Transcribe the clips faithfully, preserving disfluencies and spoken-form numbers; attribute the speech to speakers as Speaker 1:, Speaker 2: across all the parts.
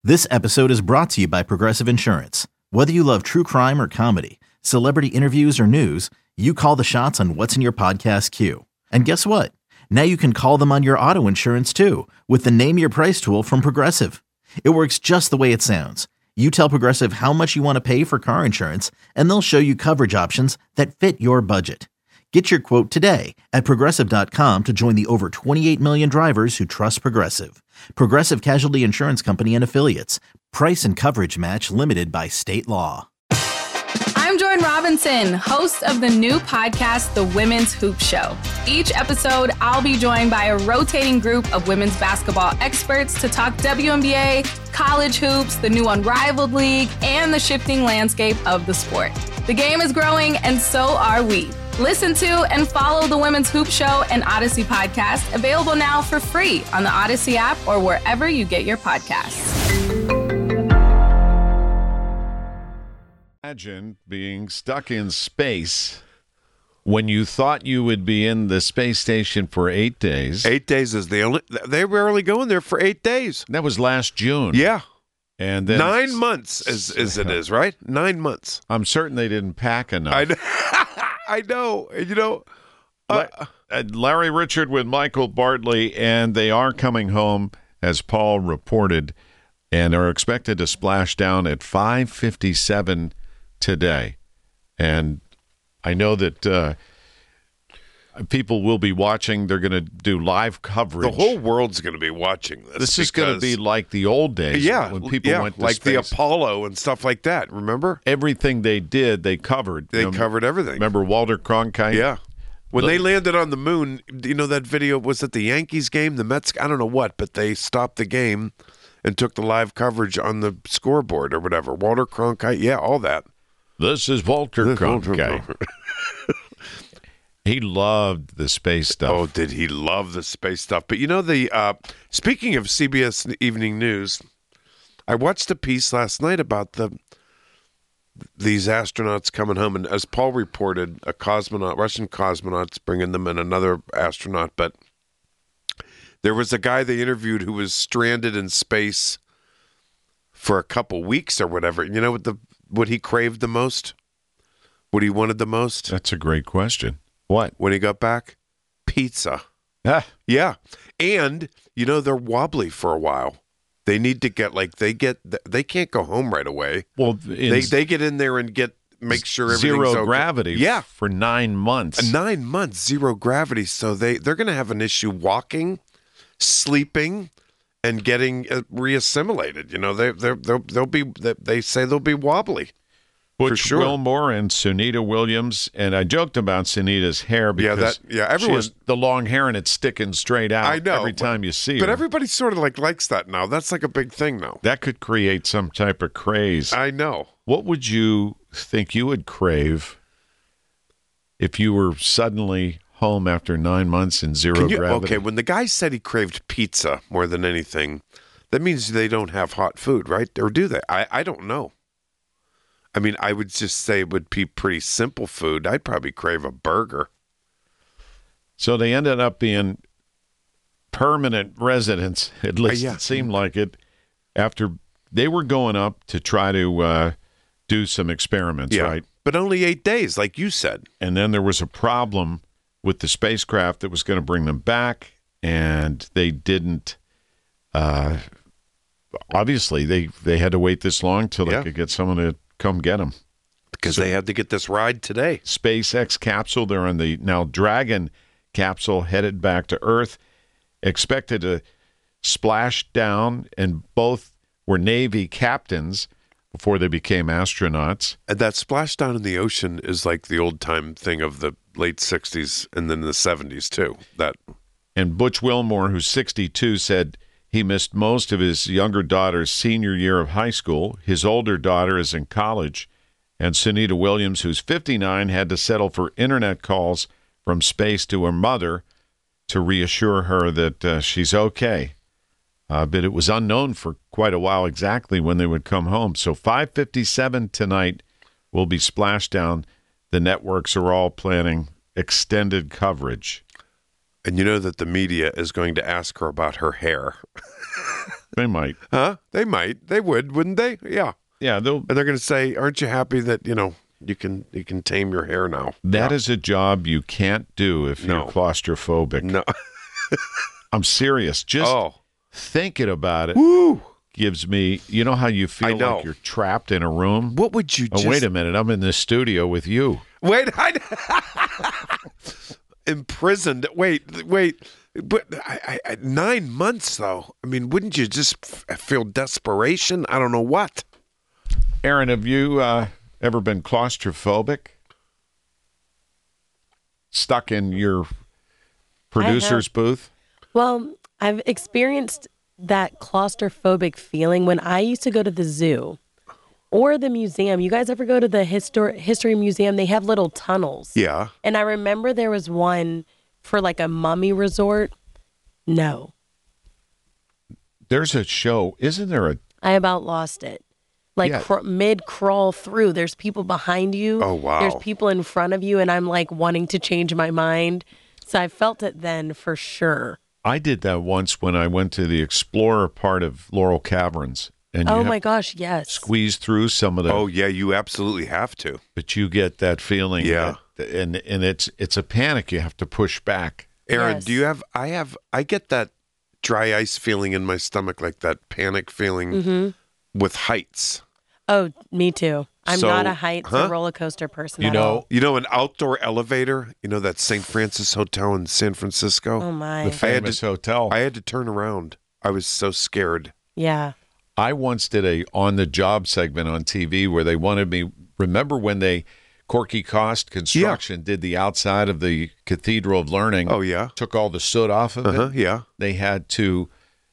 Speaker 1: This episode is brought to you by Progressive Insurance. Whether you love true crime or comedy, celebrity interviews or news, you call the shots on what's in your podcast queue. And guess what? Now you can call them on your auto insurance too with the Name Your Price tool from Progressive. It works just the way it sounds. You tell Progressive how much you want to pay for car insurance, and they'll show you coverage options that fit your budget. Get your quote today at Progressive dot com to join the over twenty-eight million drivers who trust Progressive. Progressive Casualty Insurance Company and Affiliates. Price and coverage match limited by state law.
Speaker 2: I'm Jordan Robinson, host of the new podcast, The Women's Hoop Show. Each episode, I'll be joined by a rotating group of women's basketball experts to talk W N B A, college hoops, the new Unrivaled League, and the shifting landscape of the sport. The game is growing, and so are we. Listen to and follow The Women's Hoop Show and Odyssey podcast, available now for free on the Odyssey app or wherever you get your podcasts.
Speaker 3: Imagine being stuck in space when you thought you would be in the space station for eight days.
Speaker 4: Eight days is the only. They were only going there for eight days.
Speaker 3: That was last June.
Speaker 4: Yeah.
Speaker 3: And then
Speaker 4: Nine months as, as it is, right? Nine months.
Speaker 3: I'm certain they didn't pack enough.
Speaker 4: I know. I know. You know, uh,
Speaker 3: La- Larry Richard with Michael Bartley, and they are coming home, as Paul reported, and are expected to splash down at five fifty-seven today. And I know that uh, people will be watching. They're going to do live coverage.
Speaker 4: the whole world's going to be watching this.
Speaker 3: This is going to be like the old days.
Speaker 4: yeah,
Speaker 3: when people
Speaker 4: yeah,
Speaker 3: went to
Speaker 4: like
Speaker 3: space.
Speaker 4: the Apollo and stuff like that. Remember?
Speaker 3: Everything they did, they covered.
Speaker 4: They
Speaker 3: You know,
Speaker 4: covered everything.
Speaker 3: Remember Walter Cronkite?
Speaker 4: Yeah. When
Speaker 3: Look-
Speaker 4: they landed on the moon, you know that video, was it the Yankees game, the Mets, I don't know what, but they stopped the game and took the live coverage on the scoreboard or whatever. Walter Cronkite, yeah, all that.
Speaker 3: This is Walter
Speaker 4: This is Walter
Speaker 3: Cronkite. He loved the space stuff.
Speaker 4: Oh, did he love the space stuff? But you know, the uh, speaking of C B S Evening News, I watched a piece last night about the these astronauts coming home, and as Paul reported, a cosmonaut, Russian cosmonauts bringing them in, another astronaut. But there was a guy they interviewed who was stranded in space for a couple weeks or whatever. You know what the what he craved the most? What he wanted the most?
Speaker 3: That's a great question. What?
Speaker 4: When he got back? Pizza.
Speaker 3: Ah,
Speaker 4: Yeah. And, you know, they're wobbly for a while. They need to get, like, they get, they can't go home right away.
Speaker 3: well, in
Speaker 4: They they get in there and get, make sure everything's
Speaker 3: zero
Speaker 4: okay.
Speaker 3: gravity
Speaker 4: Yeah.
Speaker 3: for nine months.
Speaker 4: Nine months, zero gravity. So they, they're going to have an issue walking, sleeping, and getting uh, reassimilated. You know, they, they're, they'll, they'll be, they, they say they'll be wobbly.
Speaker 3: Butch
Speaker 4: for sure.
Speaker 3: Wilmore and Sunita Williams, and I joked about Sunita's hair
Speaker 4: Yeah,
Speaker 3: because
Speaker 4: that- yeah,
Speaker 3: she
Speaker 4: everyone-
Speaker 3: has the long hair and it's sticking straight out
Speaker 4: I know.
Speaker 3: every
Speaker 4: but-
Speaker 3: time you see
Speaker 4: But
Speaker 3: her.
Speaker 4: everybody sort of, like, likes that now. That's like a big thing now.
Speaker 3: That could create some type of craze.
Speaker 4: I know.
Speaker 3: What would you think you would crave if you were suddenly home after nine months in zero
Speaker 4: Can you-
Speaker 3: gravity?
Speaker 4: okay, when the guy said he craved pizza more than anything, that means they don't have hot food, right? Or do they? I, I don't know. I mean, I would just say it would be pretty simple food. I'd probably crave a burger.
Speaker 3: So they ended up being permanent residents, at least
Speaker 4: yeah.
Speaker 3: it seemed like it, after they were going up to try to uh, do some experiments, right?
Speaker 4: But only eight days, like you said.
Speaker 3: And then there was a problem with the spacecraft that was going to bring them back, and they didn't. Uh, obviously, they, they had to wait this long till
Speaker 4: Yeah.
Speaker 3: they could get someone to come get them.
Speaker 4: Because they had to get this ride today.
Speaker 3: SpaceX capsule, they're on the now Dragon capsule headed back to Earth, expected to splash down, and both were Navy captains before they became astronauts.
Speaker 4: And that splashdown in the ocean is like the old time thing of the late sixties and then the seventies, too. That
Speaker 3: And Butch Wilmore, who's sixty-two, said he missed most of his younger daughter's senior year of high school. His older daughter is in college. And Sunita Williams, who's fifty-nine, had to settle for internet calls from space to her mother to reassure her that uh, she's okay. Uh, but it was unknown for quite a while exactly when they would come home. So five fifty-seven tonight will be splashdown. The networks are all planning extended coverage.
Speaker 4: And you know that the media is going to ask her about her hair.
Speaker 3: They might.
Speaker 4: Huh? They might. They would, wouldn't they? Yeah.
Speaker 3: Yeah, they'll.
Speaker 4: And they're going to say, "Aren't you happy that you know you can you can tame your hair now?"
Speaker 3: That
Speaker 4: yeah.
Speaker 3: is a job you can't do if
Speaker 4: No.
Speaker 3: you're claustrophobic.
Speaker 4: No.
Speaker 3: I'm serious. Just
Speaker 4: Oh.
Speaker 3: thinking about it
Speaker 4: Woo.
Speaker 3: gives me. You know how you feel
Speaker 4: I know.
Speaker 3: like you're trapped in a room.
Speaker 4: What would you?
Speaker 3: Oh,
Speaker 4: just...
Speaker 3: wait a minute! I'm in this studio with you.
Speaker 4: Wait, I... imprisoned. Wait, wait. But I, I, nine months though. I mean, wouldn't you just f- feel desperation? I don't know what.
Speaker 3: Aaron, have you uh, ever been claustrophobic? Stuck in your producer's booth?
Speaker 5: Well, I've experienced that claustrophobic feeling when I used to go to the zoo or the museum. You guys ever go to the histor- history museum? They have little tunnels.
Speaker 4: Yeah.
Speaker 5: And I remember there was one for like a mummy resort. No.
Speaker 3: There's a show. Isn't there a...
Speaker 5: I about lost it. Like
Speaker 3: Yeah.
Speaker 5: cr- mid crawl through, there's people behind you.
Speaker 4: Oh, wow.
Speaker 5: There's people in front of you, and I'm like wanting to change my mind. So I felt it then for sure.
Speaker 3: I did that once when I went to the Explorer part of Laurel Caverns. And you
Speaker 5: Oh
Speaker 3: have
Speaker 5: my
Speaker 3: to
Speaker 5: gosh, yes.
Speaker 3: squeeze through some of the...
Speaker 4: Oh yeah, you absolutely have to.
Speaker 3: But you get that feeling.
Speaker 4: Yeah.
Speaker 3: that- and and it's it's a panic. You have to push back.
Speaker 4: Aaron,
Speaker 5: Yes.
Speaker 4: do you have? I have. I get that dry ice feeling in my stomach, like that panic feeling
Speaker 5: Mm-hmm.
Speaker 4: with heights.
Speaker 5: Oh, me too. I'm
Speaker 4: So-
Speaker 5: not a heights
Speaker 4: huh?
Speaker 5: or roller coaster person
Speaker 3: You
Speaker 5: at
Speaker 3: know,
Speaker 5: all.
Speaker 4: You know, an outdoor elevator. You know that Saint Francis Hotel in San Francisco.
Speaker 5: Oh my.
Speaker 3: the famous hotel.
Speaker 4: I had to turn around. I was so scared.
Speaker 5: Yeah.
Speaker 3: I once did a on the job segment on T V where they wanted me. Remember when they Corky Cost Construction did the outside of the Cathedral of Learning?
Speaker 4: Oh yeah.
Speaker 3: Took all the soot off of
Speaker 4: Uh huh.
Speaker 3: it.
Speaker 4: Yeah.
Speaker 3: They had to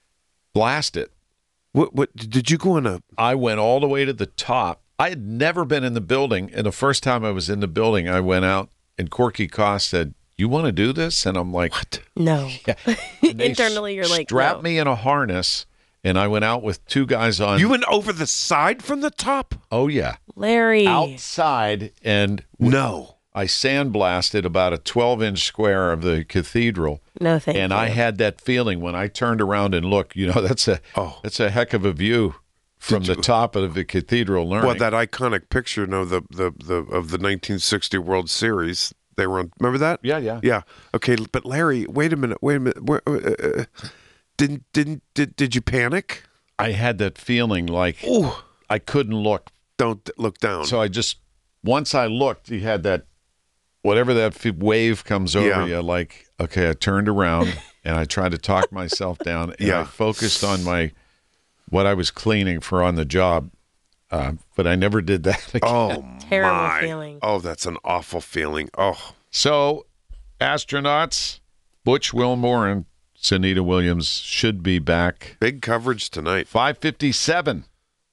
Speaker 3: blast it.
Speaker 4: What? What? Did you go on a?
Speaker 3: I went all the way to the top. I had never been in the building, and the first time I was in the building, I went out, and Corky Cost said, "You want to do this?" And I'm like, "What?"
Speaker 5: No.
Speaker 3: Yeah. And they
Speaker 5: Internally, you're like,
Speaker 3: strapped
Speaker 5: no.
Speaker 3: me in a harness, and I went out with two guys on.
Speaker 4: You went over the side from the top?
Speaker 3: oh yeah,
Speaker 5: Larry.
Speaker 3: outside, and
Speaker 4: No.
Speaker 3: I sandblasted about a twelve inch square of the cathedral.
Speaker 5: No, thank
Speaker 3: and
Speaker 5: you.
Speaker 3: I had that feeling when I turned around and looked. You know, that's a
Speaker 4: Oh.
Speaker 3: that's a heck of a view from
Speaker 4: Did
Speaker 3: the top of the cathedral learning.
Speaker 4: Well, that iconic picture, no, the the the of the nineteen sixty World Series. They were on. Remember that?
Speaker 3: yeah, yeah.
Speaker 4: Yeah. Okay, but Larry, wait a minute. Wait a minute. Where, uh, uh, didn't didn't did did you panic?
Speaker 3: I had that feeling like
Speaker 4: Ooh.
Speaker 3: I couldn't look.
Speaker 4: Don't look down.
Speaker 3: So I just once I looked, you had that whatever that f- wave comes over
Speaker 4: Yeah.
Speaker 3: you. Like okay, I turned around and I tried to talk myself down, and
Speaker 4: Yeah.
Speaker 3: I focused on my what I was cleaning for on the job, uh, but I never did that again.
Speaker 4: oh
Speaker 5: Terrible
Speaker 4: my.
Speaker 5: feeling.
Speaker 4: Oh, that's an awful feeling. Oh.
Speaker 3: So, astronauts Butch Wilmore and Sunita Williams should be back.
Speaker 4: Big coverage tonight.
Speaker 3: five fifty-seven.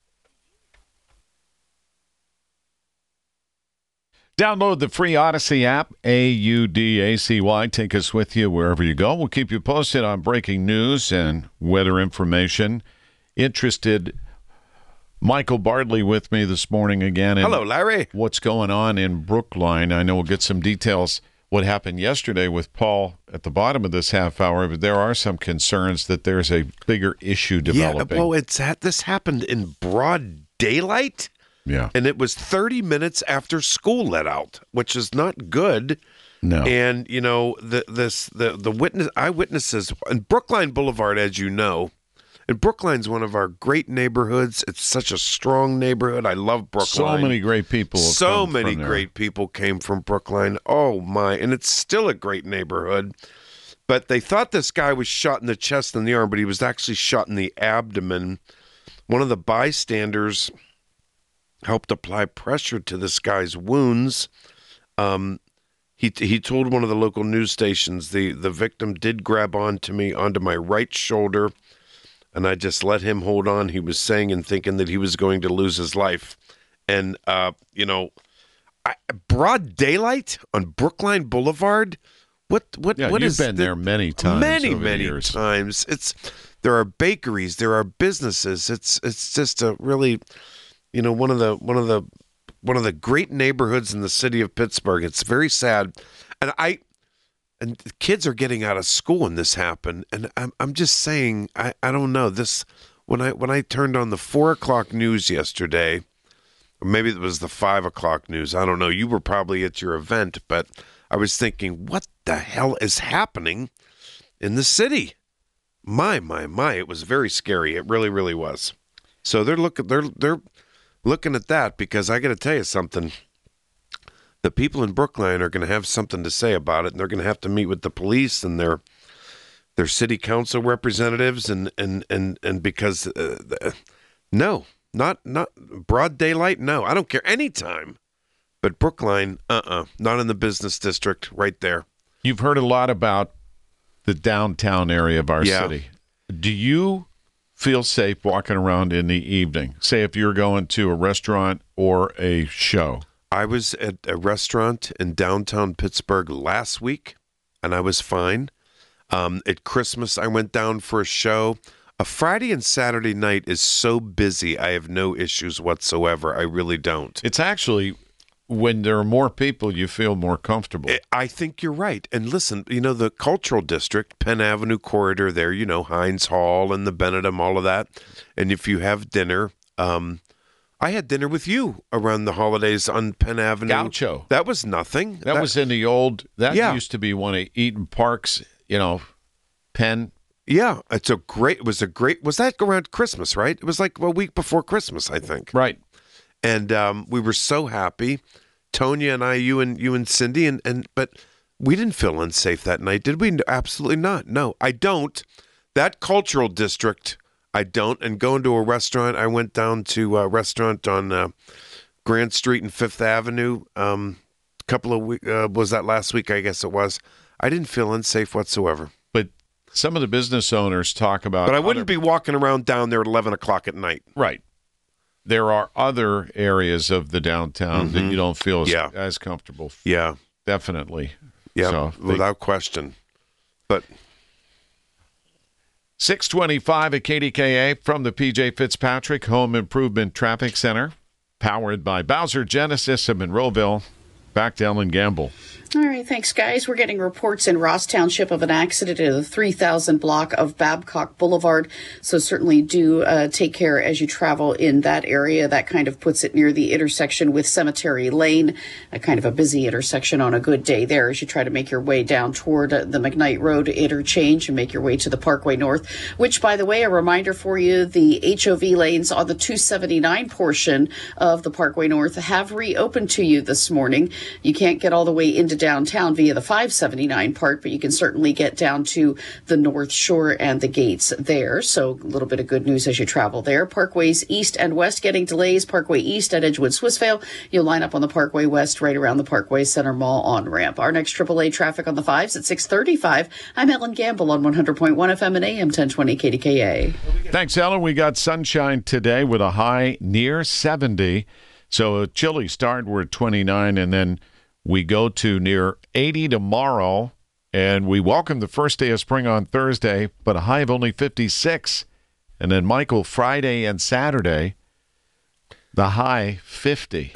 Speaker 3: Download the free Odyssey app, A U D A C Y. Take us with you wherever you go. We'll keep you posted on breaking news and weather information. Interested Michael Bardley with me this morning again. And
Speaker 4: Hello, Larry.
Speaker 3: what's going on in Brookline. I know we'll get some details what happened yesterday with Paul at the bottom of this half hour, but there are some concerns that there's a bigger issue developing.
Speaker 4: Yeah, well, it's that this happened in broad daylight,
Speaker 3: yeah.
Speaker 4: and it was thirty minutes after school let out, which is not good.
Speaker 3: No.
Speaker 4: And you know, the this the the witness eyewitnesses and Brookline Boulevard, as you know, and Brookline's one of our great neighborhoods. It's such a strong neighborhood. I love Brookline.
Speaker 3: So many great people. have
Speaker 4: So
Speaker 3: come
Speaker 4: many
Speaker 3: from there.
Speaker 4: great people came from Brookline. Oh my! And it's still a great neighborhood. But they thought this guy was shot in the chest and the arm, but he was actually shot in the abdomen. One of the bystanders helped apply pressure to this guy's wounds. Um, he he told one of the local news stations the the victim did grab onto me onto my right shoulder, and I just let him hold on. He was saying and thinking that he was going to lose his life. And, uh, you know, I, broad daylight on Brookline Boulevard. What, what,
Speaker 3: Yeah,
Speaker 4: what
Speaker 3: you've
Speaker 4: is
Speaker 3: been
Speaker 4: the-
Speaker 3: there many times.
Speaker 4: Many,
Speaker 3: over the
Speaker 4: many
Speaker 3: years.
Speaker 4: times. It's, there are bakeries, there are businesses. It's, it's just a really, you know, one of the, one of the, one of the great neighborhoods in the city of Pittsburgh. It's very sad. And I, and the kids are getting out of school when this happened. And I'm, I'm just saying, I, I don't know this. when I when I turned on the four o'clock news yesterday, or maybe it was the five o'clock news. I don't know. You were probably at your event, but I was thinking, what the hell is happening in the city? My, my, my! It was very scary. It really, really was. So they're looking. They're they're looking at that because I got to tell you something. The people in Brookline are going to have something to say about it, and they're going to have to meet with the police and their their city council representatives, and and and and because uh, no, not not broad daylight. No, I don't care anytime, but Brookline, uh, uh-uh, uh, not in the business district, right there.
Speaker 3: You've heard a lot about the downtown area of our
Speaker 4: yeah.
Speaker 3: city. Do you feel safe walking around in the evening? Say if you're going to a restaurant or a show.
Speaker 4: I was at a restaurant in downtown Pittsburgh last week, and I was fine. Um, at Christmas, I went down for a show. A Friday and Saturday night is so busy, I have no issues whatsoever. I really don't.
Speaker 3: It's actually, when there are more people, you feel more comfortable.
Speaker 4: I think you're right. And listen, you know, the Cultural District, Penn Avenue corridor there, you know, Heinz Hall and the Benedum, all of that. And if you have dinner... Um, I had dinner with you around the holidays on Penn Avenue.
Speaker 3: Gaucho.
Speaker 4: That was nothing.
Speaker 3: That, that was in the old, that
Speaker 4: yeah.
Speaker 3: used to be one of Eaton Park's, you know, Penn.
Speaker 4: Yeah, it's a great, it was a great, was that around Christmas, right? It was like a week before Christmas, I think.
Speaker 3: Right.
Speaker 4: And um, we were so happy. Tonya and I, you and you and Cindy, and, and but we didn't feel unsafe that night, did we? Absolutely not. No, I don't. That Cultural District... I don't. And going to a restaurant, I went down to a restaurant on uh, Grant Street and Fifth Avenue um, a couple of weeks, uh, was that last week, I guess it was. I didn't feel unsafe whatsoever.
Speaker 3: But some of the business owners talk about...
Speaker 4: But I wouldn't
Speaker 3: other...
Speaker 4: be walking around down there at eleven o'clock at night.
Speaker 3: Right. There are other areas of the downtown mm-hmm. that you don't feel as,
Speaker 4: yeah.
Speaker 3: as comfortable.
Speaker 4: Yeah.
Speaker 3: Definitely.
Speaker 4: Yeah,
Speaker 3: so
Speaker 4: without they... question. But...
Speaker 3: six twenty-five at K D K A from the P J Fitzpatrick Home Improvement Traffic Center, powered by Bowser Genesis of Monroeville. Back to Ellen Gamble.
Speaker 6: All right, thanks, guys. We're getting reports in Ross Township of an accident at the three thousand block of Babcock Boulevard. So certainly do uh, take care as you travel in that area. That kind of puts it near the intersection with Cemetery Lane, a kind of a busy intersection on a good day there as you try to make your way down toward uh, the McKnight Road interchange and make your way to the Parkway North, which, by the way, a reminder for you, the H O V lanes on the two seventy-nine portion of the Parkway North have reopened to you this morning. You can't get all the way into downtown via the five seventy-nine part, but you can certainly get down to the North Shore and the gates there. So a little bit of good news as you travel there. Parkways east and west getting delays. Parkway east at Edgewood Swissvale. You'll line up on the Parkway west right around the Parkway Center Mall on-ramp. Our next triple A traffic on the fives at six thirty-five. I'm Ellen Gamble on one hundred point one F M and A M ten twenty K D K A.
Speaker 3: Thanks, Ellen. We got sunshine today with a high near seventy. So a chilly start. We're at twenty-nine, and then we go to near eighty tomorrow, and we welcome the first day of spring on Thursday, but a high of only fifty-six. And then, Michael, Friday and Saturday, the high fifty.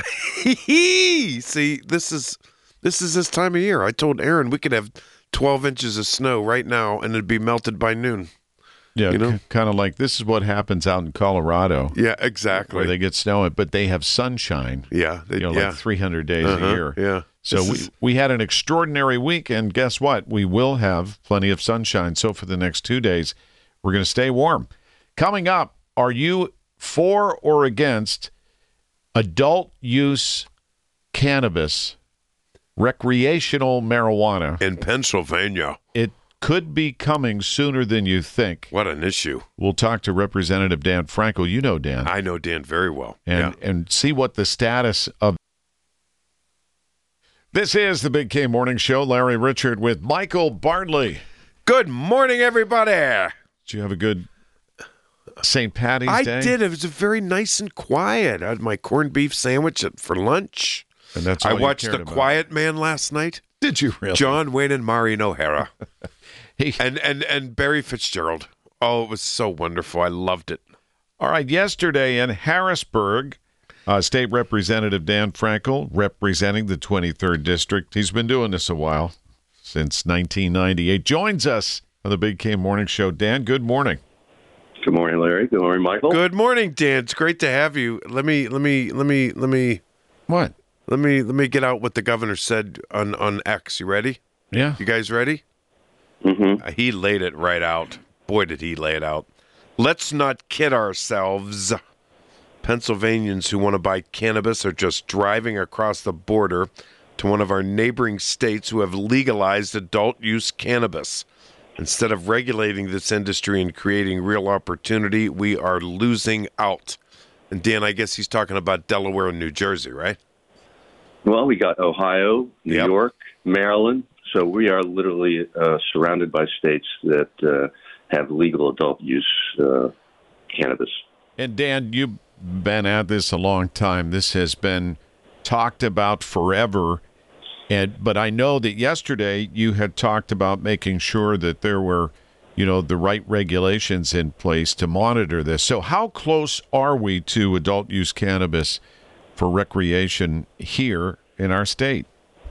Speaker 4: See, this is this is this time of year. I told Aaron we could have twelve inches of snow right now, and it'd be melted by noon.
Speaker 3: Yeah,
Speaker 4: you know?
Speaker 3: c- kind of like this is what happens out in Colorado.
Speaker 4: Yeah, exactly.
Speaker 3: Where they get snow, but they have sunshine.
Speaker 4: Yeah. They,
Speaker 3: you know,
Speaker 4: yeah.
Speaker 3: like three hundred days
Speaker 4: uh-huh,
Speaker 3: a year.
Speaker 4: Yeah.
Speaker 3: So we,
Speaker 4: is...
Speaker 3: we had an extraordinary week, and guess what? We will have plenty of sunshine. So for the next two days, we're going to stay warm. Coming up, are you for or against adult use cannabis, recreational marijuana?
Speaker 4: In Pennsylvania.
Speaker 3: It could be coming sooner than you think.
Speaker 4: What an issue.
Speaker 3: We'll talk to Representative Dan Frankel. You know Dan.
Speaker 4: I know Dan very well.
Speaker 3: And,
Speaker 4: yeah.
Speaker 3: and see what the status of. This is the Big K Morning Show. Larry Richard with Michael Bartley.
Speaker 4: Good morning, everybody.
Speaker 3: Did you have a good Saint Patty's
Speaker 4: I
Speaker 3: Day?
Speaker 4: I did. It was very nice and quiet. I had my corned beef sandwich for lunch.
Speaker 3: And that's
Speaker 4: I
Speaker 3: all you
Speaker 4: watched
Speaker 3: cared
Speaker 4: The
Speaker 3: about.
Speaker 4: Quiet Man last night.
Speaker 3: Did you really?
Speaker 4: John Wayne and Maureen O'Hara.
Speaker 3: he,
Speaker 4: and, and, and Barry Fitzgerald. Oh, it was so wonderful. I loved it.
Speaker 3: All right, yesterday in Harrisburg, uh, State Representative Dan Frankel, representing the twenty-third District. He's been doing this a while, since nineteen ninety-eight. Joins us on the Big K Morning Show. Dan, good morning.
Speaker 7: Good morning, Larry. Good morning, Michael.
Speaker 4: Good morning, Dan. It's great to have you. Let me, let me, let me, let me.
Speaker 3: What?
Speaker 4: Let me, let me get out what the governor said on on X. You ready?
Speaker 3: Yeah.
Speaker 4: You guys ready?
Speaker 7: Mm-hmm.
Speaker 4: Uh, he laid it right out. Boy, did he lay it out. Let's not kid ourselves. Pennsylvanians who want to buy cannabis are just driving across the border to one of our neighboring states who have legalized adult use cannabis. Instead of regulating this industry and creating real opportunity, we are losing out. And Dan, I guess he's talking about Delaware and New Jersey, right?
Speaker 7: Well, we got Ohio, New
Speaker 4: Yep.
Speaker 7: York, Maryland. So we are literally uh, surrounded by states that uh, have legal adult use uh, cannabis.
Speaker 3: And Dan, you've been at this a long time. This has been talked about forever. And but I know that yesterday you had talked about making sure that there were, you know, the right regulations in place to monitor this. So how close are we to adult use cannabis for recreation here in our state?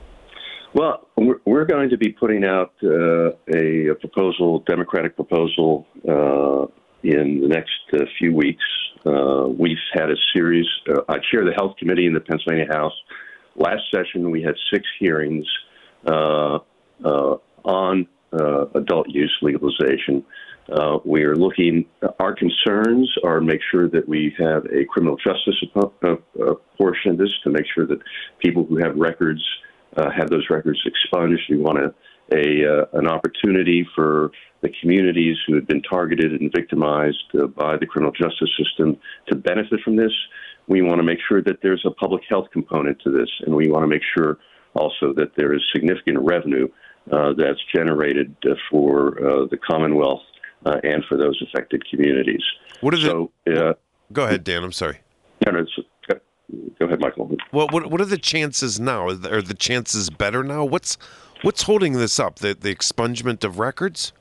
Speaker 7: Well, we're, we're going to be putting out uh, a, a proposal, Democratic proposal, uh, in the next uh, few weeks. Uh, we've had a series. Uh, I chair the Health Committee in the Pennsylvania House. Last session, we had six hearings uh, uh, on uh, adult use legalization. Uh, we are looking, our concerns are make sure that we have a criminal justice uh, uh, portion of this to make sure that people who have records uh, have those records expunged. We want a, a uh, an opportunity for the communities who have been targeted and victimized uh, by the criminal justice system to benefit from this. We want to make sure that there's a public health component to this, and we want to make sure also that there is significant revenue uh, that's generated uh, for uh, the Commonwealth uh, and for those affected communities.
Speaker 4: What is
Speaker 7: so,
Speaker 4: it?
Speaker 7: Uh,
Speaker 4: Go ahead, Dan. I'm sorry.
Speaker 7: No, no, it's, go ahead, Michael.
Speaker 4: What what what are the chances now? Are the chances better now? What's what's holding this up? The the expungement of records?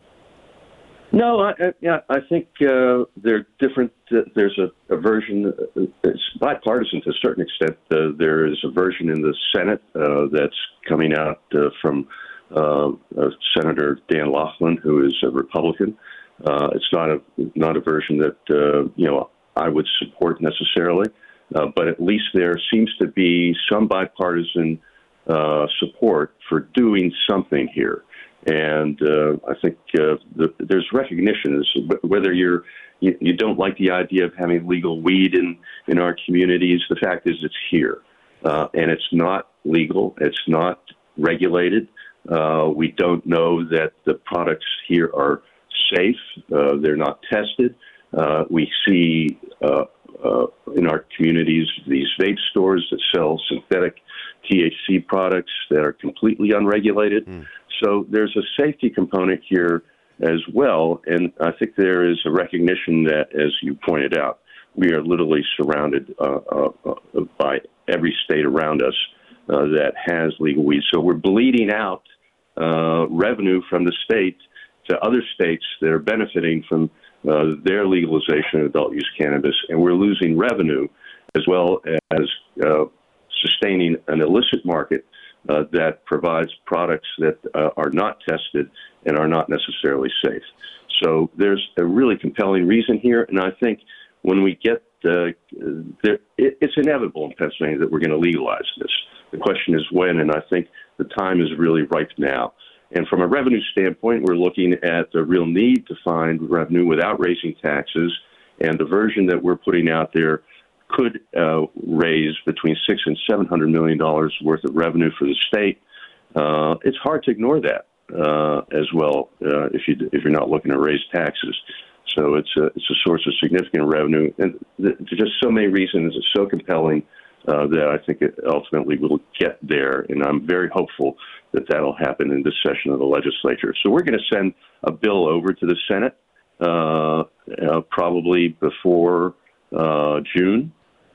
Speaker 7: No, I, I, yeah, I think uh, they're different. Uh, there's a, a version. Uh, it's bipartisan to a certain extent. Uh, there is a version in the Senate uh, that's coming out uh, from uh, uh, Senator Dan Laughlin, who is a Republican. Uh, it's not a not a version that uh, you know I would support necessarily, uh, but at least there seems to be some bipartisan uh, support for doing something here. And uh, I think uh, the, there's recognition as whether you're you, you don't like the idea of having legal weed in, in our communities. The fact is, it's here, uh, and it's not legal. It's not regulated. Uh, we don't know that the products here are safe. Uh, they're not tested. Uh, we see uh, uh, in our communities these vape stores that sell synthetic T H C products that are completely unregulated. Mm. So there's a safety component here as well, and I think there is a recognition that, as you pointed out, we are literally surrounded uh, uh, uh, by every state around us uh, that has legal weed. So we're bleeding out uh, revenue from the state to other states that are benefiting from uh, their legalization of adult use cannabis, and we're losing revenue as well as uh, sustaining an illicit market Uh, that provides products that uh, are not tested and are not necessarily safe. So there's a really compelling reason here, and I think when we get uh, there, it, it's inevitable in Pennsylvania that we're going to legalize this. The question is when, and I think the time is really ripe now. And from a revenue standpoint, we're looking at the real need to find revenue without raising taxes, and the version that we're putting out there could uh, raise between six and seven hundred million dollars worth of revenue for the state. Uh, it's hard to ignore that uh, as well uh, if you if you're not looking to raise taxes. So it's a it's a source of significant revenue, and th- there's just so many reasons. It's so compelling uh, that I think it ultimately will get there, and I'm very hopeful that that'll happen in this session of the legislature. So we're going to send a bill over to the Senate uh, uh, probably before uh, June.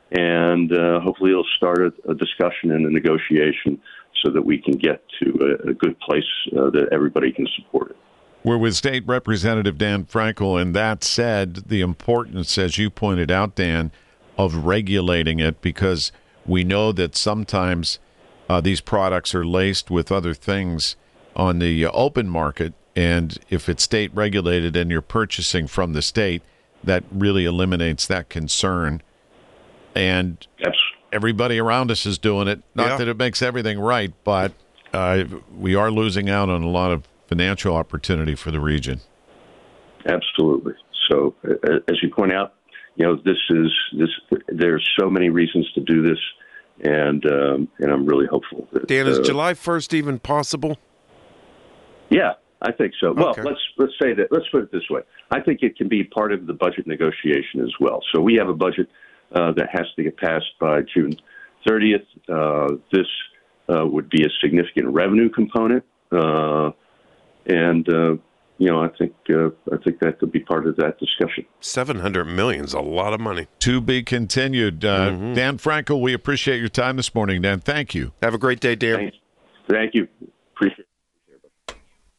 Speaker 7: And uh, hopefully it'll start a, a discussion and a negotiation so that we can get to a, a good place uh, that everybody can support it.
Speaker 3: We're with State Representative Dan Frankel, and that said, the importance, as you pointed out, Dan, of regulating it, because we know that sometimes uh, these products are laced with other things on the open market, and if it's state regulated and you're purchasing from the state, that really eliminates that concern. And everybody around us is doing it. Not
Speaker 4: yeah.
Speaker 3: that it makes everything right, but uh, we are losing out on a lot of financial opportunity for the region.
Speaker 7: Absolutely. So, uh, as you point out, you know, this is this. There's so many reasons to do this, and um, and I'm really hopeful. That,
Speaker 4: Dan, is
Speaker 7: uh,
Speaker 4: July first even possible?
Speaker 7: Yeah, I think so. Well,
Speaker 4: Okay.
Speaker 7: let's let's say that. Let's put it this way. I think it can be part of the budget negotiation as well. So we have a budget uh, that has to get passed by June thirtieth. Uh, this uh, would be a significant revenue component, uh, and. Uh, You know, I think uh, I think that could be part of that discussion.
Speaker 4: seven hundred million is a lot of money.
Speaker 3: To be continued. Uh,
Speaker 4: Mm-hmm.
Speaker 3: Dan Frankel, we appreciate your time this morning, Dan. Thank you.
Speaker 4: Have a great day, Dan.
Speaker 7: Thanks. Thank you. Appreciate it.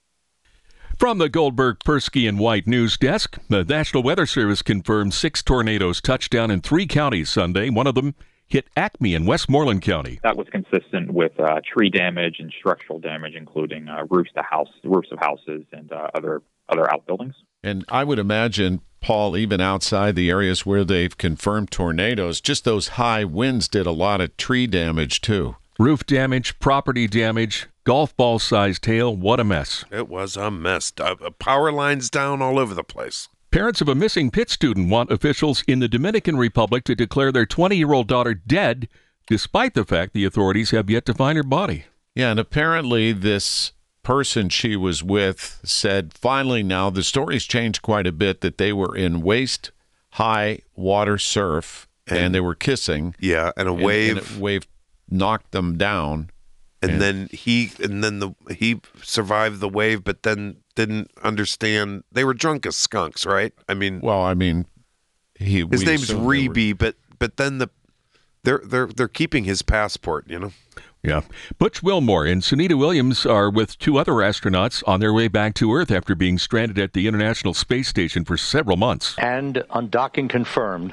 Speaker 8: From the Goldberg, Persky, and White News Desk, the National Weather Service confirmed six tornadoes touched down in three counties Sunday. One of them hit Acme in Westmoreland County.
Speaker 9: That was consistent with uh, tree damage and structural damage, including uh, roofs to house, roofs of houses and uh, other other outbuildings.
Speaker 3: And I would imagine, Paul, even outside the areas where they've confirmed tornadoes, just those high winds did a lot of tree damage, too.
Speaker 8: Roof damage, property damage, golf ball-sized hail. What a mess.
Speaker 4: It was a mess. Uh, power lines down all over the place.
Speaker 8: Parents of a missing Pitt student want officials in the Dominican Republic to declare their twenty-year-old daughter dead, despite the fact the authorities have yet to find her body.
Speaker 3: Yeah, and apparently this person she was with said, finally now, the story's changed quite a bit, that they were in waist-high water surf, and, and they were kissing.
Speaker 4: Yeah, and a
Speaker 3: and,
Speaker 4: wave.
Speaker 3: And a wave knocked them down.
Speaker 4: And,
Speaker 3: and
Speaker 4: then he and then the he survived the wave, but then didn't understand. They were drunk as skunks, right? I mean,
Speaker 3: well, I mean, he
Speaker 4: his
Speaker 3: we
Speaker 4: name's
Speaker 3: assume they were-
Speaker 4: Reby, but but then the they're they're they're keeping his passport, you know.
Speaker 8: Yeah. Butch Wilmore and Sunita Williams are with two other astronauts on their way back to Earth after being stranded at the International Space Station for several months.
Speaker 10: And undocking confirmed.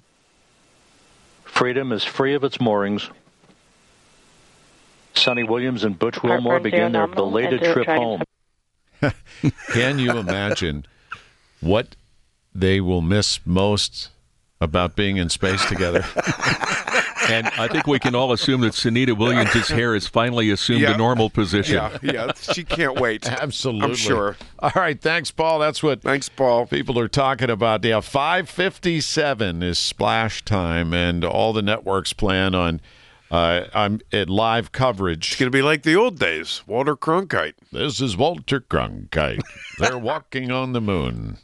Speaker 10: Freedom is free of its moorings. Sonny Williams and Butch Wilmore begin their belated trip home.
Speaker 3: Can you imagine what they will miss most about being in space together?
Speaker 8: And I think we can all assume that Sunita Williams' hair has finally assumed
Speaker 4: Yeah.
Speaker 8: a normal position.
Speaker 4: Yeah, yeah, she can't wait.
Speaker 3: Absolutely.
Speaker 4: I'm sure.
Speaker 3: All right, thanks, Paul. That's what
Speaker 4: Thanks, Paul.
Speaker 3: people are talking about. Yeah, five fifty-seven is splash time, and all the networks plan on uh, I'm at live coverage.
Speaker 4: It's going to be like the old days. Walter Cronkite.
Speaker 3: This is Walter Cronkite. They're walking on the moon.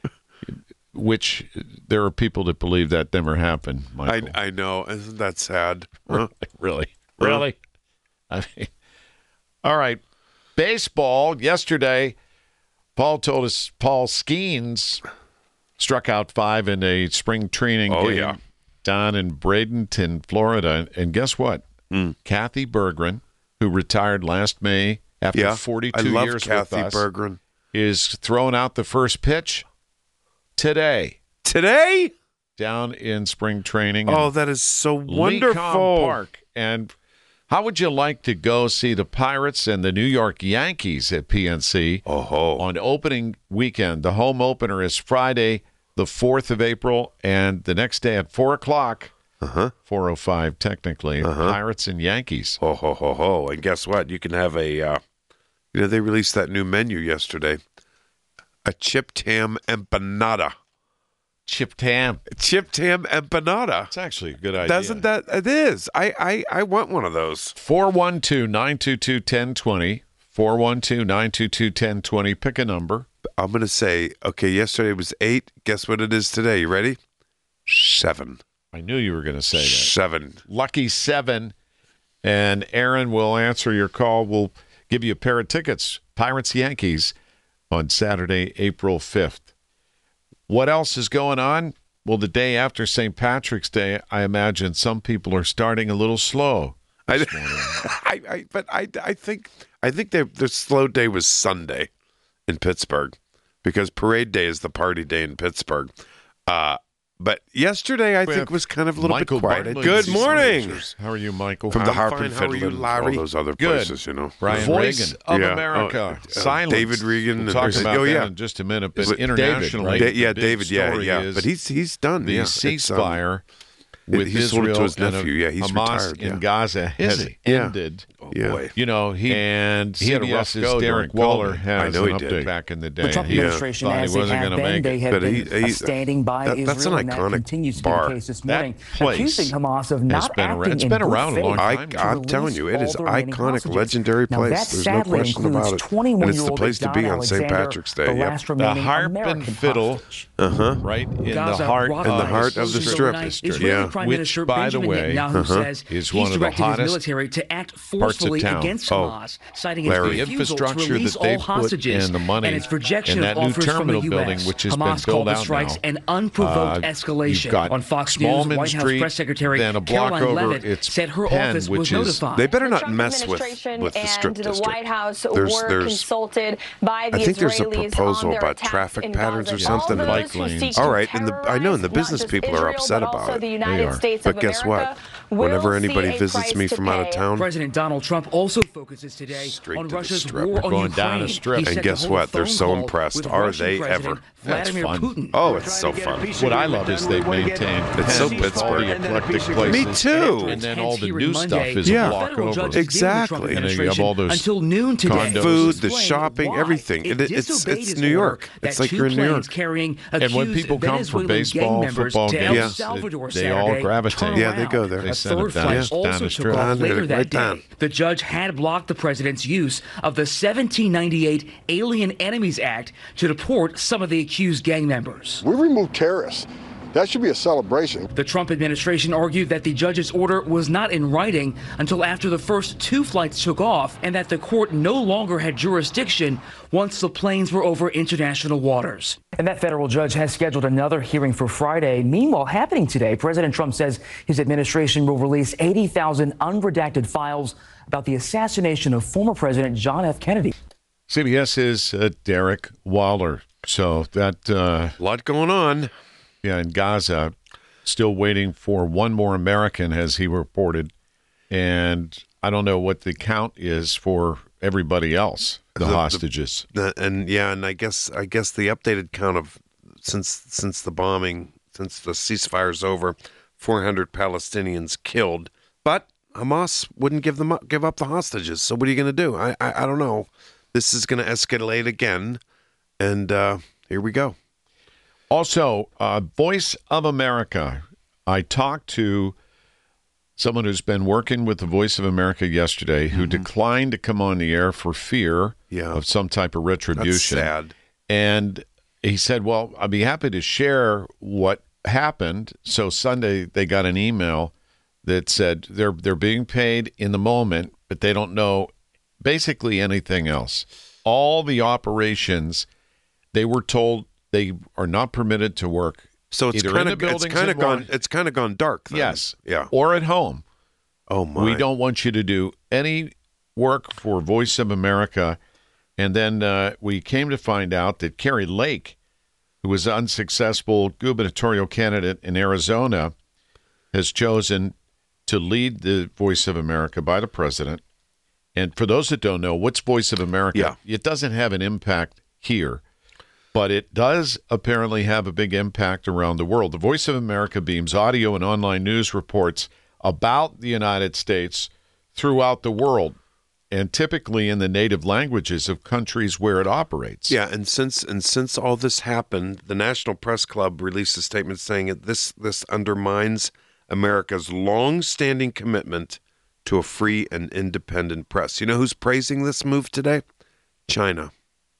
Speaker 3: Which there are people that believe that never happened,
Speaker 4: I
Speaker 3: Michael.
Speaker 4: I know. Isn't that sad? Huh?
Speaker 3: Really? Really? I mean, all right. Baseball. Yesterday, Paul told us Paul Skeens struck out five in a spring training
Speaker 4: Oh,
Speaker 3: game
Speaker 4: yeah.
Speaker 3: down in Bradenton, Florida. And guess what?
Speaker 4: Mm.
Speaker 3: Kathy Berggren, who retired last May after
Speaker 4: Yeah,
Speaker 3: forty-two
Speaker 4: I love
Speaker 3: years
Speaker 4: Kathy
Speaker 3: with us,
Speaker 4: Berggren.
Speaker 3: is throwing out the first pitch today
Speaker 4: Today?
Speaker 3: down in spring training.
Speaker 4: Oh,
Speaker 3: in
Speaker 4: that is so
Speaker 3: Lecom
Speaker 4: wonderful.
Speaker 3: Park. And how would you like to go see the Pirates and the New York Yankees at P N C
Speaker 4: Oh,
Speaker 3: on opening weekend? The home opener is Friday, the fourth of April, and the next day at four o'clock,
Speaker 4: uh-huh.
Speaker 3: four oh five technically,
Speaker 4: Uh-huh.
Speaker 3: Pirates and Yankees.
Speaker 4: Ho, ho, ho, ho. And guess what? You can have a, uh, you know, they released that new menu yesterday. A chipped ham empanada.
Speaker 3: Chipped ham.
Speaker 4: Chipped ham empanada.
Speaker 3: That's actually a good idea.
Speaker 4: Doesn't that? It is. I, I, I want one of those.
Speaker 3: four one two, nine two two, one zero two zero. four one two, nine two two, one zero two zero. Pick a number.
Speaker 4: I'm going to say, okay, yesterday was eight. Guess what it is today? You ready? Seven.
Speaker 3: I knew you were going to say that.
Speaker 4: Seven.
Speaker 3: Lucky seven. And Aaron will answer your call. We'll give you a pair of tickets. Pirates Yankees on Saturday, April fifth. What else is going on? Well, the day after Saint Patrick's Day, I imagine some people are starting a little slow.
Speaker 4: I,
Speaker 3: this morning.
Speaker 4: I, I, but I, I think, I think they, the slow day was Sunday in Pittsburgh because parade day is the party day in Pittsburgh. Uh, But yesterday, I think, was kind of a little
Speaker 3: Michael
Speaker 4: bit quiet.
Speaker 3: Bartlett.
Speaker 4: Good morning.
Speaker 3: How are you, Michael?
Speaker 4: From the
Speaker 3: I'm
Speaker 4: Harp
Speaker 3: fine.
Speaker 4: and
Speaker 3: How are
Speaker 4: Fiddler
Speaker 3: you,
Speaker 4: and
Speaker 3: Larry?
Speaker 4: all those other
Speaker 3: Good.
Speaker 4: places, you know.
Speaker 3: Brian Voice
Speaker 4: Reagan.
Speaker 3: of
Speaker 4: Yeah.
Speaker 3: America.
Speaker 4: Oh, uh,
Speaker 3: Silence.
Speaker 4: David Regan.
Speaker 3: We'll talk
Speaker 4: and,
Speaker 3: about
Speaker 4: oh,
Speaker 3: that
Speaker 4: yeah.
Speaker 3: in just a minute. But
Speaker 4: Is it
Speaker 3: internationally,
Speaker 4: David, right? Yeah,
Speaker 3: the big
Speaker 4: David. Yeah,
Speaker 3: story
Speaker 4: yeah.
Speaker 3: is
Speaker 4: But he's he's done.
Speaker 3: the
Speaker 4: yeah. It's, um,
Speaker 3: ceasefire with
Speaker 4: he sold it
Speaker 3: Israel
Speaker 4: to his
Speaker 3: and
Speaker 4: nephew. Yeah, he's
Speaker 3: Hamas
Speaker 4: retired.
Speaker 3: in
Speaker 4: yeah.
Speaker 3: Gaza has
Speaker 4: he? Yeah.
Speaker 3: ended.
Speaker 4: Oh, yeah. boy.
Speaker 3: You know, he and
Speaker 4: he had a rough
Speaker 3: CBS's
Speaker 4: go
Speaker 3: Derek
Speaker 4: during
Speaker 3: Waller
Speaker 4: COVID.
Speaker 3: has
Speaker 4: I know
Speaker 3: an
Speaker 4: he
Speaker 3: update
Speaker 4: did.
Speaker 3: back in the day.
Speaker 11: The Trump
Speaker 3: He
Speaker 11: administration,
Speaker 3: thought
Speaker 11: as
Speaker 3: he
Speaker 11: they
Speaker 3: wasn't
Speaker 11: have
Speaker 3: going to
Speaker 11: been,
Speaker 3: make
Speaker 11: they
Speaker 3: it.
Speaker 11: have
Speaker 4: But
Speaker 11: been
Speaker 4: he-
Speaker 11: uh,
Speaker 4: he's-
Speaker 11: standing by
Speaker 4: that- that's
Speaker 11: Israel,
Speaker 4: an
Speaker 11: and that
Speaker 4: iconic
Speaker 11: continues to be
Speaker 4: bar.
Speaker 11: the case this
Speaker 3: That
Speaker 11: morning,
Speaker 3: place
Speaker 11: accusing Hamas of
Speaker 3: has
Speaker 11: not
Speaker 3: been
Speaker 11: acting
Speaker 3: around- it's
Speaker 11: in
Speaker 3: been
Speaker 11: good
Speaker 3: around a long
Speaker 11: faith
Speaker 3: time.
Speaker 11: to
Speaker 3: To
Speaker 4: I'm telling
Speaker 11: release
Speaker 4: you, it is
Speaker 11: all the remaining
Speaker 4: iconic,
Speaker 11: hostages.
Speaker 4: legendary
Speaker 11: Now,
Speaker 4: place.
Speaker 11: that
Speaker 4: There's no
Speaker 11: sadly
Speaker 4: question
Speaker 11: includes
Speaker 4: about it. And it's the
Speaker 11: twenty-one-year-old
Speaker 4: place to be
Speaker 11: John
Speaker 4: on Saint
Speaker 11: Alexander,
Speaker 4: Patrick's Day.
Speaker 11: the
Speaker 4: Yep.
Speaker 11: last
Speaker 3: The
Speaker 11: remaining
Speaker 3: harp
Speaker 11: American
Speaker 3: and fiddle,
Speaker 11: hostage.
Speaker 4: Uh-huh.
Speaker 3: right in
Speaker 11: Gaza
Speaker 3: the heart,
Speaker 11: rocked
Speaker 4: In the
Speaker 11: by
Speaker 4: heart of the
Speaker 11: explosions
Speaker 4: strip.
Speaker 11: overnight.
Speaker 3: District.
Speaker 11: Israeli
Speaker 4: Yeah.
Speaker 11: Prime
Speaker 3: Which,
Speaker 11: Minister
Speaker 3: by the
Speaker 11: Benjamin
Speaker 3: way,
Speaker 11: Netanyahu
Speaker 4: uh-huh.
Speaker 11: says
Speaker 3: is
Speaker 11: he's
Speaker 3: one of the
Speaker 11: directed his
Speaker 3: hottest
Speaker 11: military to act
Speaker 3: parts of
Speaker 11: forcefully
Speaker 3: town.
Speaker 11: against
Speaker 4: Oh,
Speaker 11: Hamas, citing its
Speaker 4: Larry.
Speaker 3: the
Speaker 11: refusal to
Speaker 3: infrastructure
Speaker 11: release
Speaker 3: that they
Speaker 11: all hostages
Speaker 3: put and the money
Speaker 11: and its rejection
Speaker 3: in
Speaker 11: of
Speaker 3: that new
Speaker 11: offers from the
Speaker 3: terminal
Speaker 11: U S.
Speaker 3: building, which has
Speaker 11: Hamas
Speaker 3: been
Speaker 11: called
Speaker 3: built
Speaker 11: the
Speaker 3: out
Speaker 11: strikes
Speaker 3: now.
Speaker 11: an unprovoked
Speaker 3: Uh,
Speaker 11: escalation.
Speaker 3: you've got
Speaker 11: On Fox News,
Speaker 3: Smallman
Speaker 11: White House
Speaker 3: Street,
Speaker 11: Press Secretary
Speaker 3: then a block
Speaker 11: Caroline
Speaker 3: over,
Speaker 11: Levitt
Speaker 3: it's
Speaker 11: said her
Speaker 3: Penn,
Speaker 11: office
Speaker 3: which
Speaker 11: was
Speaker 3: is-
Speaker 11: notified.
Speaker 4: They better
Speaker 12: The
Speaker 4: not
Speaker 12: Trump
Speaker 4: mess with,
Speaker 12: administration
Speaker 4: with the
Speaker 12: and
Speaker 4: strip
Speaker 12: the
Speaker 4: district.
Speaker 12: White House
Speaker 4: There's-
Speaker 12: were
Speaker 4: there's-
Speaker 12: consulted by the
Speaker 4: I think there's a
Speaker 12: Israelis
Speaker 4: proposal
Speaker 12: on their
Speaker 4: about
Speaker 12: attacks
Speaker 4: traffic
Speaker 12: in
Speaker 4: patterns
Speaker 12: Gaza.
Speaker 4: or something.
Speaker 12: All
Speaker 3: Bike
Speaker 12: those who
Speaker 3: lanes.
Speaker 12: seek
Speaker 4: All
Speaker 12: to
Speaker 4: right, and the- I know, and the
Speaker 12: terrorize
Speaker 4: business
Speaker 12: not just
Speaker 4: people are
Speaker 12: Israel,
Speaker 4: upset
Speaker 12: but
Speaker 4: about
Speaker 12: also
Speaker 4: it.
Speaker 12: the
Speaker 3: They
Speaker 12: United
Speaker 3: are.
Speaker 12: States
Speaker 4: But
Speaker 12: of
Speaker 4: guess
Speaker 12: America
Speaker 4: what?
Speaker 12: will
Speaker 4: Whenever
Speaker 12: see
Speaker 4: anybody
Speaker 12: a
Speaker 4: visits
Speaker 12: price
Speaker 4: me
Speaker 12: to
Speaker 4: from out of
Speaker 12: pay.
Speaker 4: town,
Speaker 11: President Donald Trump also focuses today
Speaker 4: Straight
Speaker 11: on
Speaker 4: to the
Speaker 11: Russia's
Speaker 4: strip.
Speaker 11: war on
Speaker 3: Going
Speaker 11: Ukraine.
Speaker 3: down a strip.
Speaker 11: He
Speaker 4: And
Speaker 11: set
Speaker 4: guess
Speaker 11: to hold a
Speaker 4: what? They're
Speaker 11: phone
Speaker 4: so
Speaker 11: call
Speaker 4: impressed.
Speaker 11: with
Speaker 4: Are
Speaker 11: Russian
Speaker 4: they
Speaker 11: President
Speaker 4: ever?
Speaker 3: That's
Speaker 11: Vladimir
Speaker 3: fun.
Speaker 11: Putin.
Speaker 4: oh, it's so fun.
Speaker 3: What I love is they've maintained
Speaker 4: It's so
Speaker 3: Penn with all the
Speaker 4: Pittsburgh.
Speaker 3: eclectic places.
Speaker 4: Me too.
Speaker 3: And then all the
Speaker 11: Here
Speaker 3: new
Speaker 11: in
Speaker 3: stuff
Speaker 11: Monday,
Speaker 3: is
Speaker 4: Yeah.
Speaker 3: a block
Speaker 11: federal
Speaker 3: over.
Speaker 11: judges gave the Trump
Speaker 4: Exactly.
Speaker 3: And then you have all those
Speaker 11: until noon today.
Speaker 3: condos.
Speaker 4: Food, the
Speaker 11: Explain
Speaker 4: shopping,
Speaker 11: why
Speaker 4: everything.
Speaker 11: it
Speaker 4: It- it's-
Speaker 11: disobeyed
Speaker 4: it's
Speaker 11: his
Speaker 4: New
Speaker 11: order
Speaker 4: York.
Speaker 11: that
Speaker 4: It's like
Speaker 11: two
Speaker 4: you're in New
Speaker 11: planes
Speaker 4: York.
Speaker 11: Carrying
Speaker 3: And when people come for
Speaker 11: Venezuelan
Speaker 3: baseball,
Speaker 11: gang members
Speaker 3: football
Speaker 11: to
Speaker 3: games,
Speaker 11: El Salvador
Speaker 3: they all
Speaker 11: Saturday
Speaker 3: gravitate.
Speaker 11: turn
Speaker 4: Yeah, they
Speaker 11: around.
Speaker 4: go there.
Speaker 3: They
Speaker 11: A
Speaker 3: send
Speaker 11: third
Speaker 3: it down-
Speaker 11: flight
Speaker 3: down
Speaker 11: also
Speaker 3: the
Speaker 11: took
Speaker 3: strip.
Speaker 11: off
Speaker 4: Down,
Speaker 11: later
Speaker 4: right
Speaker 11: that
Speaker 4: down.
Speaker 11: day. The judge had blocked the president's use of the seventeen ninety-eight Alien Enemies Act to deport some of the accused gang members.
Speaker 13: We removed terrorists. That should be a celebration.
Speaker 11: The Trump administration argued that the judge's order was not in writing until after the first two flights took off, and that the court no longer had jurisdiction once the planes were over international waters. And that federal judge has scheduled another hearing for Friday. Meanwhile, happening today, President Trump says his administration will release eighty thousand unredacted files about the assassination of former President John F. Kennedy.
Speaker 3: CBS's uh, Derek Waller. So that uh,
Speaker 4: A lot going on.
Speaker 3: Yeah, in Gaza, still waiting for one more American, as he reported. And I don't know what the count is for everybody else, the,
Speaker 4: The- the-
Speaker 3: hostages.
Speaker 4: The- and yeah, and I guess I guess the updated count of since since the bombing, since the ceasefire's over, four hundred Palestinians killed. But Hamas wouldn't give them up, give up the hostages. So what are you going to do? I, I I don't know. This is going to escalate again, and uh, here we go.
Speaker 3: Also, uh, Voice of America. I talked to someone who's been working with the Voice of America yesterday who
Speaker 4: Mm-hmm.
Speaker 3: declined to come on the air for fear
Speaker 4: Yeah.
Speaker 3: of some type of retribution.
Speaker 4: That's sad.
Speaker 3: And he said, well, I'd be happy to share what happened. So Sunday they got an email that said they're they're being paid in the moment, but they don't know basically anything else. All the operations, they were told they are not permitted to work.
Speaker 4: So it's
Speaker 3: either
Speaker 4: kind
Speaker 3: in
Speaker 4: of
Speaker 3: the
Speaker 4: it's
Speaker 3: buildings
Speaker 4: kind of
Speaker 3: in
Speaker 4: gone
Speaker 3: Wa-
Speaker 4: it's kind of gone dark. Then.
Speaker 3: Yes.
Speaker 4: Yeah.
Speaker 3: Or at home.
Speaker 4: Oh my.
Speaker 3: We don't want you to do any work for Voice of America. And then uh, we came to find out that Carrie Lake, who was an unsuccessful gubernatorial candidate in Arizona, has chosen to lead the Voice of America by the president. And for those that don't know, what's Voice of America?
Speaker 4: Yeah.
Speaker 3: It doesn't have an impact here, but it does apparently have a big impact around the world. The Voice of America beams audio and online news reports about the United States throughout the world, and typically in the native languages of countries where it operates.
Speaker 4: Yeah, and since and since all this happened, the National Press Club released a statement saying that this this undermines America's long-standing commitment to a free and independent press. You know who's praising this move today? China.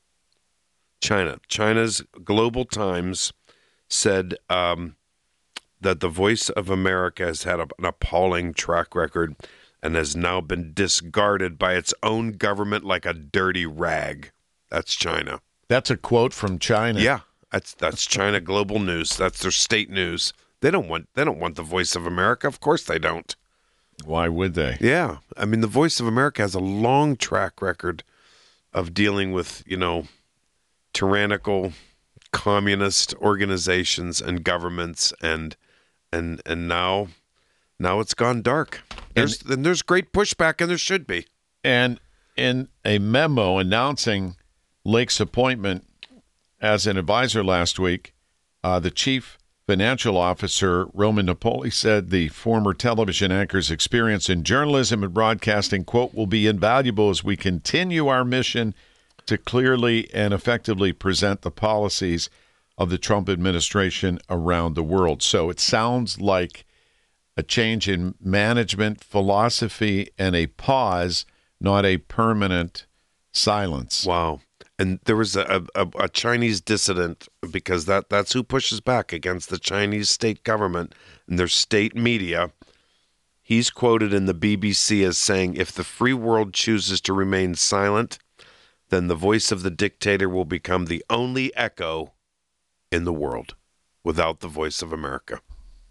Speaker 4: China. China's Global Times said um, that the Voice of America has had a, an appalling track record and has now been discarded by its own government like a dirty rag. That's China.
Speaker 3: That's a quote from China.
Speaker 4: Yeah, that's that's China Global News. That's their state news. They don't want they don't want the Voice of America. Of course they don't.
Speaker 3: Why would they?
Speaker 4: Yeah, I mean the Voice of America has a long track record of dealing with, you know, tyrannical communist organizations and governments, and and and now now it's gone dark. There's and, and there's great pushback, and there should be.
Speaker 3: And in a memo announcing Lake's appointment as an advisor last week, uh, the chief financial officer, Roman Napoli, said the former television anchor's experience in journalism and broadcasting, quote, will be invaluable as we continue our mission to clearly and effectively present the policies of the Trump administration around the world. So it sounds like a change in management philosophy and a pause, not a permanent silence.
Speaker 4: Wow. And there was a, a, a Chinese dissident, because that, that's who pushes back against the Chinese state government and their state media. He's quoted in the B B C as saying, if the free world chooses to remain silent, then the voice of the dictator will become the only echo in the world without the voice of America.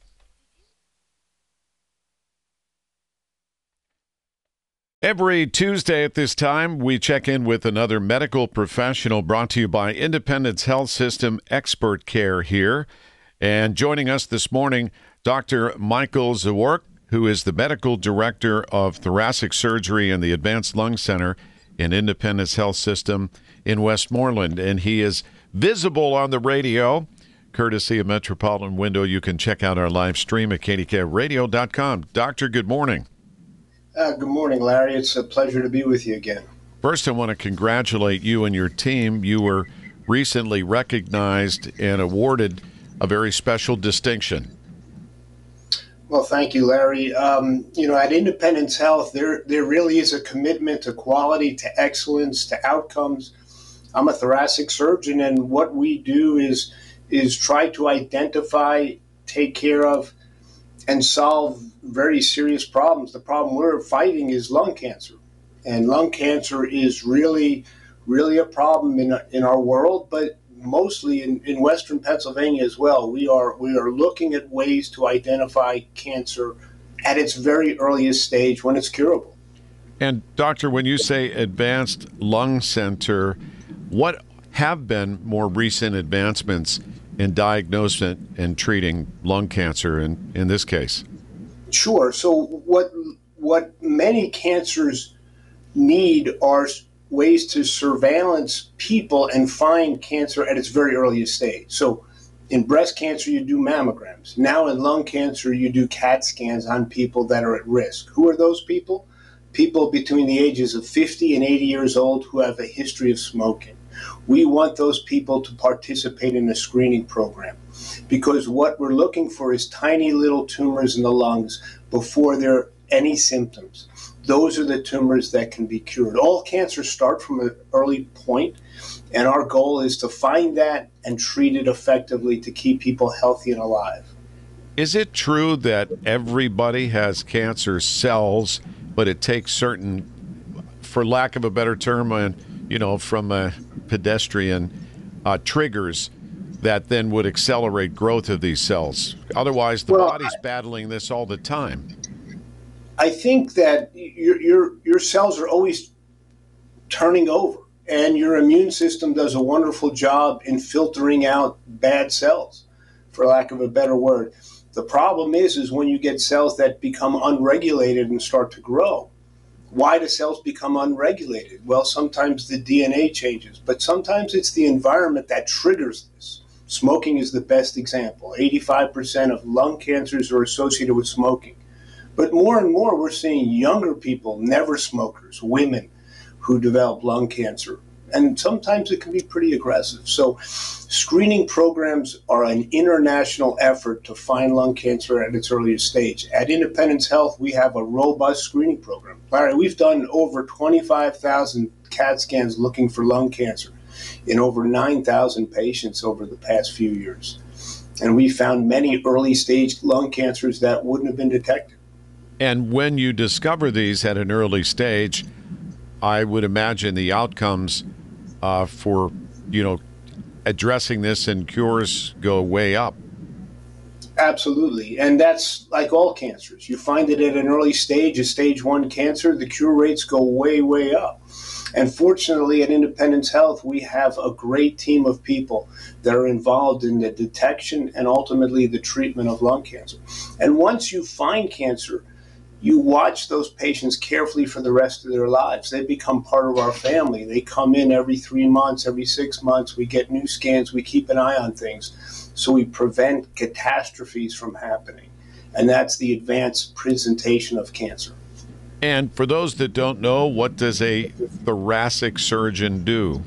Speaker 3: Every Tuesday at this time, we check in with another medical professional, brought to you by Independence Health System Expert Care here. And joining us this morning, Doctor Michael Zawark, who is the medical director of thoracic surgery in the Advanced Lung Center in Independence Health System in Westmoreland. And he is visible on the radio, courtesy of Metropolitan Window. You can check out our live stream at K D K radio dot com. Doctor, good morning.
Speaker 12: Uh, good morning, Larry. It's a pleasure to be with you again.
Speaker 3: First, I want to congratulate you and your team. You were recently recognized and awarded a very special distinction.
Speaker 12: Well, thank you, Larry. Um, you know, at Independence Health, there there really is a commitment to quality, to excellence, to outcomes. I'm a thoracic surgeon, and what we do is is try to identify, take care of, and solve very serious problems. The problem we're fighting is lung cancer, and lung cancer is really, really a problem in in our world, but mostly in, in Western Pennsylvania as well. We are we are looking at ways to identify cancer at its very earliest stage when it's curable.
Speaker 3: And doctor, when you say Advanced Lung Center, what have been more recent advancements in diagnosing and treating lung cancer in, in this case?
Speaker 12: Sure. So what what many cancers need are ways to surveillance people and find cancer at its very earliest stage. So in breast cancer, you do mammograms. Now in lung cancer, you do CAT scans on people that are at risk. Who are those people? People between the ages of fifty and eighty years old who have a history of smoking. We want those people to participate in a screening program, because what we're looking for is tiny little tumors in the lungs before there are any symptoms. Those are the tumors that can be cured. All cancers start from an early point, and our goal is to find that and treat it effectively to keep people healthy and alive.
Speaker 3: Is it true that everybody has cancer cells, but it takes certain, for lack of a better term, and you know, from a pedestrian, uh, triggers that then would accelerate growth of these cells? Otherwise, the well, body's I, battling this all the time.
Speaker 12: I think that your, your your cells are always turning over, and your immune system does a wonderful job in filtering out bad cells, for lack of a better word. The problem is, is when you get cells that become unregulated and start to grow. Why do cells become unregulated? Well, sometimes the D N A changes, but sometimes it's the environment that triggers this. Smoking is the best example. eighty-five percent of lung cancers are associated with smoking. But more and more, we're seeing younger people, never smokers, women who develop lung cancer. And sometimes it can be pretty aggressive. So screening programs are an international effort to find lung cancer at its earliest stage. At Independence Health, we have a robust screening program. Larry, we've done over twenty-five thousand CAT scans looking for lung cancer in over nine thousand patients over the past few years. And we found many early stage lung cancers that wouldn't have been detected.
Speaker 3: And when you discover these at an early stage, I would imagine the outcomes uh, for, you know, addressing this and cures go way up.
Speaker 12: Absolutely. And that's like all cancers. You find it at an early stage, a stage one cancer, the cure rates go way, way up. And fortunately, at Independence Health, we have a great team of people that are involved in the detection and ultimately the treatment of lung cancer. And once you find cancer, you watch those patients carefully for the rest of their lives. They become part of our family. They come in every three months, every six months. We get new scans. We keep an eye on things. So we prevent catastrophes from happening. And that's the advanced presentation of cancer.
Speaker 3: And for those that don't know, what does a thoracic surgeon do?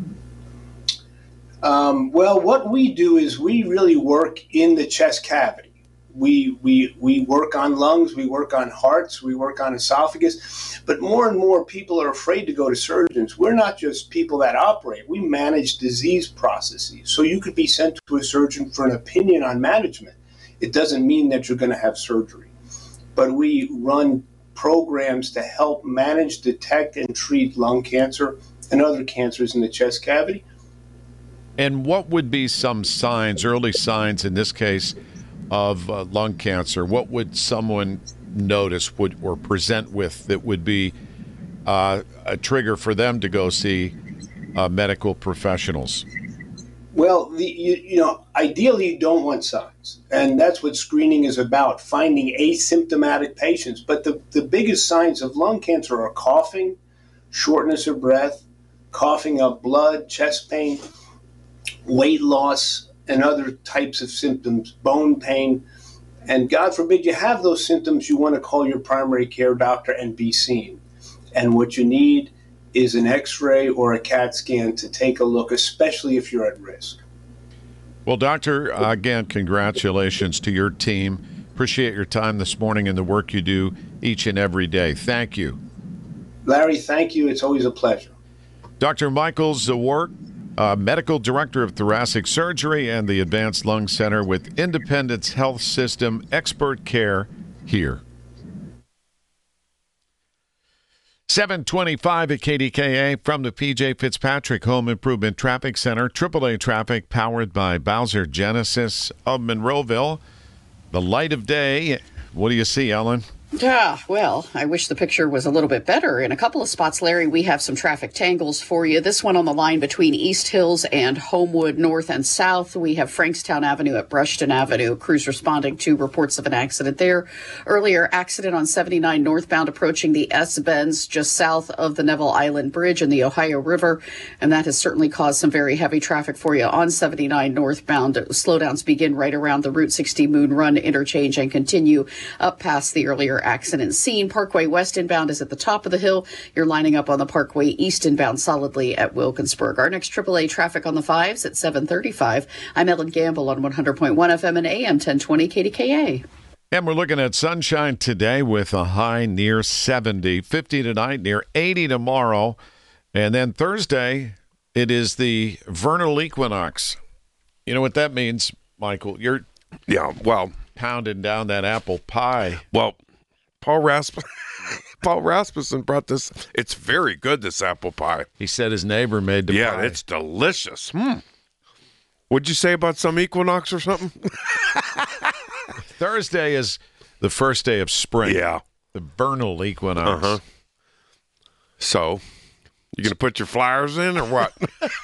Speaker 12: Um, well, what we do is we really work in the chest cavity. We, we, we work on lungs, we work on hearts, we work on esophagus, but more and more people are afraid to go to surgeons. We're not just people that operate, we manage disease processes. So you could be sent to a surgeon for an opinion on management. It doesn't mean that you're going to have surgery. But we run programs to help manage, detect, and treat lung cancer and other cancers in the chest cavity.
Speaker 3: And what would be some signs, early signs in this case, of uh, lung cancer? What would someone notice would or present with that would be uh, a trigger for them to go see uh, medical professionals?
Speaker 12: Well, the, you, you know, ideally you don't want signs, and that's what screening is about, finding asymptomatic patients. But the, the biggest signs of lung cancer are coughing, shortness of breath, coughing up blood, chest pain, weight loss, and other types of symptoms, bone pain. And God forbid you have those symptoms, you want to call your primary care doctor and be seen. And what you need is an x-ray or a CAT scan to take a look, especially if you're at risk.
Speaker 3: Well, Doctor, uh, again, congratulations to your team. Appreciate your time this morning and the work you do each and every day. Thank you.
Speaker 12: Larry, thank you. It's always a pleasure.
Speaker 3: Doctor Michael Zawark, Uh, Medical Director of Thoracic Surgery and the Advanced Lung Center with Independence Health System Expert Care here. seven twenty-five at K D K A from the P J Fitzpatrick Home Improvement Traffic Center. triple A Traffic powered by Bowser Genesis of Monroeville. The light of day. What do you see, Ellen?
Speaker 6: Yeah, well, I wish the picture was a little bit better. In a couple of spots, Larry, we have some traffic tangles for you. This one on the line between East Hills and Homewood North and South. We have Frankstown Avenue at Brushton Avenue. Crews responding to reports of an accident there. Earlier, accident on seventy-nine northbound approaching the S-Bends just south of the Neville Island Bridge in the Ohio River. And that has certainly caused some very heavy traffic for you on seventy-nine northbound. Slowdowns begin right around the Route sixty Moon Run interchange and continue up past the earlier accident scene. Parkway West inbound is at the top of the hill. You're lining up on the Parkway East inbound solidly at Wilkinsburg. Our next triple A traffic on the fives at seven thirty-five. I'm Ellen Gamble on one hundred point one F M and A M ten twenty K D K A.
Speaker 3: And we're looking at sunshine today with a high near seventy, fifty tonight, near eighty tomorrow. And then Thursday, it is the vernal equinox. You know what that means, Michael? You're
Speaker 4: yeah, well,
Speaker 3: pounding down that apple pie.
Speaker 4: Well, Paul Rasp- Paul Rasmussen brought this. It's very good, this apple pie.
Speaker 3: He said his neighbor made the
Speaker 4: yeah,
Speaker 3: pie.
Speaker 4: Yeah, it's delicious. Hmm. What'd you say about some equinox or something?
Speaker 3: Thursday is the first day of spring.
Speaker 4: Yeah.
Speaker 3: The vernal equinox.
Speaker 4: Uh-huh. So, you going to put your flowers in or what?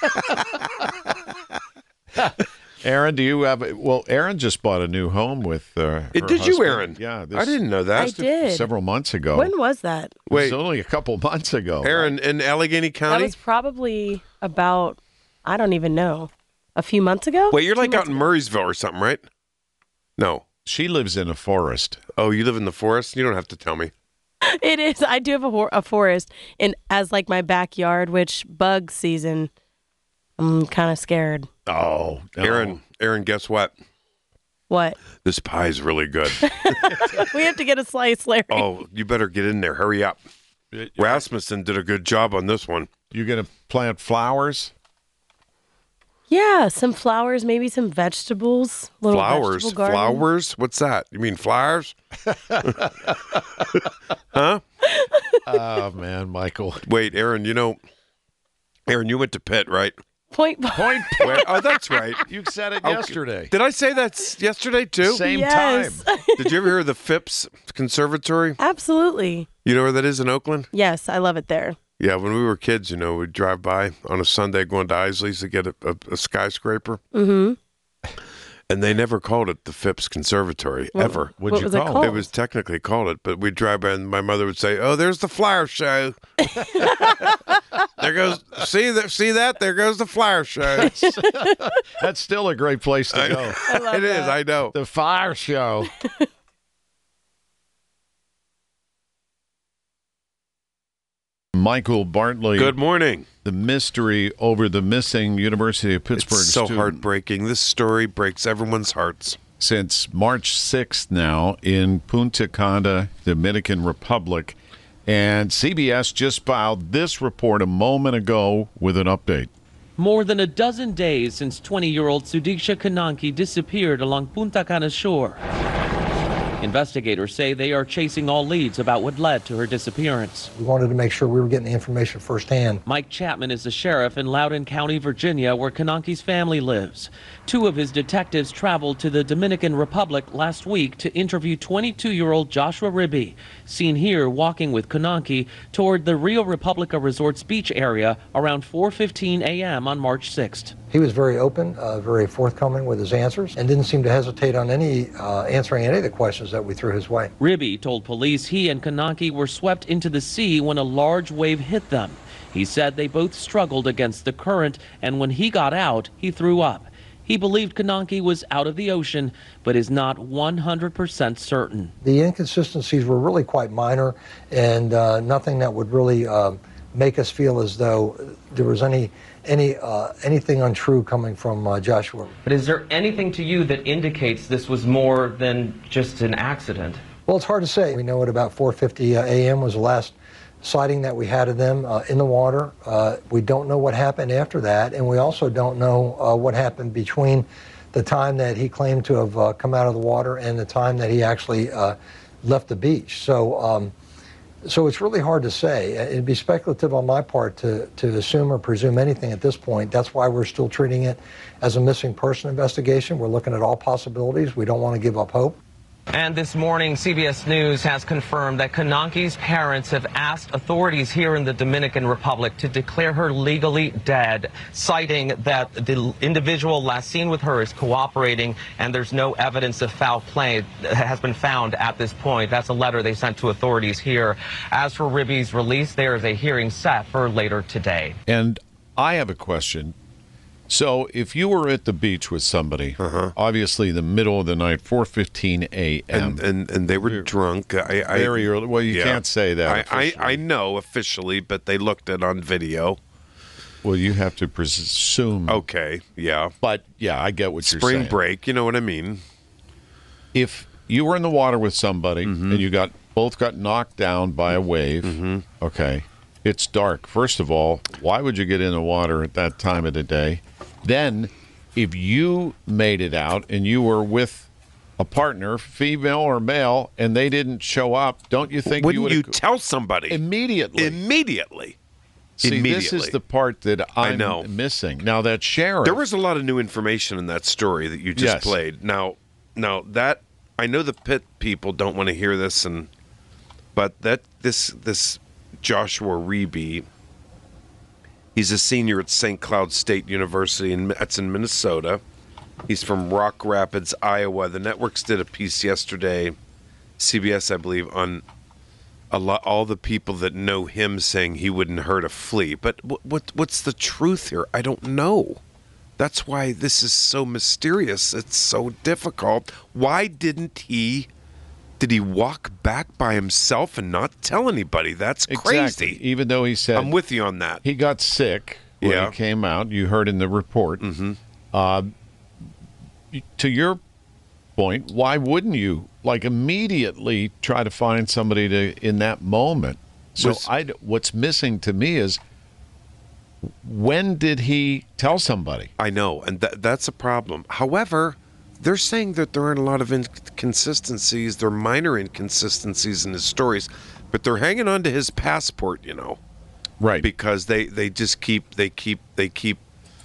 Speaker 3: Aaron, do you have? Well, Aaron just bought a new home with uh, her
Speaker 4: Did
Speaker 3: husband.
Speaker 4: you, Aaron?
Speaker 3: Yeah,
Speaker 4: I didn't know that.
Speaker 5: I did.
Speaker 3: Several months ago.
Speaker 5: When was that?
Speaker 3: It was only a couple months ago.
Speaker 4: Aaron, in Allegheny County?
Speaker 5: That was probably about, I don't even know, a few months ago?
Speaker 4: Wait, you're like out in Murraysville or something, right? No.
Speaker 3: She lives in a forest.
Speaker 4: Oh, you live in the forest? You don't have to tell me.
Speaker 5: It is. I do have a, a forest in as like my backyard, which bug season, I'm kind of scared.
Speaker 3: Oh, no.
Speaker 4: Aaron, Aaron, guess what?
Speaker 5: What?
Speaker 4: This pie's really good.
Speaker 5: We have to get a slice, Larry.
Speaker 4: Oh, you better get in there. Hurry up. Rasmussen did a good job on this one.
Speaker 3: You going to plant flowers?
Speaker 5: Yeah, some flowers, maybe some vegetables. Little
Speaker 4: flowers?
Speaker 5: vegetable garden.
Speaker 4: Flowers? What's that? You mean flowers? Huh?
Speaker 3: Oh, man, Michael.
Speaker 4: Wait, Aaron, you know, Aaron, you went to Pitt, right?
Speaker 5: Point
Speaker 3: Point.
Speaker 4: Wait, oh, that's right.
Speaker 3: You said it
Speaker 4: Okay.
Speaker 3: yesterday.
Speaker 4: Did I say that yesterday, too?
Speaker 3: Same
Speaker 5: Yes.
Speaker 3: time.
Speaker 4: Did you ever hear of the Phipps Conservatory?
Speaker 5: Absolutely.
Speaker 4: You know where that is in Oakland?
Speaker 5: Yes, I love it there.
Speaker 4: Yeah, when we were kids, you know, we'd drive by on a Sunday going to Isley's to get a, a, a skyscraper.
Speaker 5: Mm-hmm.
Speaker 4: And they never called it the Phipps Conservatory,
Speaker 5: What-
Speaker 4: ever.
Speaker 5: What'd what you was it call it? called?
Speaker 4: It was technically called it, but we'd drive by and my mother would say, "Oh, there's the flower show." There goes, see that? See that? There goes the flower show.
Speaker 3: That's still a great place to go.
Speaker 5: I love
Speaker 4: It is,
Speaker 5: that.
Speaker 4: I know.
Speaker 3: The fire show. Michael Bartley.
Speaker 4: Good morning.
Speaker 3: The mystery over the missing University of Pittsburgh
Speaker 4: It's so
Speaker 3: student.
Speaker 4: heartbreaking. This story breaks everyone's hearts.
Speaker 3: Since March sixth now in Punta Cana, Dominican Republic. And C B S just filed this report a moment ago with an update.
Speaker 14: More than a dozen days since twenty-year-old Sudiksha Kananki disappeared along Punta Cana shore. Investigators say they are chasing all leads about what led to her disappearance.
Speaker 15: We wanted to make sure we were getting the information firsthand.
Speaker 14: Mike Chapman is the sheriff in Loudoun County, Virginia, where Kananki's family lives. Two of his detectives traveled to the Dominican Republic last week to interview twenty-two-year-old Joshua Ribby, seen here walking with Kananki toward the Rio Republica Resorts beach area around four fifteen a.m. on March sixth.
Speaker 15: He was very open, uh, very forthcoming with his answers, and didn't seem to hesitate on any uh, answering any of the questions that we threw his way.
Speaker 14: Ribby told police he and Kananki were swept into the sea when a large wave hit them. He said they both struggled against the current, and when he got out, he threw up. He believed Kananki was out of the ocean, but is not one hundred percent certain.
Speaker 15: The inconsistencies were really quite minor, and uh, nothing that would really uh, make us feel as though there was any any uh, anything untrue coming from uh, Joshua.
Speaker 14: But is there anything to you that indicates this was more than just an accident?
Speaker 15: Well, it's hard to say. We know at about four fifty a.m. was the last sighting that we had of them uh, in the water. Uh, we don't know what happened after that, and we also don't know uh, what happened between the time that he claimed to have uh, come out of the water and the time that he actually uh, left the beach. So, um, so it's really hard to say. It'd be speculative on my part to, to assume or presume anything at this point. That's why we're still treating it as a missing person investigation. We're looking at all possibilities. We don't want to give up hope.
Speaker 14: And this morning, C B S News has confirmed that Kananki's parents have asked authorities here in the Dominican Republic to declare her legally dead, citing that the individual last seen with her is cooperating and there's no evidence of foul play that has been found at this point. That's a letter they sent to authorities here. As for Ribby's release, there is a hearing set for later today.
Speaker 3: And I have a question. So if you were at the beach with somebody, uh-huh. obviously the middle of the night, four fifteen a.m.
Speaker 4: And, and and they were drunk. I, I,
Speaker 3: very early. Well, you
Speaker 4: yeah.
Speaker 3: can't say that.
Speaker 4: I, I, I know officially, but they looked at on video.
Speaker 3: Well, you have to presume.
Speaker 4: Okay, yeah.
Speaker 3: But, yeah, I get what
Speaker 4: Spring
Speaker 3: you're saying.
Speaker 4: Spring break, you know what I mean?
Speaker 3: If you were in the water with somebody mm-hmm. and you got both got knocked down by a wave, mm-hmm. okay, it's dark. First of all, why would you get in the water at that time of the day? Then, if you made it out and you were with a partner, female or male, and they didn't show up, don't you think
Speaker 4: Wouldn't
Speaker 3: you would
Speaker 4: you tell somebody?
Speaker 3: Immediately.
Speaker 4: Immediately.
Speaker 3: See,
Speaker 4: Immediately.
Speaker 3: this is the part that I'm
Speaker 4: I know.
Speaker 3: missing. Now, that sheriff...
Speaker 4: There was a lot of new information in that story that you just
Speaker 3: yes.
Speaker 4: played. Now, now that... I know the Pitt people don't want to hear this, and but that this this Joshua Ribby... He's a senior at Saint Cloud State University, and that's in Minnesota. He's from Rock Rapids, Iowa. The networks did a piece yesterday, C B S, I believe, on a lot, all the people that know him saying he wouldn't hurt a flea. But what, what what's the truth here? I don't know. That's why this is so mysterious. It's so difficult. Why didn't he... Did he walk back by himself and not tell anybody? That's crazy.
Speaker 3: Exactly. Even though he said...
Speaker 4: I'm with you on that.
Speaker 3: He got sick when
Speaker 4: yeah.
Speaker 3: he came out. You heard in the report.
Speaker 4: Mm-hmm.
Speaker 3: Uh, to your point, why wouldn't you, like, immediately try to find somebody to in that moment? So
Speaker 4: Was,
Speaker 3: I, what's missing to me is, when did he tell somebody?
Speaker 4: I know, and th- that's a problem. However... They're saying that there aren't a lot of inconsistencies. They're minor inconsistencies in his stories, but they're hanging on to his passport, you know,
Speaker 3: right?
Speaker 4: Because they, they just keep they keep they keep.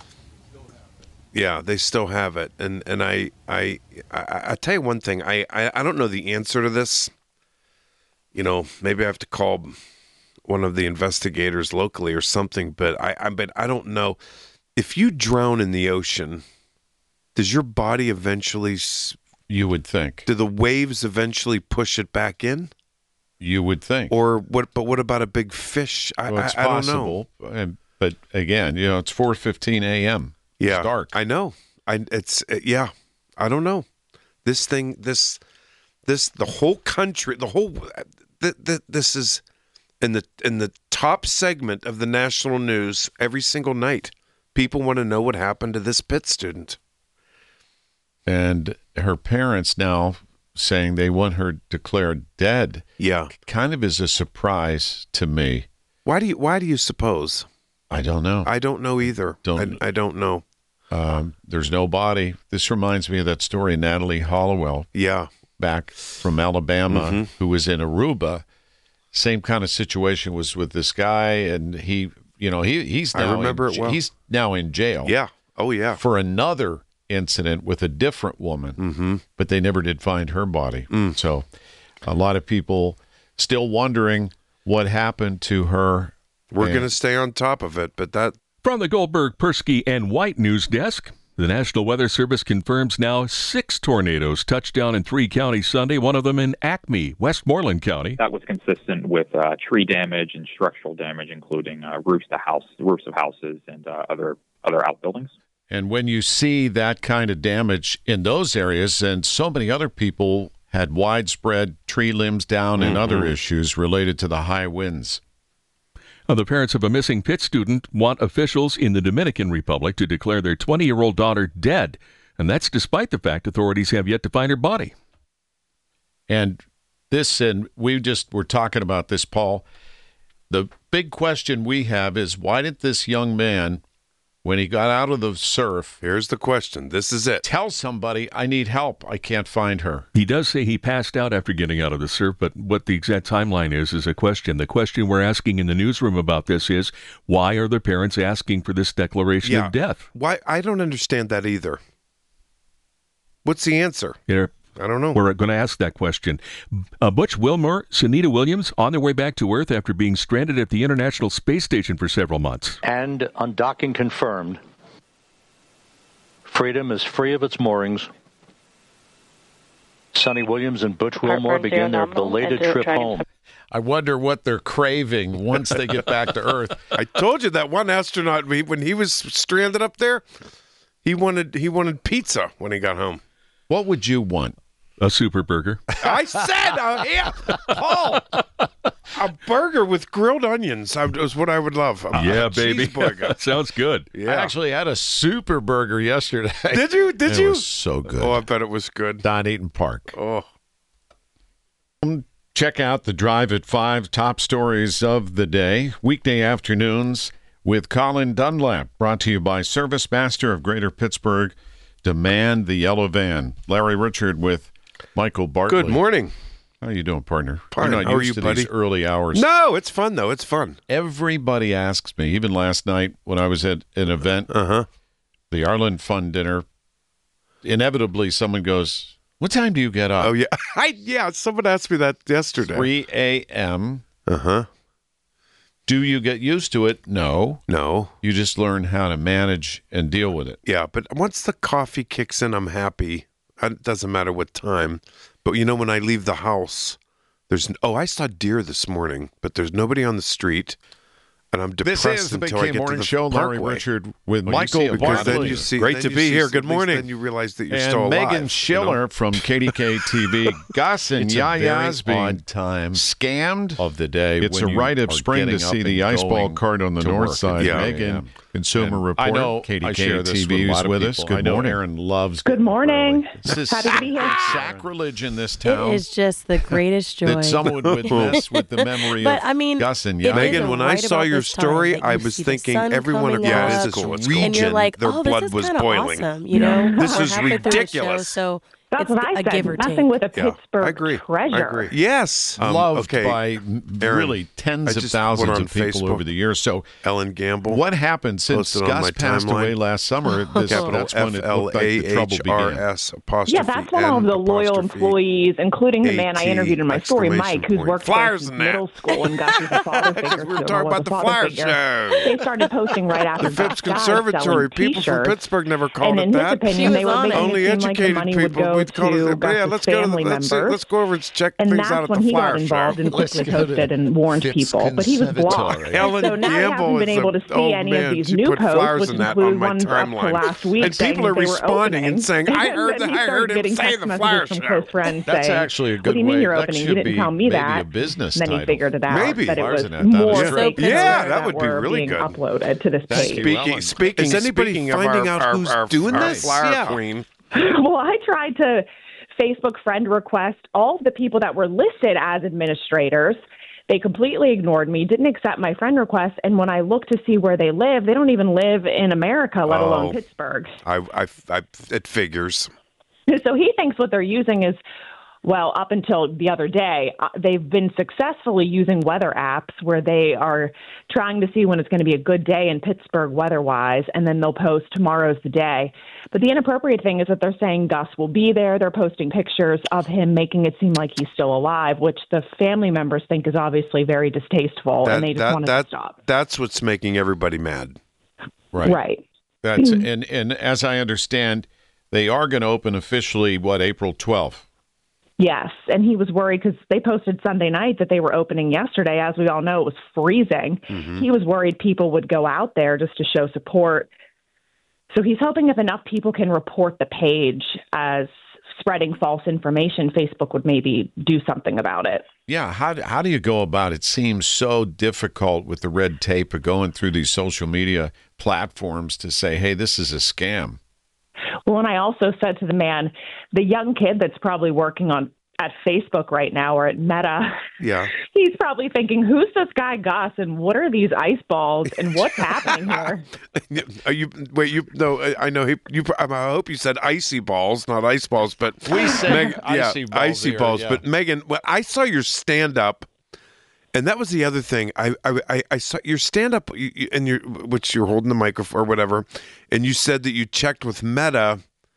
Speaker 4: Yeah, they still have it, and and I I I, I tell you one thing. I, I I don't know the answer to this. You know, maybe I have to call one of the investigators locally or something. But I, I but I don't know if you drown in the ocean. Does your body eventually?
Speaker 3: You would think.
Speaker 4: Do the waves eventually push it back in?
Speaker 3: You would think.
Speaker 4: Or what? But what about a big fish? I,
Speaker 3: well, it's
Speaker 4: I, I
Speaker 3: possible.
Speaker 4: don't know.
Speaker 3: And, but again, you know, it's four fifteen a.m.
Speaker 4: Yeah,
Speaker 3: it's dark.
Speaker 4: I know. I it's yeah. I don't know. This thing, this, this, the whole country, the whole. Th- th- this is in the in the top segment of the national news every single night. People want to know what happened to this Pitt student.
Speaker 3: And her parents now saying they want her declared dead.
Speaker 4: Yeah,
Speaker 3: kind of is a surprise to me.
Speaker 4: Why do you Why do you suppose?
Speaker 3: I don't know.
Speaker 4: I don't know either. Don't I, I don't know.
Speaker 3: Um, there's no body. This reminds me of that story, Natalie Hollowell.
Speaker 4: Yeah,
Speaker 3: back from Alabama,
Speaker 4: mm-hmm.
Speaker 3: who was in Aruba. Same kind of situation was with this guy, and he, you know, he he's now
Speaker 4: I remember
Speaker 3: in,
Speaker 4: it well.
Speaker 3: He's now in jail.
Speaker 4: Yeah. Oh yeah.
Speaker 3: For another incident with a different woman,
Speaker 4: mm-hmm.
Speaker 3: but they never did find her body.
Speaker 4: Mm.
Speaker 3: So a lot of people still wondering what happened to her.
Speaker 4: We're going to stay on top of it, but that...
Speaker 8: From the Goldberg, Persky, and White News Desk, the National Weather Service confirms now six tornadoes touched down in three counties Sunday, one of them in Acme, Westmoreland County.
Speaker 9: That was consistent with uh, tree damage and structural damage, including uh, roofs to house, roofs of houses and uh, other other outbuildings.
Speaker 3: And when you see that kind of damage in those areas, and so many other people had widespread tree limbs down
Speaker 4: mm-hmm.
Speaker 3: and other issues related to the high winds.
Speaker 8: Uh, the parents of a missing Pitt student want officials in the Dominican Republic to declare their twenty-year-old daughter dead, and that's despite the fact authorities have yet to find her body.
Speaker 3: And this, and we just were talking about this, Paul. The big question we have is, why did this young man, when he got out of the surf,
Speaker 4: here's the question, this is it,
Speaker 3: tell somebody, I need help, I can't find her?
Speaker 8: He does say he passed out after getting out of the surf, but what the exact timeline is is a question. The question we're asking in the newsroom about this is, why are the parents asking for this declaration
Speaker 4: yeah.
Speaker 8: of death?
Speaker 4: Why? I don't understand that either. What's the answer?
Speaker 8: Yeah.
Speaker 4: I don't know.
Speaker 8: We're going to ask that question. Uh, Butch Wilmore, Sunita Williams, on their way back to Earth after being stranded at the International Space Station for several months.
Speaker 10: And undocking confirmed, Freedom is free of its moorings. Sunny Williams and Butch Wilmore begin their belated trip home.
Speaker 3: I wonder what they're craving once they get back to Earth.
Speaker 4: I told you that one astronaut, when he was stranded up there, he wanted he wanted pizza when he got home.
Speaker 3: What would you want?
Speaker 8: A super burger.
Speaker 4: I said, uh, yeah, Paul, a burger with grilled onions is what I would love. A,
Speaker 8: yeah,
Speaker 4: a
Speaker 8: baby. Sounds good.
Speaker 3: Yeah. I actually had a super burger yesterday.
Speaker 4: Did you? Did
Speaker 3: it
Speaker 4: you?
Speaker 3: It was so good.
Speaker 4: Oh, I bet it was good.
Speaker 3: Don Eaton Park.
Speaker 4: Oh.
Speaker 3: Check out the Drive at five top stories of the day. Weekday afternoons with Colin Dunlap. Brought to you by Service Master of Greater Pittsburgh. Demand the yellow van. Larry Richard with Michael Bartley.
Speaker 4: Good morning.
Speaker 3: How you doing, partner?
Speaker 4: Fine.
Speaker 3: You're not
Speaker 4: How
Speaker 3: used
Speaker 4: are you,
Speaker 3: to
Speaker 4: buddy?
Speaker 3: These early hours.
Speaker 4: No, it's fun, though. It's fun.
Speaker 3: Everybody asks me, even last night when I was at an event,
Speaker 4: uh-huh.
Speaker 3: the Arlen Fun Dinner, inevitably someone goes, what time do you get up?
Speaker 4: Oh, yeah. I Yeah, someone asked me that yesterday.
Speaker 3: three a.m.
Speaker 4: Uh-huh.
Speaker 3: Do you get used to it? No.
Speaker 4: No.
Speaker 3: You just learn how to manage and deal with it.
Speaker 4: Yeah, but once the coffee kicks in, I'm happy. It doesn't matter what time. But, you know, when I leave the house, there's... Oh, I saw deer this morning, but there's nobody on the street. And I'm depressed
Speaker 3: this is the Big
Speaker 4: until
Speaker 3: K
Speaker 4: I get
Speaker 3: Morning
Speaker 4: to the
Speaker 3: Show. Larry
Speaker 4: Parkway.
Speaker 3: Richard with
Speaker 4: Well,
Speaker 3: Michael
Speaker 4: because
Speaker 3: Bartley.
Speaker 4: then you see,
Speaker 3: Great
Speaker 4: then
Speaker 3: to
Speaker 4: you
Speaker 3: be
Speaker 4: see-
Speaker 3: here. Good
Speaker 4: at least
Speaker 3: morning.
Speaker 4: Then you realize that you're
Speaker 3: and
Speaker 4: still alive.
Speaker 3: Megan Schiller
Speaker 4: you know?
Speaker 3: from K D K T V. Gus and
Speaker 16: It's a very
Speaker 3: Yaya's being
Speaker 16: odd time
Speaker 3: scammed
Speaker 16: of the day.
Speaker 3: It's
Speaker 16: when
Speaker 3: a
Speaker 16: you
Speaker 3: rite of
Speaker 16: are
Speaker 3: spring to
Speaker 16: getting
Speaker 3: see
Speaker 16: up
Speaker 3: the
Speaker 16: and
Speaker 3: ice ball
Speaker 16: going
Speaker 3: cart on the
Speaker 16: to
Speaker 3: north
Speaker 16: work
Speaker 3: side.
Speaker 4: Yeah.
Speaker 3: Megan, Consumer
Speaker 16: And
Speaker 3: Report.
Speaker 16: I know
Speaker 3: K D K
Speaker 16: I share this
Speaker 3: T V
Speaker 16: with a
Speaker 3: is
Speaker 16: lot of
Speaker 3: with
Speaker 16: people.
Speaker 3: us. Good
Speaker 16: I know
Speaker 3: morning.
Speaker 16: Aaron loves.
Speaker 17: Good morning.
Speaker 3: This is
Speaker 17: Happy to be here.
Speaker 3: sacrilege in this town.
Speaker 5: It is just the greatest joy.
Speaker 3: That someone would mess with the memory
Speaker 5: But,
Speaker 3: of
Speaker 5: I mean,
Speaker 3: Gus and
Speaker 5: it
Speaker 3: Yaya.
Speaker 4: Megan,
Speaker 5: isn't
Speaker 4: when I
Speaker 5: right
Speaker 4: saw
Speaker 5: about
Speaker 4: your
Speaker 5: this time
Speaker 4: story,
Speaker 5: that you
Speaker 4: I was
Speaker 5: see the
Speaker 4: thinking
Speaker 5: sun
Speaker 4: everyone
Speaker 5: coming
Speaker 4: across
Speaker 5: up,
Speaker 4: this
Speaker 5: and
Speaker 4: region,
Speaker 5: you're like,
Speaker 4: their
Speaker 5: oh, this
Speaker 4: blood
Speaker 5: is
Speaker 4: was
Speaker 5: kinda
Speaker 4: boiling.
Speaker 5: Awesome, you know,
Speaker 4: This
Speaker 5: We're
Speaker 4: is
Speaker 5: halfway through the show,
Speaker 4: ridiculous.
Speaker 5: so
Speaker 17: That's
Speaker 5: it's
Speaker 17: what I
Speaker 5: a
Speaker 17: said.
Speaker 5: give or
Speaker 17: Nothing
Speaker 5: take.
Speaker 17: with a
Speaker 4: Yeah,
Speaker 17: Pittsburgh
Speaker 4: I agree.
Speaker 17: treasure.
Speaker 4: I agree. Yes. Um,
Speaker 3: Loved
Speaker 4: okay.
Speaker 3: by
Speaker 4: Aaron.
Speaker 3: really tens
Speaker 4: I
Speaker 3: of
Speaker 4: just
Speaker 3: thousands
Speaker 4: went on
Speaker 3: of people
Speaker 4: Facebook.
Speaker 3: over the years. So
Speaker 4: Ellen Gamble.
Speaker 3: what happened since
Speaker 4: posted on my
Speaker 3: Gus passed
Speaker 4: timeline.
Speaker 3: away last summer? This,
Speaker 4: Capital
Speaker 3: that's when it looked like the trouble began.
Speaker 4: apostrophe
Speaker 16: Yeah, that's when all of the loyal employees, including the man I interviewed in my story, Mike, who's worked there since middle school and Gus is a father figure.
Speaker 4: We're
Speaker 16: so
Speaker 4: talking
Speaker 16: was
Speaker 4: about
Speaker 16: a
Speaker 4: the
Speaker 16: father
Speaker 4: Flyer
Speaker 16: figure.
Speaker 4: Show.
Speaker 16: They started posting right after
Speaker 4: The
Speaker 16: Gus
Speaker 4: Phipps
Speaker 16: died,
Speaker 4: Conservatory.
Speaker 16: selling
Speaker 4: People from
Speaker 16: t-shirts.
Speaker 4: Pittsburgh never called
Speaker 16: and
Speaker 4: it
Speaker 16: in
Speaker 4: that.
Speaker 16: his opinion, they were making
Speaker 4: Only
Speaker 16: it seem like the
Speaker 4: educated
Speaker 16: money
Speaker 4: people
Speaker 16: would go
Speaker 4: we'd call
Speaker 16: to
Speaker 4: it. Yeah,
Speaker 16: Gus's
Speaker 4: let's go to
Speaker 16: family
Speaker 4: the, let's,
Speaker 16: members.
Speaker 4: let's go over and check
Speaker 16: and
Speaker 4: things
Speaker 16: that's
Speaker 4: out at
Speaker 16: when
Speaker 4: the
Speaker 16: he
Speaker 4: Flyer
Speaker 16: got involved
Speaker 4: Show.
Speaker 16: and quickly posted and warned people. But he was blocked.
Speaker 4: Ellen
Speaker 16: so now he
Speaker 4: Gamble
Speaker 16: hasn't been
Speaker 4: is
Speaker 16: able
Speaker 4: a-
Speaker 16: to see
Speaker 4: oh,
Speaker 16: any
Speaker 4: man,
Speaker 16: of these
Speaker 4: she
Speaker 16: new
Speaker 4: put
Speaker 16: posts,
Speaker 4: flowers
Speaker 16: which
Speaker 4: in that on
Speaker 16: include
Speaker 4: my
Speaker 16: ones up to
Speaker 4: timeline.
Speaker 16: last week.
Speaker 4: And
Speaker 16: saying
Speaker 4: people are
Speaker 16: that they were
Speaker 4: responding and
Speaker 16: opening.
Speaker 4: saying, "I
Speaker 16: And
Speaker 4: heard
Speaker 16: then
Speaker 4: that-
Speaker 16: he
Speaker 4: I
Speaker 16: started
Speaker 4: heard him
Speaker 16: getting
Speaker 4: say
Speaker 16: text
Speaker 4: the
Speaker 16: messages
Speaker 4: Flyer
Speaker 16: from
Speaker 4: Show."
Speaker 16: close friends
Speaker 3: That's
Speaker 16: saying,
Speaker 3: actually a
Speaker 16: "What
Speaker 3: good
Speaker 16: do you mean
Speaker 3: way-
Speaker 16: you're
Speaker 3: that
Speaker 16: opening? You
Speaker 3: should
Speaker 16: didn't
Speaker 3: be
Speaker 16: tell me
Speaker 3: maybe
Speaker 16: that."
Speaker 3: a business
Speaker 16: And then he
Speaker 3: title.
Speaker 16: figured it out
Speaker 4: Maybe.
Speaker 16: that it
Speaker 3: Flowers
Speaker 16: was
Speaker 3: in that, that
Speaker 16: more
Speaker 3: is true.
Speaker 16: fake
Speaker 4: Yeah,
Speaker 16: pictures
Speaker 4: that would be
Speaker 16: were
Speaker 4: really
Speaker 16: being
Speaker 4: good.
Speaker 16: uploaded to this
Speaker 3: Thank
Speaker 16: page.
Speaker 3: you,
Speaker 4: Speaking,
Speaker 3: Ellen.
Speaker 4: speaking,
Speaker 3: Is anybody
Speaker 4: speaking
Speaker 3: finding
Speaker 4: of
Speaker 3: out
Speaker 4: our,
Speaker 3: who's
Speaker 4: our,
Speaker 3: doing
Speaker 4: our
Speaker 3: this?
Speaker 4: Flyer
Speaker 3: Yeah.
Speaker 4: Queen.
Speaker 16: Well, I tried to Facebook friend request all of the people that were listed as administrators. They completely ignored me, didn't accept my friend request, and when I looked to see where they live, they don't even live in America, let
Speaker 4: Oh.
Speaker 16: alone Pittsburgh.
Speaker 4: I, I, I, it figures.
Speaker 16: So he thinks what they're using is, well, up until the other day, uh, they've been successfully using weather apps where they are trying to see when it's going to be a good day in Pittsburgh weather-wise, and then they'll post tomorrow's the day. But the inappropriate thing is that they're saying Gus will be there. They're posting pictures of him, making it seem like he's still alive, which the family members think is obviously very distasteful,
Speaker 4: That,
Speaker 16: and they just
Speaker 4: that,
Speaker 16: want it
Speaker 4: that,
Speaker 16: to stop.
Speaker 4: That's what's making everybody mad.
Speaker 3: Right.
Speaker 16: Right.
Speaker 3: That's and and as I understand, they are going to open officially what April twelfth.
Speaker 16: Yes, and he was worried because they posted Sunday night that they were opening yesterday. As we all know, it was freezing.
Speaker 3: Mm-hmm.
Speaker 16: He was worried people would go out there just to show support. So he's hoping if enough people can report the page as spreading false information, Facebook would maybe do something about it.
Speaker 3: Yeah, how do, how do you go about it? It seems so difficult with the red tape of going through these social media platforms to say, hey, this is a scam.
Speaker 16: Well, and I also said to the man, the young kid that's probably working on at Facebook right now or at Meta,
Speaker 4: Yeah.
Speaker 16: he's probably thinking, who's this guy Gus and what are these ice balls and what's happening here?
Speaker 4: Are you wait? You no, I I know. He, you. I hope you said icy balls, not ice balls. But
Speaker 3: We said
Speaker 4: Meg-
Speaker 3: icy
Speaker 4: yeah,
Speaker 3: balls
Speaker 4: icy
Speaker 3: here,
Speaker 4: balls.
Speaker 3: yeah.
Speaker 4: But Megan, well, I saw your stand up, and that was the other thing. I I, I, I saw your stand up, and your which you're holding the microphone or whatever, and you said that you checked with Meta.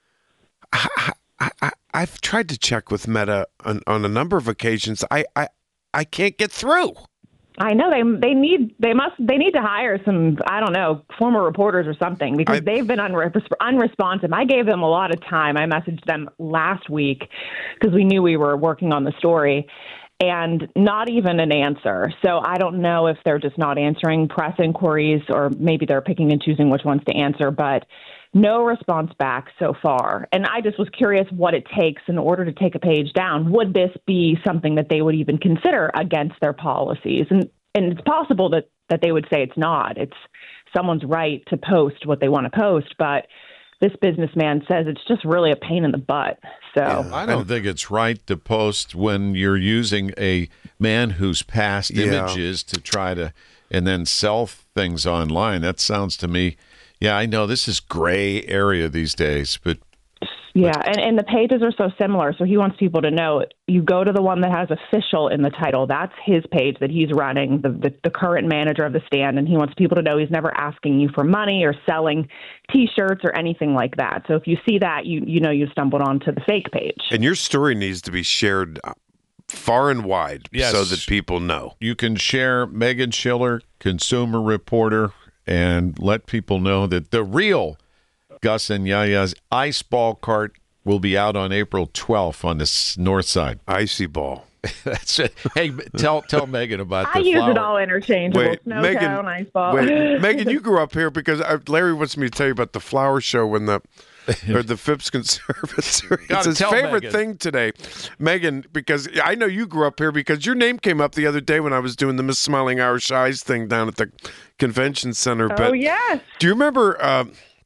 Speaker 4: I, I, I, I've tried to check with Meta on, on a number of occasions. I, I, I can't get through.
Speaker 16: I know they they need they must they need to hire some I don't know former reporters or something because
Speaker 4: I-
Speaker 16: they've been unre- unresponsive. I gave them a lot of time. I messaged them last week because we knew we were working on the story, and not even an answer. So I don't know if they're just not answering press inquiries or maybe they're picking and choosing which ones to answer, but no response back so far. And I just was curious what it takes in order to take a page down. Would this be something that they would even consider against their policies? And and it's possible that, that they would say it's not. It's someone's right to post what they want to post, but this businessman says it's just really a pain in the butt. So
Speaker 3: I don't think it's right to post when you're using a man who's passed
Speaker 4: Yeah.
Speaker 3: images to try to and then sell things online. That sounds to me, yeah, I know this is gray area these days, but
Speaker 16: yeah, and, and the pages are so similar. So he wants people to know you go to the one that has official in the title. That's his page that he's running, the, the, the current manager of the stand. And he wants people to know he's never asking you for money or selling T-shirts or anything like that. So if you see that, you you know you stumbled onto the fake page.
Speaker 4: And your story needs to be shared far and wide
Speaker 3: Yes.
Speaker 4: so that people know.
Speaker 3: you can share Megan Schiller, Consumer Reporter, and let people know that the real Gus and Yaya's ice ball cart will be out on April twelfth on the s- north side.
Speaker 4: Icy ball.
Speaker 3: That's it. Hey, tell tell Megan about
Speaker 16: I
Speaker 3: the
Speaker 16: use
Speaker 3: flower.
Speaker 16: it all interchangeable.
Speaker 4: Wait,
Speaker 16: Snow
Speaker 4: Megan-
Speaker 16: cone, ice ball.
Speaker 4: Wait, Megan, you grew up here because I, Larry wants me to tell you about the flower show when the or the Phipps Conservatory. It's
Speaker 3: Gotta
Speaker 4: his
Speaker 3: tell
Speaker 4: favorite
Speaker 3: Megan.
Speaker 4: thing today, Megan. Because I know you grew up here because your name came up the other day when I was doing the Miss Smiling Irish Eyes thing down at the convention center.
Speaker 16: Oh,
Speaker 4: but
Speaker 16: yes.
Speaker 4: do you remember? Uh,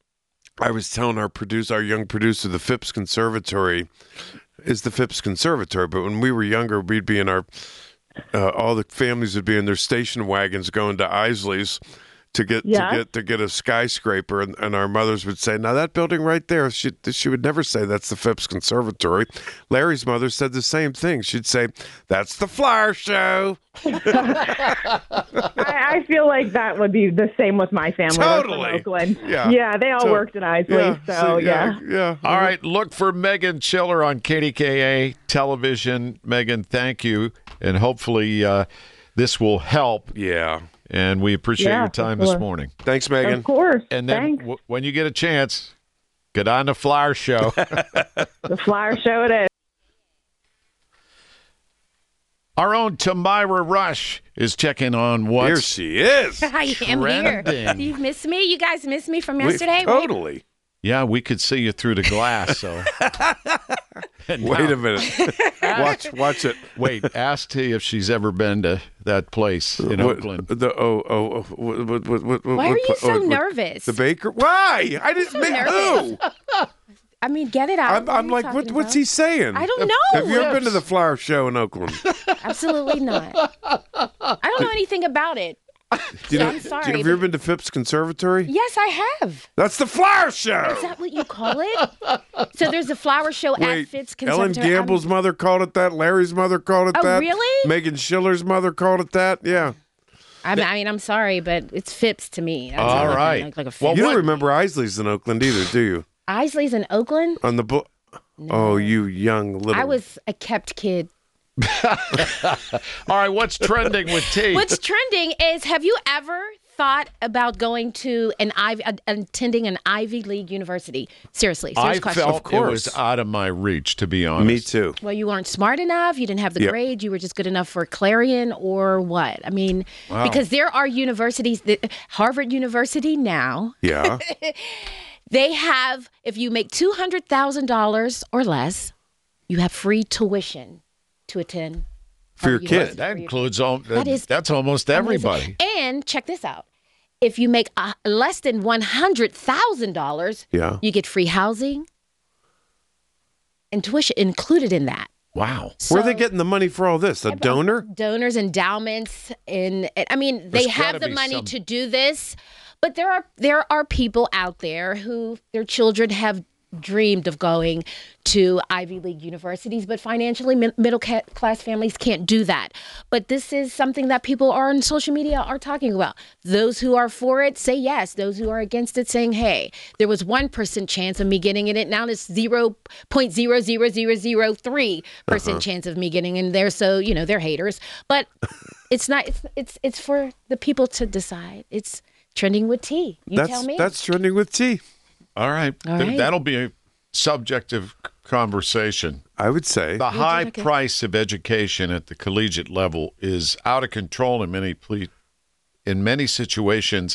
Speaker 4: I was telling our producer, our young producer, the Phipps Conservatory is the Phipps Conservatory. But when we were younger, we'd be in our uh, all the families would be in their station wagons going to Isley's to get
Speaker 16: Yeah.
Speaker 4: to get to get a skyscraper, and, and our mothers would say, "Now that building right there," she she would never say that's the Phipps Conservatory. Larry's mother said the same thing. She'd say, "That's the flower show."
Speaker 16: I, I feel like that would be the same with my family. They're from
Speaker 4: Totally.
Speaker 16: Oakland.
Speaker 3: Yeah.
Speaker 16: Yeah, they all
Speaker 3: So-
Speaker 16: worked in Isley,
Speaker 3: yeah,
Speaker 16: so,
Speaker 3: so,
Speaker 16: yeah.
Speaker 3: yeah, yeah. All right, look for Megan Chiller on K D K A television. Megan, thank you, and hopefully uh, this will help.
Speaker 4: Yeah.
Speaker 3: And we appreciate
Speaker 16: Yeah,
Speaker 3: your time
Speaker 16: of
Speaker 3: this
Speaker 16: course.
Speaker 3: morning.
Speaker 4: Thanks, Megan.
Speaker 16: Of course.
Speaker 3: And then
Speaker 16: Thanks.
Speaker 3: w- when you get a chance, get on the Flower Show.
Speaker 16: The flower show it is.
Speaker 3: Our own Tamira Rush is checking on what's
Speaker 4: Here she is.
Speaker 17: I am here.
Speaker 3: trending.
Speaker 17: You miss me? You guys miss me from
Speaker 4: We-
Speaker 17: yesterday?
Speaker 4: totally.
Speaker 3: Yeah, we could see you through the glass. So And
Speaker 4: Wait
Speaker 3: now-
Speaker 4: a minute. watch watch it.
Speaker 3: Wait, ask T if she's ever been to that place in
Speaker 4: What-
Speaker 3: Oakland.
Speaker 4: The oh oh, oh what, what, what, what,
Speaker 17: Why
Speaker 4: what
Speaker 17: are you
Speaker 4: pla-
Speaker 17: so
Speaker 4: oh, what-
Speaker 17: nervous?
Speaker 4: The baker? Why? I didn't.
Speaker 17: so
Speaker 4: ma-
Speaker 17: nervous.
Speaker 4: Who?
Speaker 17: I mean, get it out.
Speaker 4: I'm,
Speaker 17: What are
Speaker 4: I'm
Speaker 17: you
Speaker 4: like,
Speaker 17: talking
Speaker 4: what, what's
Speaker 17: about?
Speaker 4: he saying?
Speaker 17: I don't know.
Speaker 4: Have you ever been to the flower show in Oakland?
Speaker 17: Absolutely not. I don't know anything about it.
Speaker 4: Do you
Speaker 17: So
Speaker 4: know,
Speaker 17: I'm
Speaker 4: do
Speaker 17: sorry,
Speaker 4: you, have you ever
Speaker 17: but-
Speaker 4: been to Phipps Conservatory?
Speaker 17: Yes, I have.
Speaker 4: That's the flower show.
Speaker 17: Is that what you call it? So there's a flower show at
Speaker 4: Wait,
Speaker 17: Phipps
Speaker 4: Ellen
Speaker 17: Conservatory. I'm-
Speaker 4: Gamble's mother called it that. Larry's mother called it
Speaker 17: Oh,
Speaker 4: that.
Speaker 17: really?
Speaker 4: Megan Schiller's mother called it that. Yeah.
Speaker 17: I mean, I mean, I'm sorry, but it's Phipps to me. That's
Speaker 4: All
Speaker 17: not
Speaker 4: right.
Speaker 17: Like, like a
Speaker 4: Well,
Speaker 17: Phipps.
Speaker 4: you don't remember Isley's in Oakland either, do you?
Speaker 17: Isley's in Oakland?
Speaker 4: On the book. Oh, you young little.
Speaker 17: I was a kept kid.
Speaker 3: All right, what's trending with T?
Speaker 17: What's trending is, have you ever thought about going to an Ivy, uh, attending an Ivy League university? Seriously, serious
Speaker 3: I
Speaker 17: question.
Speaker 3: felt it was out of my reach, to be honest.
Speaker 4: Me too.
Speaker 17: Well, you weren't smart enough. You didn't have the
Speaker 3: Yep.
Speaker 17: grade. You were just good enough for Clarion or what? I mean,
Speaker 4: Wow.
Speaker 17: because there are universities, that, Harvard University now,
Speaker 4: Yeah.
Speaker 17: they have, if you make two hundred thousand dollars or less, you have free tuition to attend.
Speaker 3: For your
Speaker 17: Harvard
Speaker 3: kid.
Speaker 17: University.
Speaker 3: That includes all,
Speaker 17: That is
Speaker 3: that's almost
Speaker 17: Amazing.
Speaker 3: everybody.
Speaker 17: And check this out. If you make uh, less than one hundred thousand dollars,
Speaker 4: Yeah.
Speaker 17: you get free housing and tuition included in that.
Speaker 3: Wow.
Speaker 4: Where are they getting the money for all this? A donor?
Speaker 17: Donors, endowments, and I mean, they
Speaker 4: There's
Speaker 17: have
Speaker 4: gotta
Speaker 17: the
Speaker 4: be
Speaker 17: money
Speaker 4: some-
Speaker 17: to do this, but there are there are people out there who their children have dreamed of going to Ivy League universities, but financially mi- middle ca- class families can't do that. But this is something that people are on social media are talking about. Those who are for it say yes. Those who are against it saying, hey, there was one percent chance of me getting in it. Now it's zero point zero zero zero zero three percent
Speaker 4: Uh-huh.
Speaker 17: chance of me getting in there. So, you know, they're haters. But it's not, it's, it's, it's for the people to decide. It's trending with T. You
Speaker 4: that's,
Speaker 17: tell me.
Speaker 4: That's trending with T.
Speaker 3: All right.
Speaker 17: All
Speaker 3: Th-
Speaker 17: right.
Speaker 3: That'll be a subject of c- conversation.
Speaker 4: I would say.
Speaker 3: The
Speaker 17: Would you?
Speaker 3: high
Speaker 17: Okay.
Speaker 3: price of education at the collegiate level is out of control in many ple- in many situations.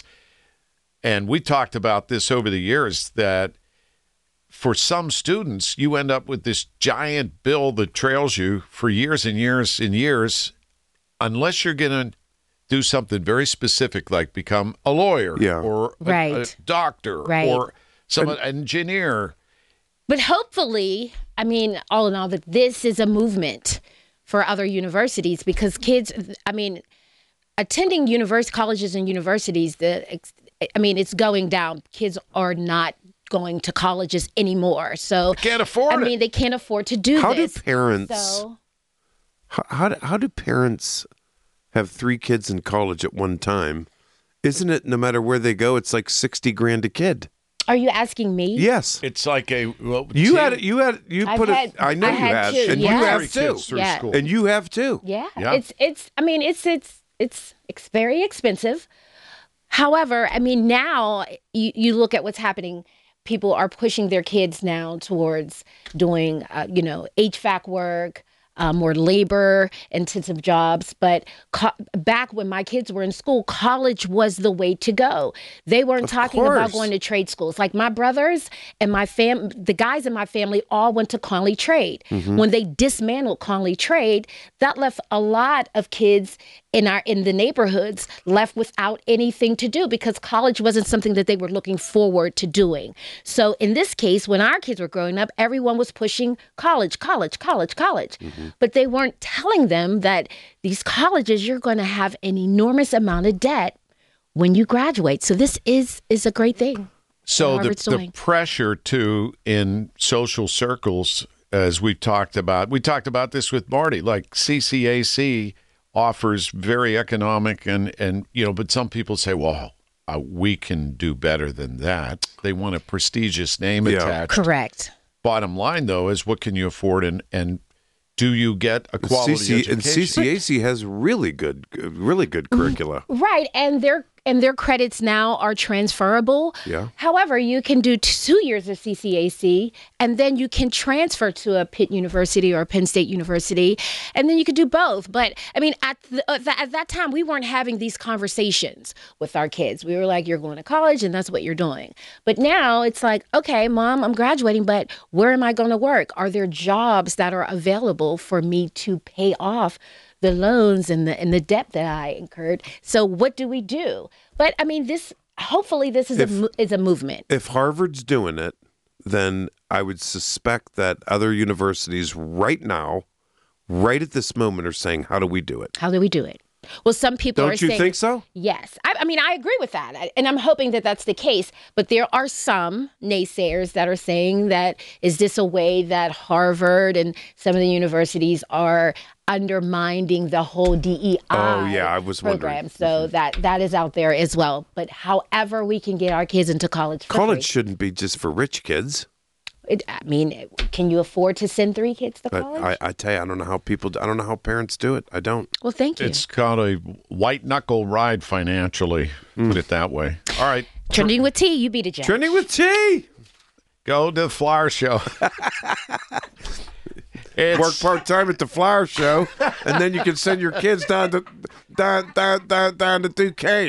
Speaker 3: And we talked about this over the years that for some students, you end up with this giant bill that trails you for years and years and years, unless you're going to do something very specific, like become a lawyer
Speaker 4: Yeah.
Speaker 3: or a-
Speaker 17: Right.
Speaker 3: a, doctor
Speaker 17: Right.
Speaker 3: or some engineer.
Speaker 17: But hopefully, I mean, all in all, that this is a movement for other universities because kids, I mean, attending university colleges and universities, the ex- I mean, it's going down. Kids are not going to colleges anymore. So
Speaker 3: They can't afford
Speaker 17: I
Speaker 3: it.
Speaker 17: mean, they can't afford to do
Speaker 4: How
Speaker 17: this.
Speaker 4: do parents?
Speaker 17: So,
Speaker 4: How, how do, how do parents have three kids in college at one time? Isn't it no matter where they go, it's like sixty grand a kid?
Speaker 17: are you asking me?
Speaker 4: Yes.
Speaker 3: It's like a well,
Speaker 4: You
Speaker 3: T-
Speaker 4: had it. You had you
Speaker 17: I've
Speaker 4: put
Speaker 17: had-
Speaker 4: it. I know
Speaker 17: I
Speaker 4: you
Speaker 17: had
Speaker 4: have,
Speaker 17: two,
Speaker 4: and
Speaker 17: yeah.
Speaker 4: you have
Speaker 3: Three
Speaker 4: too.
Speaker 3: kids through
Speaker 17: Yeah.
Speaker 3: school.
Speaker 4: And you have too.
Speaker 17: Yeah,
Speaker 3: Yeah.
Speaker 17: it's it's. I mean, it's it's it's it's very expensive. However, I mean, now you you look at what's happening. People are pushing their kids now towards doing, uh, you know, H V A C work, uh, more labor-intensive jobs. But co- back when my kids were in school, college was the way to go. They weren't
Speaker 4: Of
Speaker 17: talking about
Speaker 4: course.
Speaker 17: going to trade schools. Like my brothers and my fam, the guys in my family all went to Conley Trade.
Speaker 4: Mhm.
Speaker 17: When they dismantled Conley Trade, that left a lot of kids in our in the neighborhoods left without anything to do because college wasn't something that they were looking forward to doing. So in this case, when our kids were growing up, everyone was pushing college, college, college, college. But they weren't telling them that these colleges, you're going to have an enormous amount of debt when you graduate. So this is is a great thing.
Speaker 3: So the, the pressure, too, in social circles, as we've talked about, we talked about this with Marty, like C C A C offers very economic and, and you know, but some people say, well, uh, we can do better than that. They want a prestigious name
Speaker 4: Yeah.
Speaker 3: attached.
Speaker 17: Correct.
Speaker 3: Bottom line, though, is what can you afford and, and do you get a quality
Speaker 4: C C,
Speaker 3: education?
Speaker 4: and C C A C has really good, really good curricula.
Speaker 17: Right, and their and their credits now are transferable.
Speaker 4: Yeah.
Speaker 17: However, you can do two years of C C A C, and then you can transfer to a Pitt University or a Penn State University, and then you could do both. But I mean, at the, uh, th- at that time, we weren't having these conversations with our kids. We were like, "You're going to college, and that's what you're doing." But now it's like, "Okay, Mom, I'm graduating, but where am I going to work? Are there jobs that are available for me to pay off the loans and the and the debt that I incurred? So what do we do?" But I mean, this hopefully this is
Speaker 4: If-
Speaker 17: a mo- is a movement.
Speaker 4: If Harvard's doing it, then I would suspect that other universities right now, right at this moment, are saying, "How do we do it?"
Speaker 17: How do we do it? Well, some people
Speaker 4: Don't
Speaker 17: are
Speaker 4: you
Speaker 17: saying,
Speaker 4: think so?
Speaker 17: Yes. I, I mean, I agree with that. I- And I'm hoping that that's the case. But there are some naysayers that are saying that, is this a way that Harvard and some of the universities are undermining the whole D E I
Speaker 4: Oh, yeah, I was
Speaker 17: program?
Speaker 4: wondering.
Speaker 17: So that that is out there as well. But however we can get our kids into college for
Speaker 4: College
Speaker 17: free.
Speaker 4: shouldn't be just for rich kids.
Speaker 17: It, I mean, can you afford to send three kids to
Speaker 4: But
Speaker 17: college?
Speaker 4: I, I tell you, I don't know how people, I don't know how parents do it. I don't.
Speaker 17: Well, thank you.
Speaker 3: It's called a white knuckle ride financially, put it that way. All right.
Speaker 17: Trending with T, you be the judge.
Speaker 4: Trending with T.
Speaker 3: Go to the flower show. It's-
Speaker 4: Work part time at the flower show, and then you can send your kids down to down down down, down to Duquesne.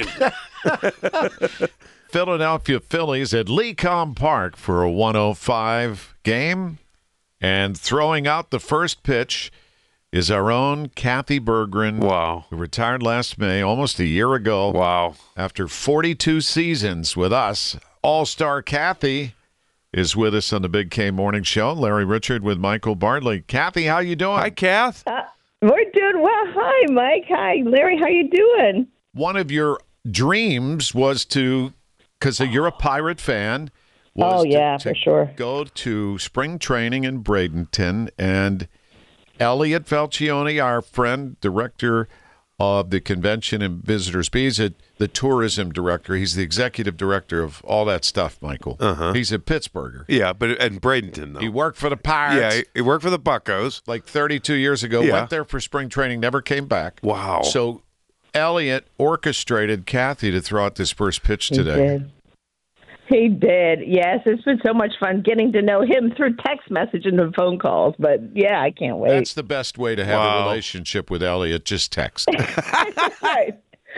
Speaker 3: Philadelphia Phillies at Lecom Park for a one oh five game. And throwing out the first pitch is our own Kathy Berggren.
Speaker 4: Wow.
Speaker 3: Who retired last May, almost a year ago.
Speaker 4: Wow.
Speaker 3: After forty-two seasons with us, All-Star Kathy is with us on the Big K Morning Show. Larry Richard with Michael Bartley. Kathy, how you doing?
Speaker 4: Hi, Kath.
Speaker 18: Uh, we're doing well. Hi, Mike. Hi, Larry. How you doing?
Speaker 3: One of your dreams was to, because you're a Pirate fan, was
Speaker 18: Oh, yeah,
Speaker 3: to, to
Speaker 18: for sure.
Speaker 3: go to spring training in Bradenton. And Elliot Falcione, our friend, director of the Convention and Visitors, he's a, the tourism director. He's the executive director of all that stuff, Michael.
Speaker 4: Uh-huh.
Speaker 3: He's a Pittsburgher.
Speaker 4: Yeah, but and Bradenton though.
Speaker 3: He worked for the Pirates.
Speaker 4: Yeah, he, he worked for the Buccos
Speaker 3: like thirty-two years ago.
Speaker 4: Yeah.
Speaker 3: Went there for spring training, never came back.
Speaker 4: Wow.
Speaker 3: So Elliot orchestrated Kathy to throw out this first pitch
Speaker 18: He
Speaker 3: today.
Speaker 18: did. He did. Yes, it's been so much fun getting to know him through text message and phone calls. But yeah, I can't wait.
Speaker 3: That's the best way to have
Speaker 4: Wow.
Speaker 3: a relationship with Elliot. Just text.
Speaker 18: Right.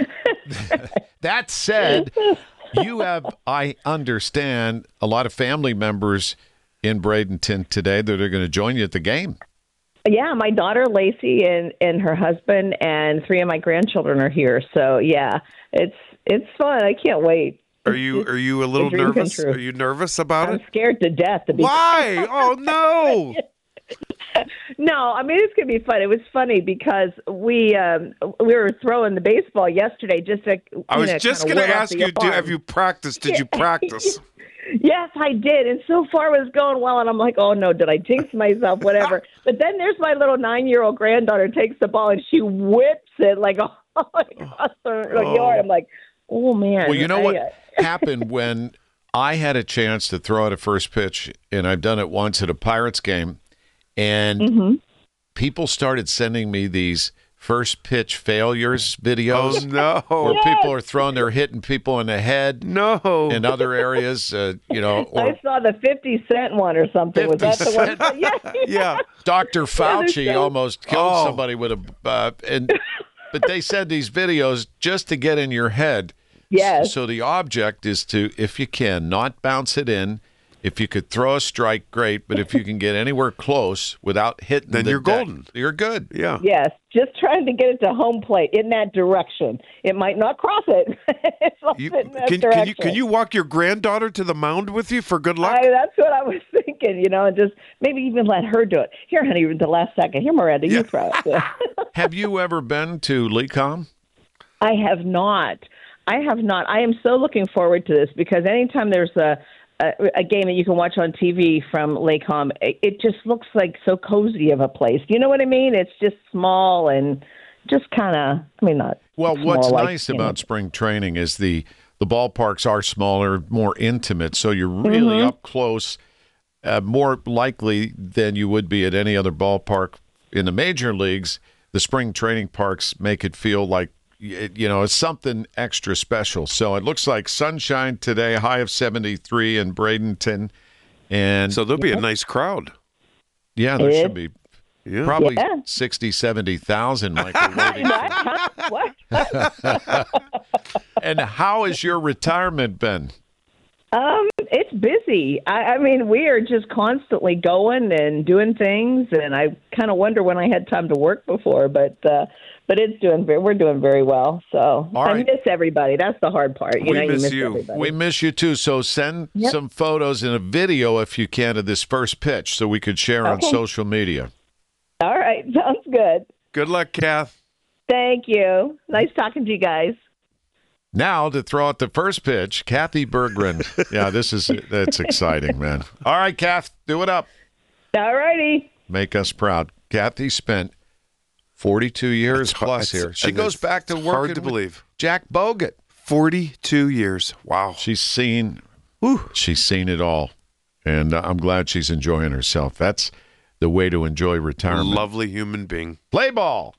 Speaker 3: That said, you have, I understand, a lot of family members in Bradenton today that are going to join you at the game.
Speaker 18: Yeah, my daughter Lacey and, and her husband and three of my grandchildren are here. So yeah, it's it's fun. I can't wait.
Speaker 4: Are you are you a little
Speaker 18: dream come
Speaker 4: nervous?
Speaker 18: true.
Speaker 4: Are you nervous about
Speaker 18: I'm
Speaker 4: it?
Speaker 18: scared to death. To be
Speaker 4: Why? Oh no!
Speaker 18: No, I mean it's gonna be fun. It was funny because we um, we were throwing the baseball yesterday. Just to, you
Speaker 4: I was
Speaker 18: know,
Speaker 4: just
Speaker 18: kinda
Speaker 4: going to
Speaker 18: wet up
Speaker 4: ask
Speaker 18: the
Speaker 4: you: do,
Speaker 18: arm.
Speaker 4: Have you practiced? Did you practice?
Speaker 18: Yes, I did, and so far it was going well. And I'm like, oh no, did I jinx myself? Whatever. But then there's my little nine-year-old granddaughter takes the ball and she whips it like across the
Speaker 3: Oh.
Speaker 18: yard. I'm like, oh man.
Speaker 3: Well, you know
Speaker 18: I,
Speaker 3: what
Speaker 18: uh,
Speaker 3: happened when I had a chance to throw out a first pitch, and I've done it once at a Pirates game, and
Speaker 18: Mm-hmm.
Speaker 3: people started sending me these first pitch failures videos.
Speaker 4: Oh no!
Speaker 3: Where people are throwing, they're hitting people in the head.
Speaker 4: No.
Speaker 3: In other areas, uh, you know, or
Speaker 18: I saw the fifty cent one or something. Was that the
Speaker 3: fifty
Speaker 18: one? Yeah.
Speaker 4: Yeah.
Speaker 3: Doctor Fauci
Speaker 18: so-
Speaker 3: almost killed
Speaker 4: Oh.
Speaker 3: somebody with a, uh, and but they said these videos just to get in your head.
Speaker 18: Yes.
Speaker 3: So the object is to, if you can, not bounce it in. If you could throw a strike, great. But if you can get anywhere close without hitting,
Speaker 4: Then
Speaker 3: the
Speaker 4: you're
Speaker 3: deck,
Speaker 4: golden.
Speaker 3: You're good.
Speaker 4: Yeah.
Speaker 18: Yes, just trying to get it to home plate in that direction. It might not cross it. it's off
Speaker 4: You,
Speaker 18: in that
Speaker 4: can,
Speaker 18: direction.
Speaker 4: can you can you walk your granddaughter to the mound with you for good luck?
Speaker 18: I, that's what I was thinking, you know, and just maybe even let her do it. Here, honey, the last second. Here, Miranda, you throw it.
Speaker 3: Have you ever been to Lecom?
Speaker 18: I have not. I have not. I am so looking forward to this because anytime there's a a, a game that you can watch on T V from Lakeham, it, it just looks like so cozy of a place. You know what I mean? It's just small and just kind of, I mean, not.
Speaker 3: Well, what's
Speaker 18: like,
Speaker 3: nice about
Speaker 18: know.
Speaker 3: spring training is the, the ballparks are smaller, more intimate, so you're really
Speaker 18: Mm-hmm.
Speaker 3: up close, uh, more likely than you would be at any other ballpark in the major leagues. The spring training parks make it feel like, you know, it's something extra special. So it looks like sunshine today, high of seventy-three in Bradenton. And
Speaker 4: so there'll be a nice crowd.
Speaker 3: Yeah, there
Speaker 18: Yeah.
Speaker 3: should be. Yeah. Probably
Speaker 18: Yeah.
Speaker 3: sixty, seventy thousand, Michael. waiting.
Speaker 18: What?
Speaker 3: And how has your retirement been?
Speaker 18: Um, it's busy. I, I mean, we are just constantly going and doing things, and I kind of wonder when I had time to work before, but uh, but it's doing very, we're doing very well. So
Speaker 3: All
Speaker 18: I
Speaker 3: right.
Speaker 18: miss everybody. That's the hard part. You
Speaker 4: We
Speaker 18: know,
Speaker 4: miss
Speaker 18: you miss
Speaker 4: you.
Speaker 18: everybody.
Speaker 3: We miss you too. So send
Speaker 18: Yep.
Speaker 3: some photos and a video if you can of this first pitch so we could share on
Speaker 18: Okay.
Speaker 3: social media.
Speaker 18: All right, sounds good.
Speaker 4: Good luck, Kath.
Speaker 18: Thank you. Nice talking to you guys.
Speaker 3: Now to throw out the first pitch, Kathy Berggren. Yeah, this is that's exciting, man. All right, Kath, do it up.
Speaker 18: All righty.
Speaker 3: Make us proud. Kathy spent forty-two years
Speaker 4: That's-
Speaker 3: plus
Speaker 4: that's-
Speaker 3: here. She
Speaker 4: and
Speaker 3: goes
Speaker 4: it's
Speaker 3: back to working
Speaker 4: hard to
Speaker 3: with
Speaker 4: believe.
Speaker 3: Jack Bogut.
Speaker 4: forty-two years. Wow.
Speaker 3: She's seen, whew, she's seen it all, and uh, I'm glad she's enjoying herself. That's the way to enjoy retirement.
Speaker 4: Lovely human being.
Speaker 3: Play ball.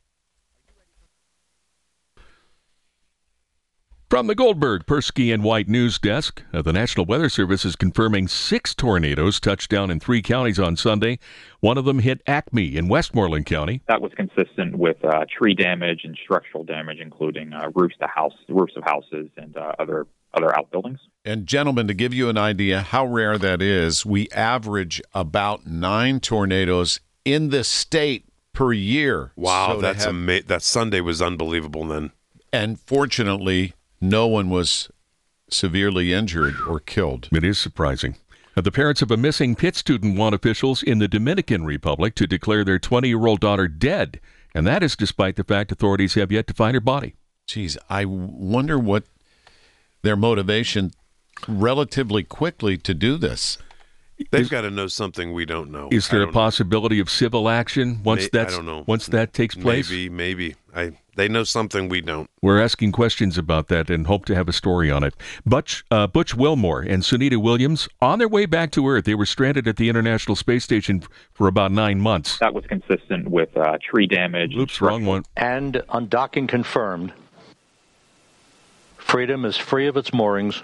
Speaker 8: From the Goldberg, Persky, and White News Desk, uh, the National Weather Service is confirming six tornadoes touched down in three counties on Sunday. One of them hit Acme in Westmoreland County.
Speaker 9: That was consistent with uh, tree damage and structural damage, including uh, roofs to house, roofs of houses, and uh, other other outbuildings.
Speaker 3: And gentlemen, to give you an idea how rare that is, we average about nine tornadoes in the state per year.
Speaker 4: Wow,
Speaker 3: So to
Speaker 4: that's
Speaker 3: have-
Speaker 4: ama- that Sunday was unbelievable then.
Speaker 3: And fortunately, no one was severely injured or killed.
Speaker 8: It is surprising. Uh, the parents of a missing Pitt student want officials in the Dominican Republic to declare their twenty-year-old daughter dead, and that is despite the fact authorities have yet to find her body.
Speaker 3: Geez, I wonder what their motivation relatively quickly to do this.
Speaker 4: They've
Speaker 8: Is-
Speaker 4: got to know something we don't know.
Speaker 8: Is there
Speaker 4: I
Speaker 8: a
Speaker 4: don't know.
Speaker 8: possibility of civil action once
Speaker 4: May-
Speaker 8: that's
Speaker 4: I don't know.
Speaker 8: once that takes place?
Speaker 4: Maybe, maybe. I they know something we don't.
Speaker 8: We're asking questions about that and hope to have a story on it. Butch, uh, Butch Wilmore and Sunita Williams, on their way back to Earth, they were stranded at the International Space Station for about nine months.
Speaker 9: That was consistent with uh, tree damage. and
Speaker 8: Oops, wrong one.
Speaker 10: And undocking confirmed. Freedom is free of its moorings.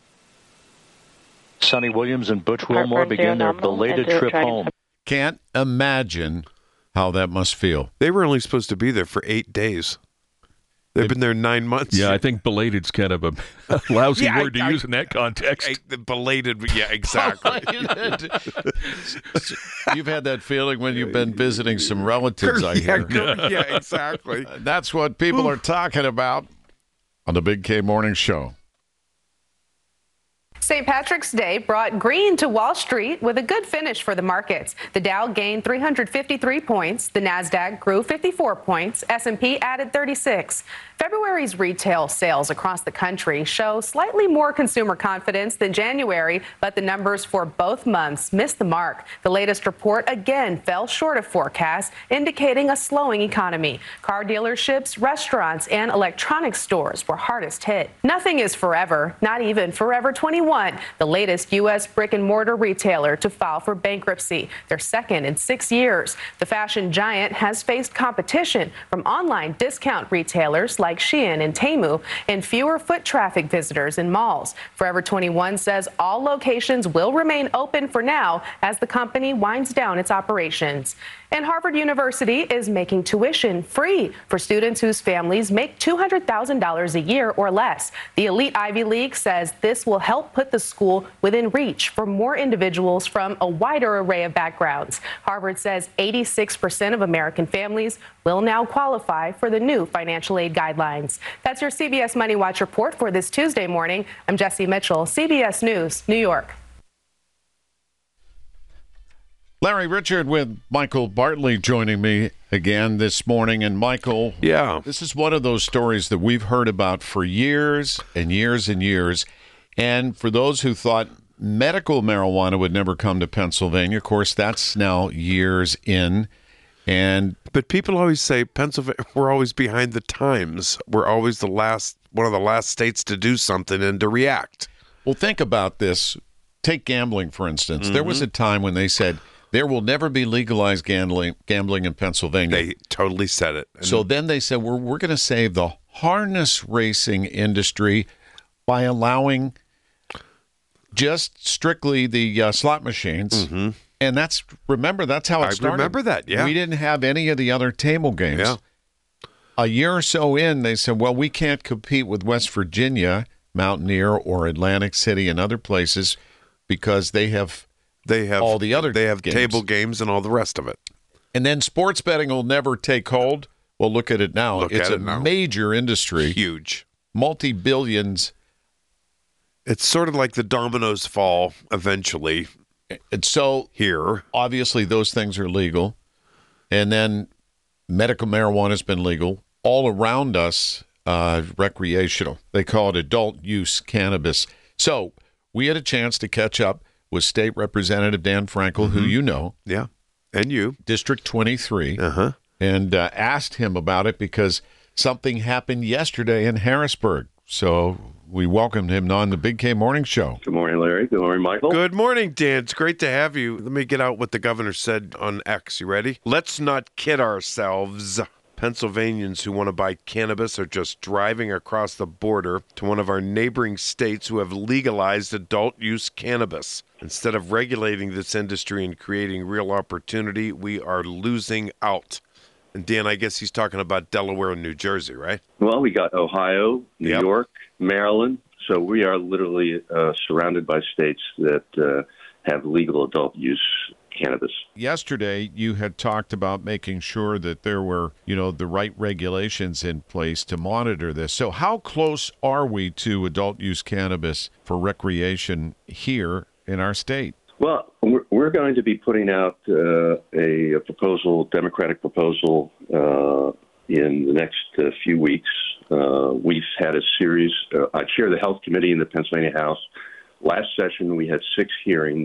Speaker 10: Sonny Williams and Butch Wilmore
Speaker 19: Heartburn,
Speaker 10: begin their
Speaker 19: zero nominal,
Speaker 10: belated
Speaker 19: and
Speaker 10: trip
Speaker 19: dragon
Speaker 10: home.
Speaker 3: Can't imagine how that must feel.
Speaker 4: They were only supposed to be there for eight days. They've been there nine months.
Speaker 8: Yeah, I think belated's kind of a, a lousy
Speaker 4: Yeah, I-
Speaker 8: word to
Speaker 4: I-
Speaker 8: use in that context.
Speaker 4: I- the belated. Yeah, exactly.
Speaker 3: You've had that feeling when you've been visiting some relatives, I
Speaker 4: yeah,
Speaker 3: hear.
Speaker 4: go- yeah, exactly.
Speaker 3: That's what people are talking about on the Big K Morning Show.
Speaker 20: Saint Patrick's Day brought green to Wall Street with a good finish for the markets. The Dow gained three hundred fifty-three points. The Nasdaq grew fifty-four points. S and P added thirty-six. February's retail sales across the country show slightly more consumer confidence than January, but the numbers for both months missed the mark. The latest report again fell short of forecasts, indicating a slowing economy. Car dealerships, restaurants, and electronics stores were hardest hit. Nothing is forever, not even Forever twenty-one, the latest U S brick and mortar retailer to file for bankruptcy, their second in six years. The fashion giant has faced competition from online discount retailers like Shein and Temu and fewer foot traffic visitors in malls. Forever twenty-one says all locations will remain open for now as the company winds down its operations. And Harvard University is making tuition free for students whose families make two hundred thousand dollars a year or less. The elite Ivy League says this will help put the school within reach for more individuals from a wider array of backgrounds. Harvard says eighty-six percent of American families will now qualify for the new financial aid guidelines. That's your C B S Money Watch report for this Tuesday morning. I'm Jesse Mitchell, C B S News, New York.
Speaker 3: Larry Richard with Michael Bartley joining me again this morning. And Michael,
Speaker 4: yeah,
Speaker 3: this is one of those stories that we've heard about for years and years and years. And for those who thought medical marijuana would never come to Pennsylvania, of course, that's now years in. And
Speaker 4: but people always say Pennsylvania, we're always behind the times. We're always the last, one of the last states to do something and to react.
Speaker 3: Well, think about this. Take gambling, for instance.
Speaker 4: Mm-hmm.
Speaker 3: There was a time when they said there will never be legalized gambling gambling in Pennsylvania.
Speaker 4: They totally said it. And
Speaker 3: so then they said, we're, we're going to save the harness racing industry by allowing just strictly the uh, slot machines.
Speaker 4: Mm-hmm.
Speaker 3: And that's, remember, that's how it
Speaker 4: I
Speaker 3: started.
Speaker 4: remember that, yeah.
Speaker 3: We didn't have any of the other table games.
Speaker 4: Yeah.
Speaker 3: A year or so in, they said, well, we can't compete with West Virginia, Mountaineer, or Atlantic City and other places because they have
Speaker 4: they have
Speaker 3: all the other
Speaker 4: They have
Speaker 3: games.
Speaker 4: table games and all the rest of it.
Speaker 3: And then sports betting will never take hold. Well, look at it now.
Speaker 4: Look
Speaker 3: it's
Speaker 4: at
Speaker 3: a
Speaker 4: it now.
Speaker 3: major industry.
Speaker 4: Huge.
Speaker 3: Multi-billions.
Speaker 4: It's sort of like the dominoes fall eventually.
Speaker 3: And so
Speaker 4: here,
Speaker 3: obviously, those things are legal. And then medical marijuana has been legal. All around us, uh, recreational. They call it adult use cannabis. So we had a chance to catch up with State Representative Dan Frankel,
Speaker 4: Mm-hmm.
Speaker 3: who you know.
Speaker 4: Yeah, and you.
Speaker 3: District twenty-three.
Speaker 4: Uh-huh.
Speaker 3: And uh, asked him about it because something happened yesterday in Harrisburg. So we welcomed him on the Big K Morning Show.
Speaker 7: Good morning, Larry. Good morning, Michael.
Speaker 4: Good morning, Dan. It's great to have you. Let me get out what the governor said on X. You ready? Let's not kid ourselves. Pennsylvanians who want to buy cannabis are just driving across the border to one of our neighboring states who have legalized adult use cannabis. Instead of regulating this industry and creating real opportunity, we are losing out. And Dan, I guess he's talking about Delaware and New Jersey, right?
Speaker 7: Well, we got Ohio, New
Speaker 4: Yep.
Speaker 7: York, Maryland. So we are literally uh, surrounded by states that uh, have legal adult use cannabis.
Speaker 3: Yesterday, you had talked about making sure that there were, you know, the right regulations in place to monitor this. So how close are we to adult use cannabis for recreation here in our state?
Speaker 7: Well, we're, we're going to be putting out uh, a, a proposal, Democratic proposal, uh, in the next uh, few weeks. Uh, we've had a series. Uh, I chair the Health Committee in the Pennsylvania House. Last session, we had six hearings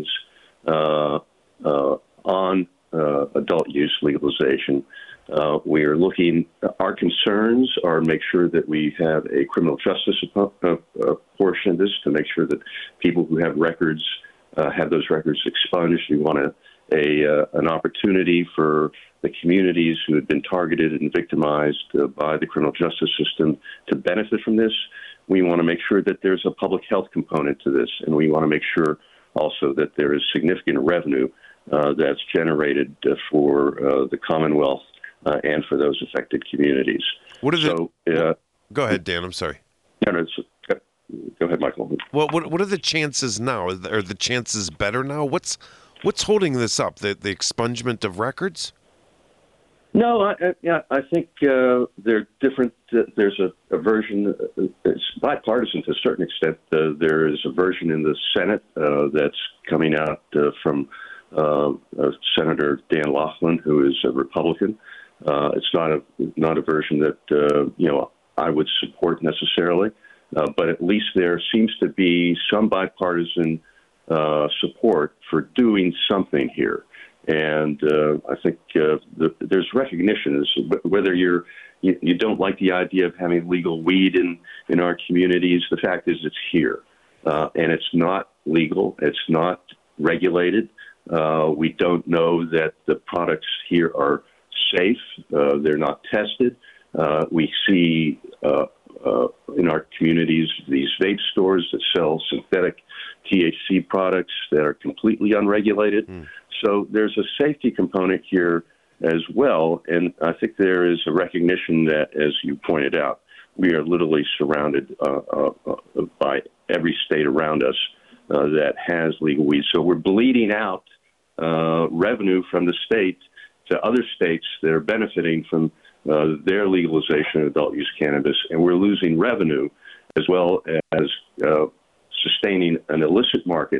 Speaker 7: uh, uh, on uh, adult use legalization. Uh, we are looking, our concerns are make sure that we have a criminal justice uh, uh, portion of this to make sure that people who have records uh, have those records expunged. We want a, a uh, an opportunity for the communities who have been targeted and victimized uh, by the criminal justice system to benefit from this. We want to make sure that there's a public health component to this, and we want to make sure also that there is significant revenue uh, that's generated uh, for uh, the Commonwealth uh, and for those affected communities.
Speaker 4: What is
Speaker 7: so,
Speaker 4: it?
Speaker 7: Uh,
Speaker 4: Go ahead, Dan. I'm sorry.
Speaker 7: No, no, it's, go ahead, Michael.
Speaker 4: Well, what what are the chances now? Are the chances better now? What's what's holding this up? The the expungement of records?
Speaker 7: No, I, I, yeah, I think uh, they're different. Uh, there's a, a version, uh, it's bipartisan to a certain extent. Uh, there is a version in the Senate uh, that's coming out uh, from uh, uh, Senator Dan Laughlin, who is a Republican. Uh, it's not a not a version that uh, you know I would support necessarily, uh, but at least there seems to be some bipartisan uh, support for doing something here. And uh, I think uh, the, there's recognition as whether you're you, you don't like the idea of having legal weed in, in our communities. The fact is it's here, uh, and it's not legal. It's not regulated. Uh, we don't know that the products here are safe. Uh, they're not tested. Uh, we see uh, uh, in our communities these vape stores that sell synthetic T H C products that are completely unregulated. Mm. So there's a safety component here as well, and I think there is a recognition that, as you pointed out, we are literally surrounded uh, uh, uh, by every state around us uh, that has legal weed. So we're bleeding out uh, revenue from the state to other states that are benefiting from uh, their legalization of adult use cannabis, and we're losing revenue as well as uh, sustaining an illicit market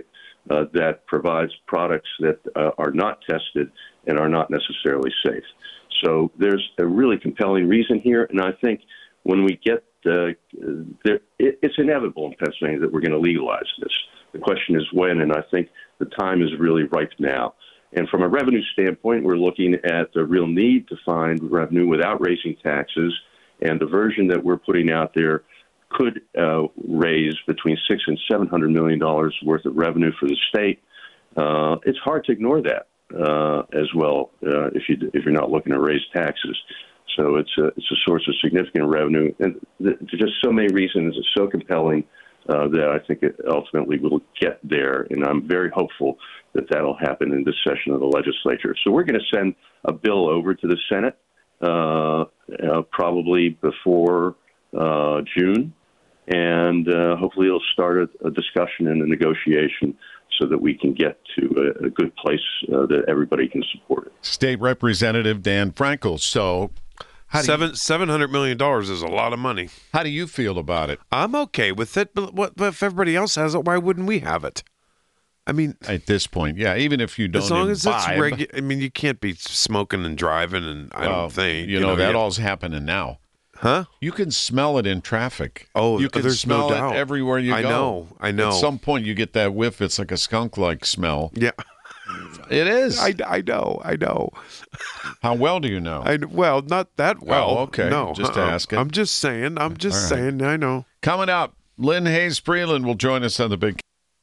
Speaker 7: uh, that provides products that uh, are not tested and are not necessarily safe. So there's a really compelling reason here, and I think when we get uh, there, it, it's inevitable in Pennsylvania that we're going to legalize this. The question is when, and I think the time is really ripe now. And from a revenue standpoint, we're looking at the real need to find revenue without raising taxes, and the version that we're putting out there could uh, raise between six and seven hundred million dollars worth of revenue for the state. Uh, it's hard to ignore that uh, as well uh, if you if you're not looking to raise taxes. So it's a it's a source of significant revenue, and th- just so many reasons. It's so compelling uh, that I think it ultimately will get there, and I'm very hopeful that that'll happen in this session of the legislature. So we're going to send a bill over to the Senate uh, uh, probably before uh, June, and uh, hopefully it'll start a, a discussion and a negotiation so that we can get to a, a good place uh, that everybody can support it.
Speaker 3: State Representative Dan Frankel. So how do
Speaker 4: Seven
Speaker 3: you,
Speaker 4: seven hundred million dollars is a lot of money.
Speaker 3: How do you feel about it?
Speaker 4: I'm okay with it, but what but if everybody else has it, why wouldn't we have it? I mean,
Speaker 3: at this point, yeah. Even if you don't,
Speaker 4: as long as it's
Speaker 3: imbibe,
Speaker 4: regular. I mean, you can't be smoking and driving, and I
Speaker 3: well,
Speaker 4: don't think
Speaker 3: you,
Speaker 4: you
Speaker 3: know,
Speaker 4: know
Speaker 3: that
Speaker 4: yeah.
Speaker 3: all's happening now.
Speaker 4: Huh?
Speaker 3: You can smell it in traffic.
Speaker 4: Oh,
Speaker 3: you can
Speaker 4: there's
Speaker 3: smell
Speaker 4: no doubt.
Speaker 3: it everywhere you
Speaker 4: I
Speaker 3: go.
Speaker 4: I know. I know.
Speaker 3: At some point, you get that whiff. It's like a skunk-like smell.
Speaker 4: Yeah.
Speaker 3: It is.
Speaker 4: I, I know. I know.
Speaker 3: How well do you know?
Speaker 4: I, well, not that well.
Speaker 3: Oh, okay.
Speaker 4: No,
Speaker 3: just
Speaker 4: uh-uh.
Speaker 3: asking.
Speaker 4: I'm just saying. I'm just
Speaker 3: All right.
Speaker 4: saying. I know.
Speaker 3: Coming up, Lynn Hayes Freeland will join us on the big.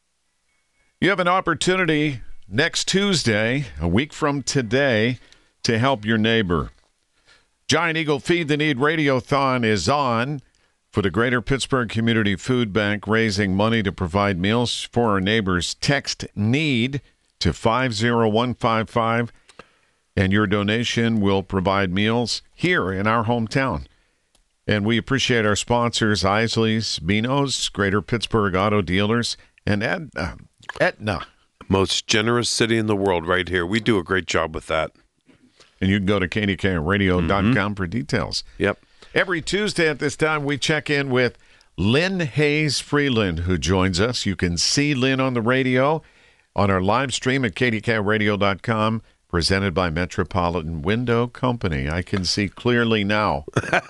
Speaker 3: You have an opportunity next Tuesday, a week from today, to help your neighbor. Giant Eagle Feed the Need Radiothon is on for the Greater Pittsburgh Community Food Bank, raising money to provide meals for our neighbors. Text NEED to five zero one five five, and your donation will provide meals here in our hometown. And we appreciate our sponsors, Isley's, Beano's, Greater Pittsburgh Auto Dealers, and Aetna. Aetna.
Speaker 4: Most generous city in the world right here. We do a great job with that.
Speaker 3: And you can go to K D K radio dot com mm-hmm. for details.
Speaker 4: Yep.
Speaker 3: Every Tuesday at this time, we check in with Lynn Hayes Freeland, who joins us. You can see Lynn on the radio on our live stream at K D K radio dot com, presented by Metropolitan Window Company. I can see clearly now.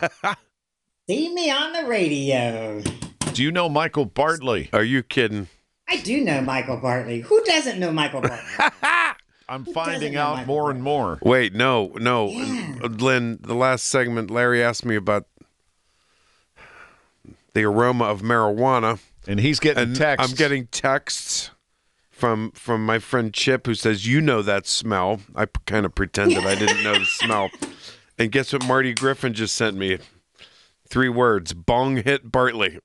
Speaker 19: See me on the radio.
Speaker 3: Do you know Michael Bartley?
Speaker 4: Are you kidding?
Speaker 19: I do know Michael Bartley. Who doesn't know Michael Bartley?
Speaker 3: I'm
Speaker 19: Who
Speaker 3: finding out
Speaker 19: Michael
Speaker 3: more
Speaker 19: Bartley?
Speaker 3: and more.
Speaker 4: Wait, no, no.
Speaker 19: Yeah.
Speaker 4: Lynn, the last segment, Larry asked me about the aroma of marijuana.
Speaker 3: And he's getting
Speaker 4: and
Speaker 3: texts.
Speaker 4: I'm getting texts from from my friend Chip, who says, you know that smell. I p- kind of pretended I didn't know the smell. And guess what Marty Griffin just sent me? Three words: bong hit Bartley.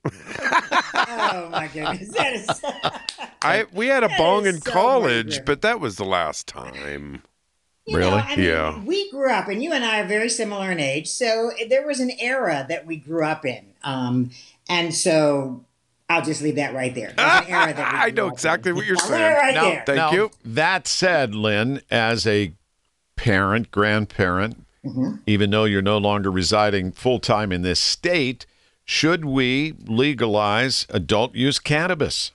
Speaker 19: Oh my goodness, that is.
Speaker 4: I we had a bong in
Speaker 19: so
Speaker 4: college, but that was the last time.
Speaker 19: You
Speaker 3: Really?
Speaker 19: know, I mean,
Speaker 4: Yeah.
Speaker 19: We grew up, and you and I are very similar in age, so there was an era that we grew up in, um, and so I'll just leave that right there. There's an era that we
Speaker 4: I
Speaker 19: grew
Speaker 4: know
Speaker 19: up
Speaker 4: exactly
Speaker 19: in.
Speaker 4: what you're
Speaker 19: I'll
Speaker 4: saying.
Speaker 19: leave it right
Speaker 3: Now-
Speaker 19: there.
Speaker 4: Thank
Speaker 3: now,
Speaker 4: you.
Speaker 3: That said, Lynn, as a parent, grandparent,
Speaker 19: Mm-hmm.
Speaker 3: even though you're no longer residing full-time in this state, should we legalize adult use cannabis?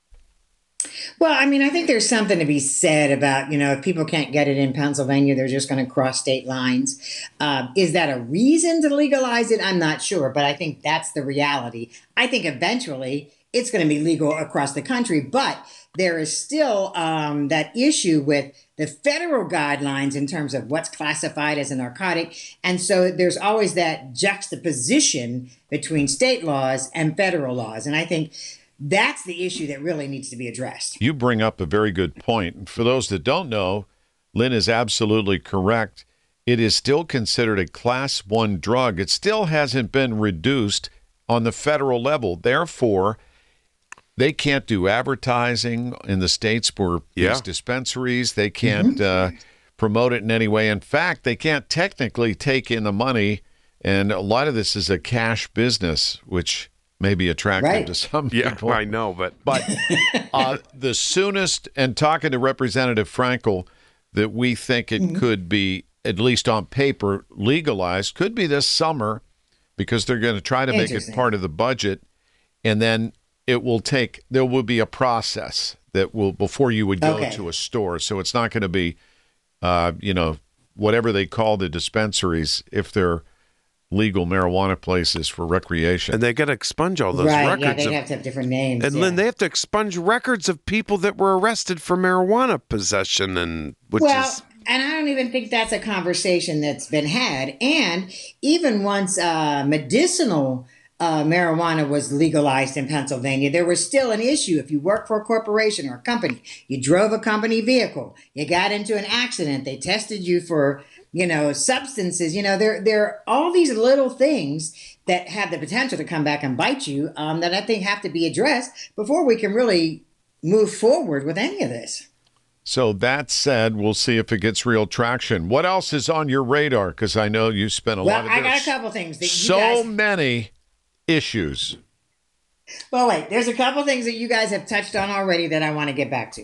Speaker 19: Well, I mean, I think there's something to be said about, you know, if people can't get it in Pennsylvania, they're just going to cross state lines. Uh, is that a reason to legalize it? I'm not sure, but I think that's the reality. I think eventually it's going to be legal across the country, but there is still um, that issue with the federal guidelines in terms of what's classified as a narcotic. And so there's always that juxtaposition between state laws and federal laws. And I think that's the issue that really needs to be addressed.
Speaker 3: You bring up a very good point. For those that don't know, Lynn is absolutely correct. It is still considered a class one drug. It still hasn't been reduced on the federal level. Therefore, they can't do advertising in the states where
Speaker 4: Yeah.
Speaker 3: these dispensaries. They can't uh, promote it in any way. In fact, they can't technically take in the money. And a lot of this is a cash business, which may be attractive
Speaker 19: Right.
Speaker 3: to some
Speaker 4: Yeah,
Speaker 3: people.
Speaker 4: I know, but
Speaker 3: But uh, the soonest, and talking to Representative Frankel, that we think it could be, at least on paper, legalized, could be this summer, because they're going to try to make it
Speaker 19: Interesting.
Speaker 3: part of the budget. And then it will take, there will be a process that will, before you would go
Speaker 19: Okay.
Speaker 3: to a store. So it's not going to be, uh, you know, whatever they call the dispensaries, if they're legal marijuana places for recreation.
Speaker 4: And they got to expunge all those
Speaker 19: right,
Speaker 4: records.
Speaker 19: yeah, they
Speaker 4: of,
Speaker 19: have to have different names.
Speaker 4: and
Speaker 19: yeah.
Speaker 4: Lynn, they have to expunge records of people that were arrested for marijuana possession, and which
Speaker 19: well,
Speaker 4: is
Speaker 19: and I don't even think that's a conversation that's been had. And even once uh, medicinal uh, marijuana was legalized in Pennsylvania, there was still an issue. If you work for a corporation or a company, you drove a company vehicle, you got into an accident, they tested you for, you know, substances. You know, there there are all these little things that have the potential to come back and bite you um, that I think have to be addressed before we can really move forward with any of this.
Speaker 3: So that said, we'll see if it gets real traction. What else is on your radar? Because I know you spent a
Speaker 19: Well,
Speaker 3: lot of
Speaker 19: I got
Speaker 3: there's
Speaker 19: a couple things that you
Speaker 3: so
Speaker 19: guys.
Speaker 3: many issues.
Speaker 19: Well, wait, there's a couple things that you guys have touched on already that I want to get back to.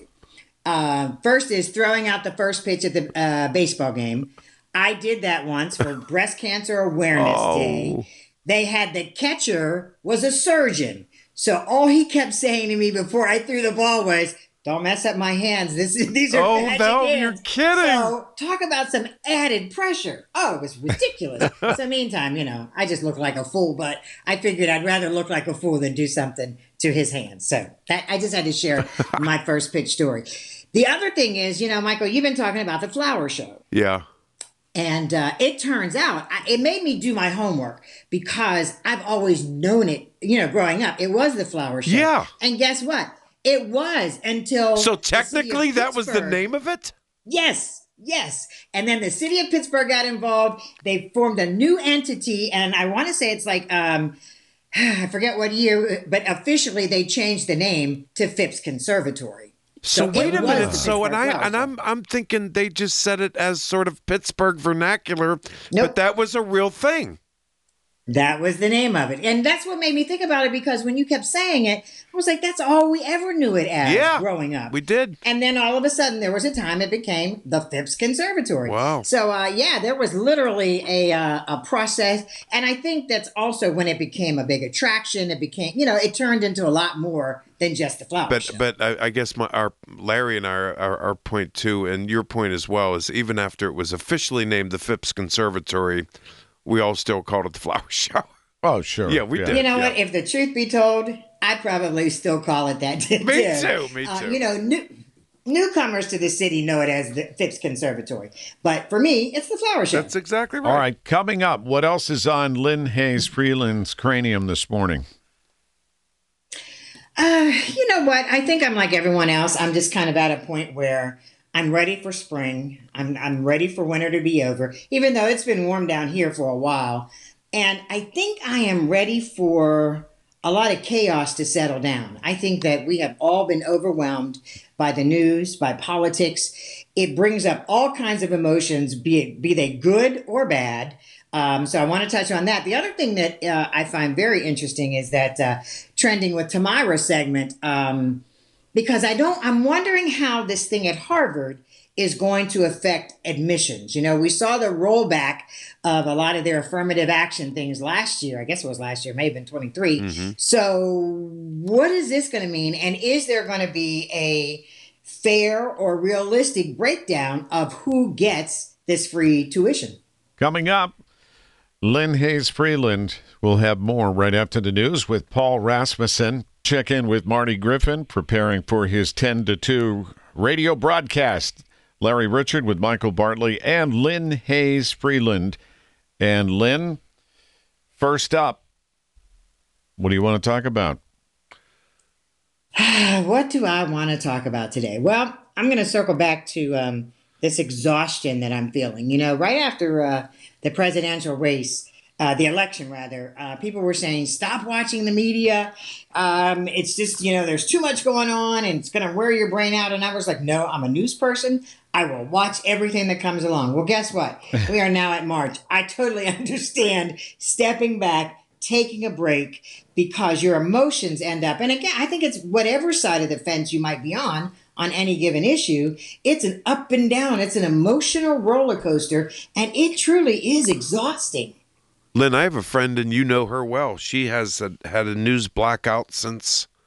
Speaker 19: Uh, first is throwing out the first pitch at the uh, baseball game. I did that once for Breast Cancer Awareness
Speaker 4: Oh.
Speaker 19: Day. They had the catcher was a surgeon. So all he kept saying to me before I threw the ball was, don't mess up my hands. This is these are
Speaker 4: Oh,
Speaker 19: magic
Speaker 4: no,
Speaker 19: hands.
Speaker 4: you're kidding.
Speaker 19: So talk about some added pressure. Oh, it was ridiculous. So meantime, you know, I just looked like a fool, but I figured I'd rather look like a fool than do something to his hands. So that I just had to share my first pitch story. The other thing is, you know, Michael, you've been talking about the flower show.
Speaker 4: yeah.
Speaker 19: And uh, it turns out, I, it made me do my homework because I've always known it, you know, growing up. It was the flower show.
Speaker 4: Yeah.
Speaker 19: And guess what? It was until.
Speaker 4: So
Speaker 19: the city of
Speaker 4: technically, that was the
Speaker 19: Pittsburgh-
Speaker 4: name of it.
Speaker 19: Yes, yes. And then the city of Pittsburgh got involved. They formed a new entity. And I want to say it's like, um, I forget what year, but officially they changed the name to Phipps Conservatory.
Speaker 4: So,
Speaker 19: it
Speaker 4: wait a
Speaker 19: was
Speaker 4: minute.
Speaker 19: the
Speaker 4: So and
Speaker 19: Pittsburgh
Speaker 4: I
Speaker 19: Flower
Speaker 4: and
Speaker 19: Show.
Speaker 4: I'm I'm thinking they just said it as sort of Pittsburgh vernacular,
Speaker 19: Nope.
Speaker 4: but that was a real thing.
Speaker 19: That was the name of it. And that's what made me think about it because when you kept saying it, I was like, that's all we ever knew it as
Speaker 4: Yeah,
Speaker 19: growing up.
Speaker 4: We did.
Speaker 19: And then all of a sudden, there was a time it became the Phipps Conservatory.
Speaker 4: Wow.
Speaker 19: So, uh, yeah, there was literally a uh, a process. And I think that's also when it became a big attraction. It became, you know, it turned into a lot more than just the flower
Speaker 4: But
Speaker 19: show.
Speaker 4: but I, I guess my our Larry and our, our our point too, and your point as well, is even after it was officially named the Phipps Conservatory, we all still called it the flower show.
Speaker 3: Oh, sure.
Speaker 4: Yeah, we did.
Speaker 19: You know
Speaker 4: yeah.
Speaker 19: what? If the truth be told, I'd probably still call it that.
Speaker 4: Me too, me
Speaker 19: Uh,
Speaker 4: too.
Speaker 19: you know, new, newcomers to the city know it as the Phipps Conservatory. But for me, it's the flower show.
Speaker 4: That's exactly right.
Speaker 3: All right, coming up, what else is on Lynn Hayes Freeland's cranium this morning?
Speaker 19: Uh, you know what? I think I'm like everyone else. I'm just kind of at a point where I'm ready for spring. I'm I'm ready for winter to be over, even though it's been warm down here for a while. And I think I am ready for a lot of chaos to settle down. I think that we have all been overwhelmed by the news, by politics. It brings up all kinds of emotions, be it be they good or bad. Um, so I want to touch on that. The other thing that uh, I find very interesting is that uh, trending with Tamara segment, um, because I don't, I'm wondering how this thing at Harvard is going to affect admissions. You know, we saw the rollback of a lot of their affirmative action things last year. I guess it was last year, may have been twenty-three.
Speaker 4: Mm-hmm.
Speaker 19: So what is this going to mean? And is there going to be a fair or realistic breakdown of who gets this free tuition?
Speaker 3: Coming up, Lynn Hayes Freeland will have more right after the news with Paul Rasmussen. Check in with Marty Griffin, preparing for his ten to two radio broadcast. Larry Richard with Michael Bartley and Lynn Hayes Freeland. And Lynn, first up, what do you want to talk about?
Speaker 19: What do I want to talk about today? Well, I'm going to circle back to um, this exhaustion that I'm feeling. You know, right after uh, the presidential race, uh, the election rather, uh, people were saying, stop watching the media. Um, it's just, you know, there's too much going on and it's going to wear your brain out. And I was like, no, I'm a news person. I will watch everything that comes along. Well, guess what? We are now at March. I totally understand stepping back, taking a break, because your emotions end up, and again, I think it's whatever side of the fence you might be on, on any given issue, it's an up and down, it's an emotional roller coaster, and it truly is exhausting.
Speaker 4: Lynn, I have a friend, and you know her well. She has a, had a news blackout since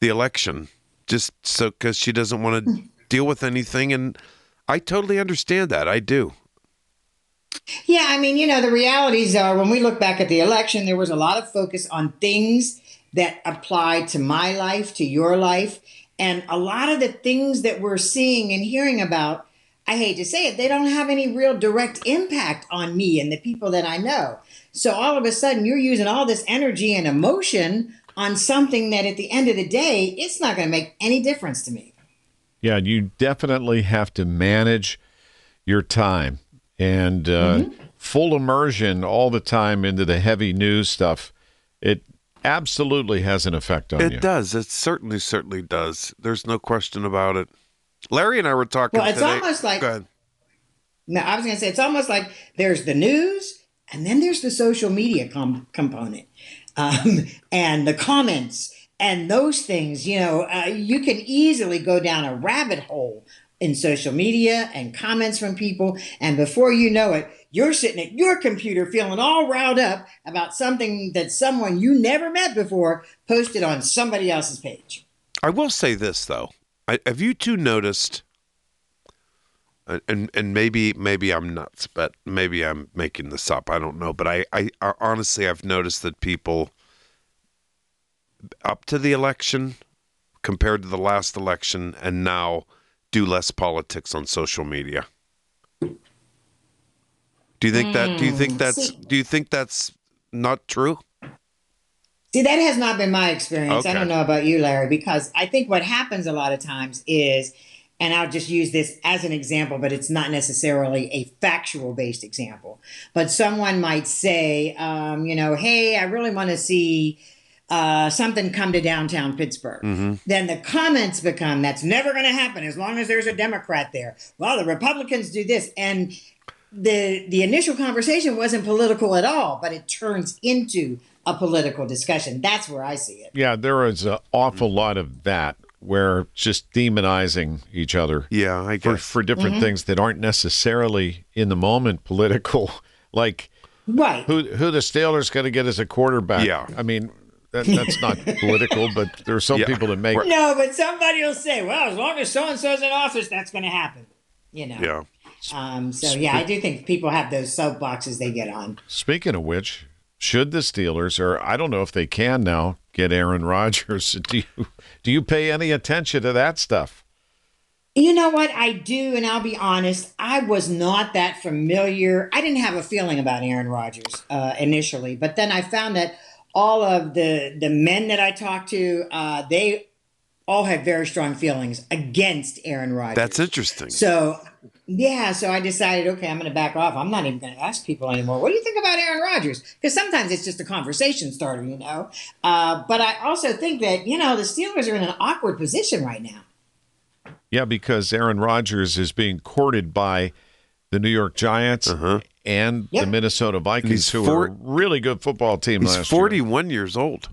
Speaker 4: the election, just so because she doesn't want to deal with anything. And I totally understand that. I do.
Speaker 19: Yeah, I mean, you know, the realities are when we look back at the election, there was a lot of focus on things that apply to my life, to your life. And a lot of the things that we're seeing and hearing about, I hate to say it, they don't have any real direct impact on me and the people that I know. So all of a sudden, you're using all this energy and emotion on something that at the end of the day, it's not going to make any difference to me.
Speaker 3: Yeah, you definitely have to manage your time. And uh, mm-hmm. full immersion all the time into the heavy news stuff, it absolutely has an effect on
Speaker 4: it
Speaker 3: you.
Speaker 4: It does. It certainly, certainly does. There's no question about it. Larry and I were talking
Speaker 19: Well, it's
Speaker 4: today.
Speaker 19: almost like,
Speaker 4: Go ahead.
Speaker 19: No, I was going to say, it's almost like there's the news and then there's the social media com- component um, and the comments and those things. You know, uh, you can easily go down a rabbit hole in social media and comments from people. And before you know it, you're sitting at your computer feeling all riled up about something that someone you never met before posted on somebody else's page.
Speaker 4: I will say this, though. I, have you two noticed, and and maybe maybe I'm nuts, but maybe I'm making this up. I don't know. But I, I, I honestly, I've noticed that people up to the election compared to the last election and now do less politics on social media. Do you think mm. that? Do you think that's? See, do you think that's not true?
Speaker 19: See, that has not been my experience.
Speaker 4: Okay.
Speaker 19: I don't know about you, Larry, because I think what happens a lot of times is, and I'll just use this as an example, but it's not necessarily a factual-based example. But someone might say, um, you know, hey, I really want to see uh, something come to downtown Pittsburgh.
Speaker 4: Mm-hmm.
Speaker 19: Then the comments become, that's never going to happen as long as there's a Democrat there. Well, the Republicans do this. And the the initial conversation wasn't political at all, but it turns into a political discussion. That's where I see it.
Speaker 3: Yeah, there is an awful lot of that where just demonizing each other.
Speaker 4: Yeah, I guess.
Speaker 3: For, for different
Speaker 19: Mm-hmm.
Speaker 3: things that aren't necessarily in the moment political. Like,
Speaker 19: right.
Speaker 3: who who the Steelers going to get as a quarterback?
Speaker 4: Yeah.
Speaker 3: I mean, that, that's not political, but there are some
Speaker 4: Yeah.
Speaker 3: people that make
Speaker 19: No, but somebody will say, well, as long as so-and-so's in office, that's going to happen. You know?
Speaker 4: Yeah.
Speaker 19: Um, so, yeah, I do think people have those soapboxes they get on.
Speaker 3: Speaking of which, should the Steelers, or I don't know if they can now, get Aaron Rodgers, do you, do you pay any attention to that stuff?
Speaker 19: You know what? I do, and I'll be honest, I was not that familiar. I didn't have a feeling about Aaron Rodgers uh, initially, but then I found that all of the, the men that I talked to, uh, they all had very strong feelings against Aaron Rodgers.
Speaker 4: That's interesting.
Speaker 19: So, yeah, so I decided, okay, I'm going to back off. I'm not even going to ask people anymore, what do you think about Aaron Rodgers? Because sometimes it's just a conversation starter, you know. Uh, but I also think that, you know, the Steelers are in an awkward position right now.
Speaker 3: Yeah, because Aaron Rodgers is being courted by the New York Giants
Speaker 4: uh-huh.
Speaker 3: and
Speaker 19: Yep.
Speaker 3: the Minnesota Vikings, who
Speaker 4: four-
Speaker 3: are a really good football team
Speaker 4: He's
Speaker 3: last
Speaker 4: forty-one years old.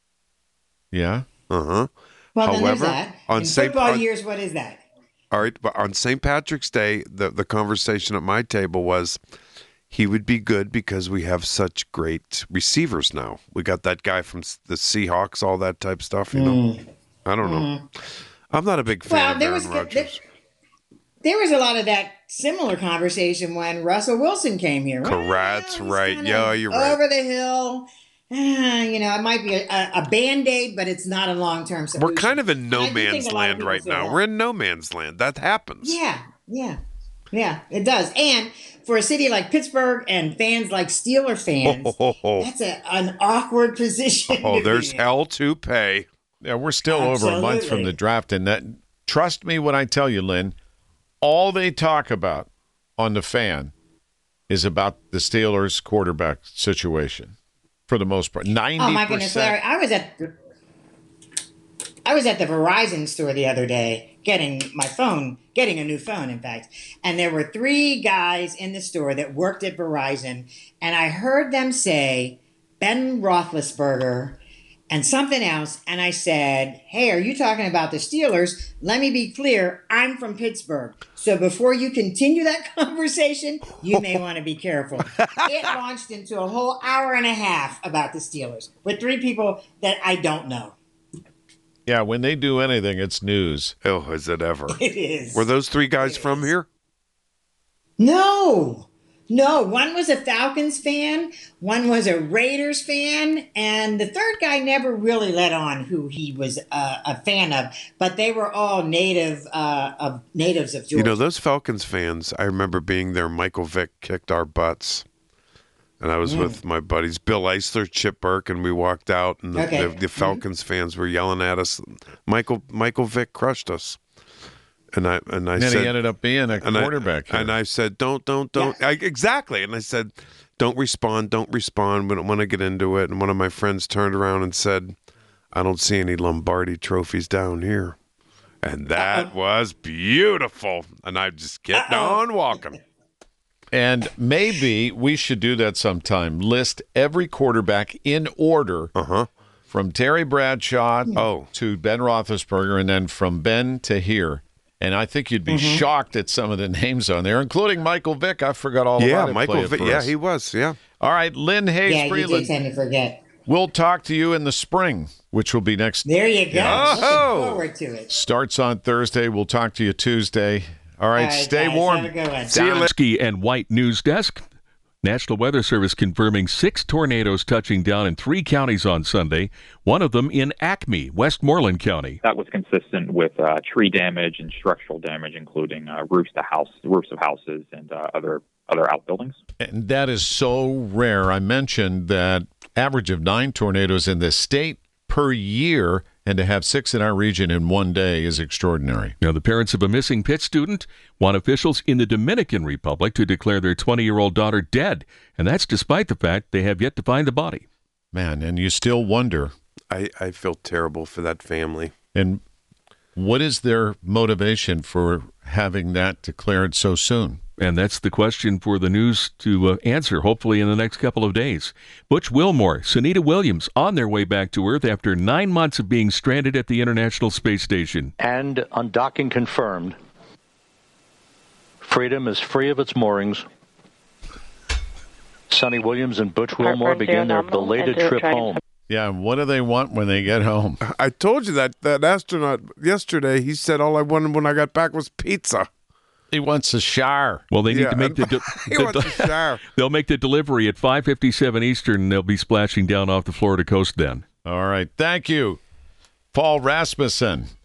Speaker 3: year. Yeah.
Speaker 4: Uh-huh.
Speaker 19: Well, then
Speaker 4: However,
Speaker 19: there's that.
Speaker 4: on
Speaker 19: In
Speaker 4: Saint-
Speaker 19: football
Speaker 4: on-
Speaker 19: years, what is that?
Speaker 4: All right, but on Saint Patrick's Day, the, the conversation at my table was he would be good because we have such great receivers now. We got that guy from the Seahawks, all that type stuff, you know.
Speaker 19: Mm.
Speaker 4: I don't know.
Speaker 19: Mm.
Speaker 4: I'm not a big fan
Speaker 19: Well,
Speaker 4: of
Speaker 19: there
Speaker 4: Aaron
Speaker 19: was
Speaker 4: Rodgers.
Speaker 19: there, there was a lot of that similar conversation when Russell Wilson came here. Well,
Speaker 4: That's
Speaker 19: he's
Speaker 4: right.
Speaker 19: kinda
Speaker 4: Yeah, you're right.
Speaker 19: Over the hill. Ah, you know, it might be a, a, a Band-Aid, but it's not a long-term solution.
Speaker 4: We're kind of in no
Speaker 19: I do think
Speaker 4: man's
Speaker 19: a lot of
Speaker 4: land
Speaker 19: people
Speaker 4: right
Speaker 19: say
Speaker 4: now.
Speaker 19: that.
Speaker 4: We're in no man's land. That happens.
Speaker 19: Yeah, yeah, yeah, it does. And for a city like Pittsburgh and fans like Steeler fans,
Speaker 4: Oh, oh, oh.
Speaker 19: that's a, an awkward position.
Speaker 4: Oh,
Speaker 19: to
Speaker 4: there's
Speaker 19: be in.
Speaker 4: hell to pay.
Speaker 3: Yeah, we're still over a month from
Speaker 19: Absolutely.
Speaker 3: the draft, and that. Trust me when I tell you, Lynn, all they talk about on The Fan is about the Steelers' quarterback situation for the most part. ninety percent.
Speaker 19: Oh my goodness, Larry! I was at the, I was at the Verizon store the other day getting my phone, getting a new phone, in fact, and there were three guys in the store that worked at Verizon, and I heard them say Ben Roethlisberger and something else, and I said, hey, are you talking about the Steelers? Let me be clear, I'm from Pittsburgh. So before you continue that conversation, you may want to be careful. It launched into a whole hour and a half about the Steelers with three people that I don't know.
Speaker 3: Yeah, when they do anything, it's news.
Speaker 4: Oh, is it ever?
Speaker 19: It is.
Speaker 4: Were those three guys from here?
Speaker 19: No, no. One was a Falcons fan, one was a Raiders fan, and the third guy never really let on who he was uh, a fan of. But they were all native uh, of natives of Georgia.
Speaker 4: You know, those Falcons fans, I remember being there. Michael Vick kicked our butts. And I was
Speaker 19: Mm.
Speaker 4: with my buddies, Bill Eisler, Chip Burke, and we walked out, and the,
Speaker 19: Okay.
Speaker 4: the, the Falcons fans were yelling at us. Michael Michael Vick crushed us. And I and I
Speaker 3: And then
Speaker 4: said,
Speaker 3: he ended up being a
Speaker 4: and I-
Speaker 3: quarterback here.
Speaker 4: And I said, don't, don't, don't. I, exactly. And I said, don't respond, don't respond. We don't want to get into it. And one of my friends turned around and said, I don't see any Lombardi trophies down here. And that Uh-oh. was beautiful. And I just kept Uh-oh. on walking.
Speaker 3: And maybe we should do that sometime. List every quarterback in order
Speaker 4: uh-huh.
Speaker 3: from Terry Bradshaw
Speaker 4: oh.
Speaker 3: to Ben Roethlisberger, and then from Ben to here. And I think you'd be
Speaker 4: Mm-hmm.
Speaker 3: shocked at some of the names on there, including Michael Vick. I forgot all
Speaker 4: yeah,
Speaker 3: about it.
Speaker 4: Michael Vick. Yeah, he was. Yeah.
Speaker 3: All right, Lynn Hayes
Speaker 19: yeah,
Speaker 3: Freeland.
Speaker 19: you did tend to forget.
Speaker 3: We'll talk to you in the spring, which will be next.
Speaker 19: There you go.
Speaker 3: Yeah.
Speaker 19: Oh. Looking forward to it.
Speaker 3: Starts on Thursday. We'll talk to you Tuesday. All right,
Speaker 19: All right,
Speaker 3: stay
Speaker 19: guys,
Speaker 3: warm.
Speaker 19: have a good one.
Speaker 3: See you later.
Speaker 8: Ski and White News Desk. National Weather Service confirming six tornadoes touching down in three counties on Sunday, one of them in Acme, Westmoreland County.
Speaker 9: That was consistent with uh, tree damage and structural damage, including uh, roofs to house, roofs of houses and uh, other other outbuildings.
Speaker 3: And that is so rare. I mentioned that average of nine tornadoes in the state per year, and to have six in our region in one day is extraordinary.
Speaker 8: Now, the parents of a missing Pitt student want officials in the Dominican Republic to declare their twenty-year-old daughter dead, and that's despite the fact they have yet to find the body.
Speaker 3: Man, and you still wonder.
Speaker 4: I, I feel terrible for that family.
Speaker 3: And what is their motivation for having that declared so soon?
Speaker 8: And that's the question for the news to uh, answer, hopefully in the next couple of days. Butch Wilmore, Sunita Williams on their way back to Earth after nine months of being stranded at the International Space Station.
Speaker 10: And undocking confirmed. Freedom is free of its moorings. Sonny Williams and Butch Wilmore begin their belated trip home.
Speaker 3: Yeah, what do they want when they get home?
Speaker 4: I told you that that astronaut yesterday, he said all I wanted when I got back was pizza.
Speaker 3: He wants a shower.
Speaker 8: Well, they need
Speaker 4: Yeah,
Speaker 8: to make the, de-
Speaker 4: he
Speaker 8: the
Speaker 4: wants a shower.
Speaker 8: They'll make the delivery at five fifty-seven Eastern, and they'll be splashing down off the Florida coast then.
Speaker 3: All right. Thank you, Paul Rasmussen.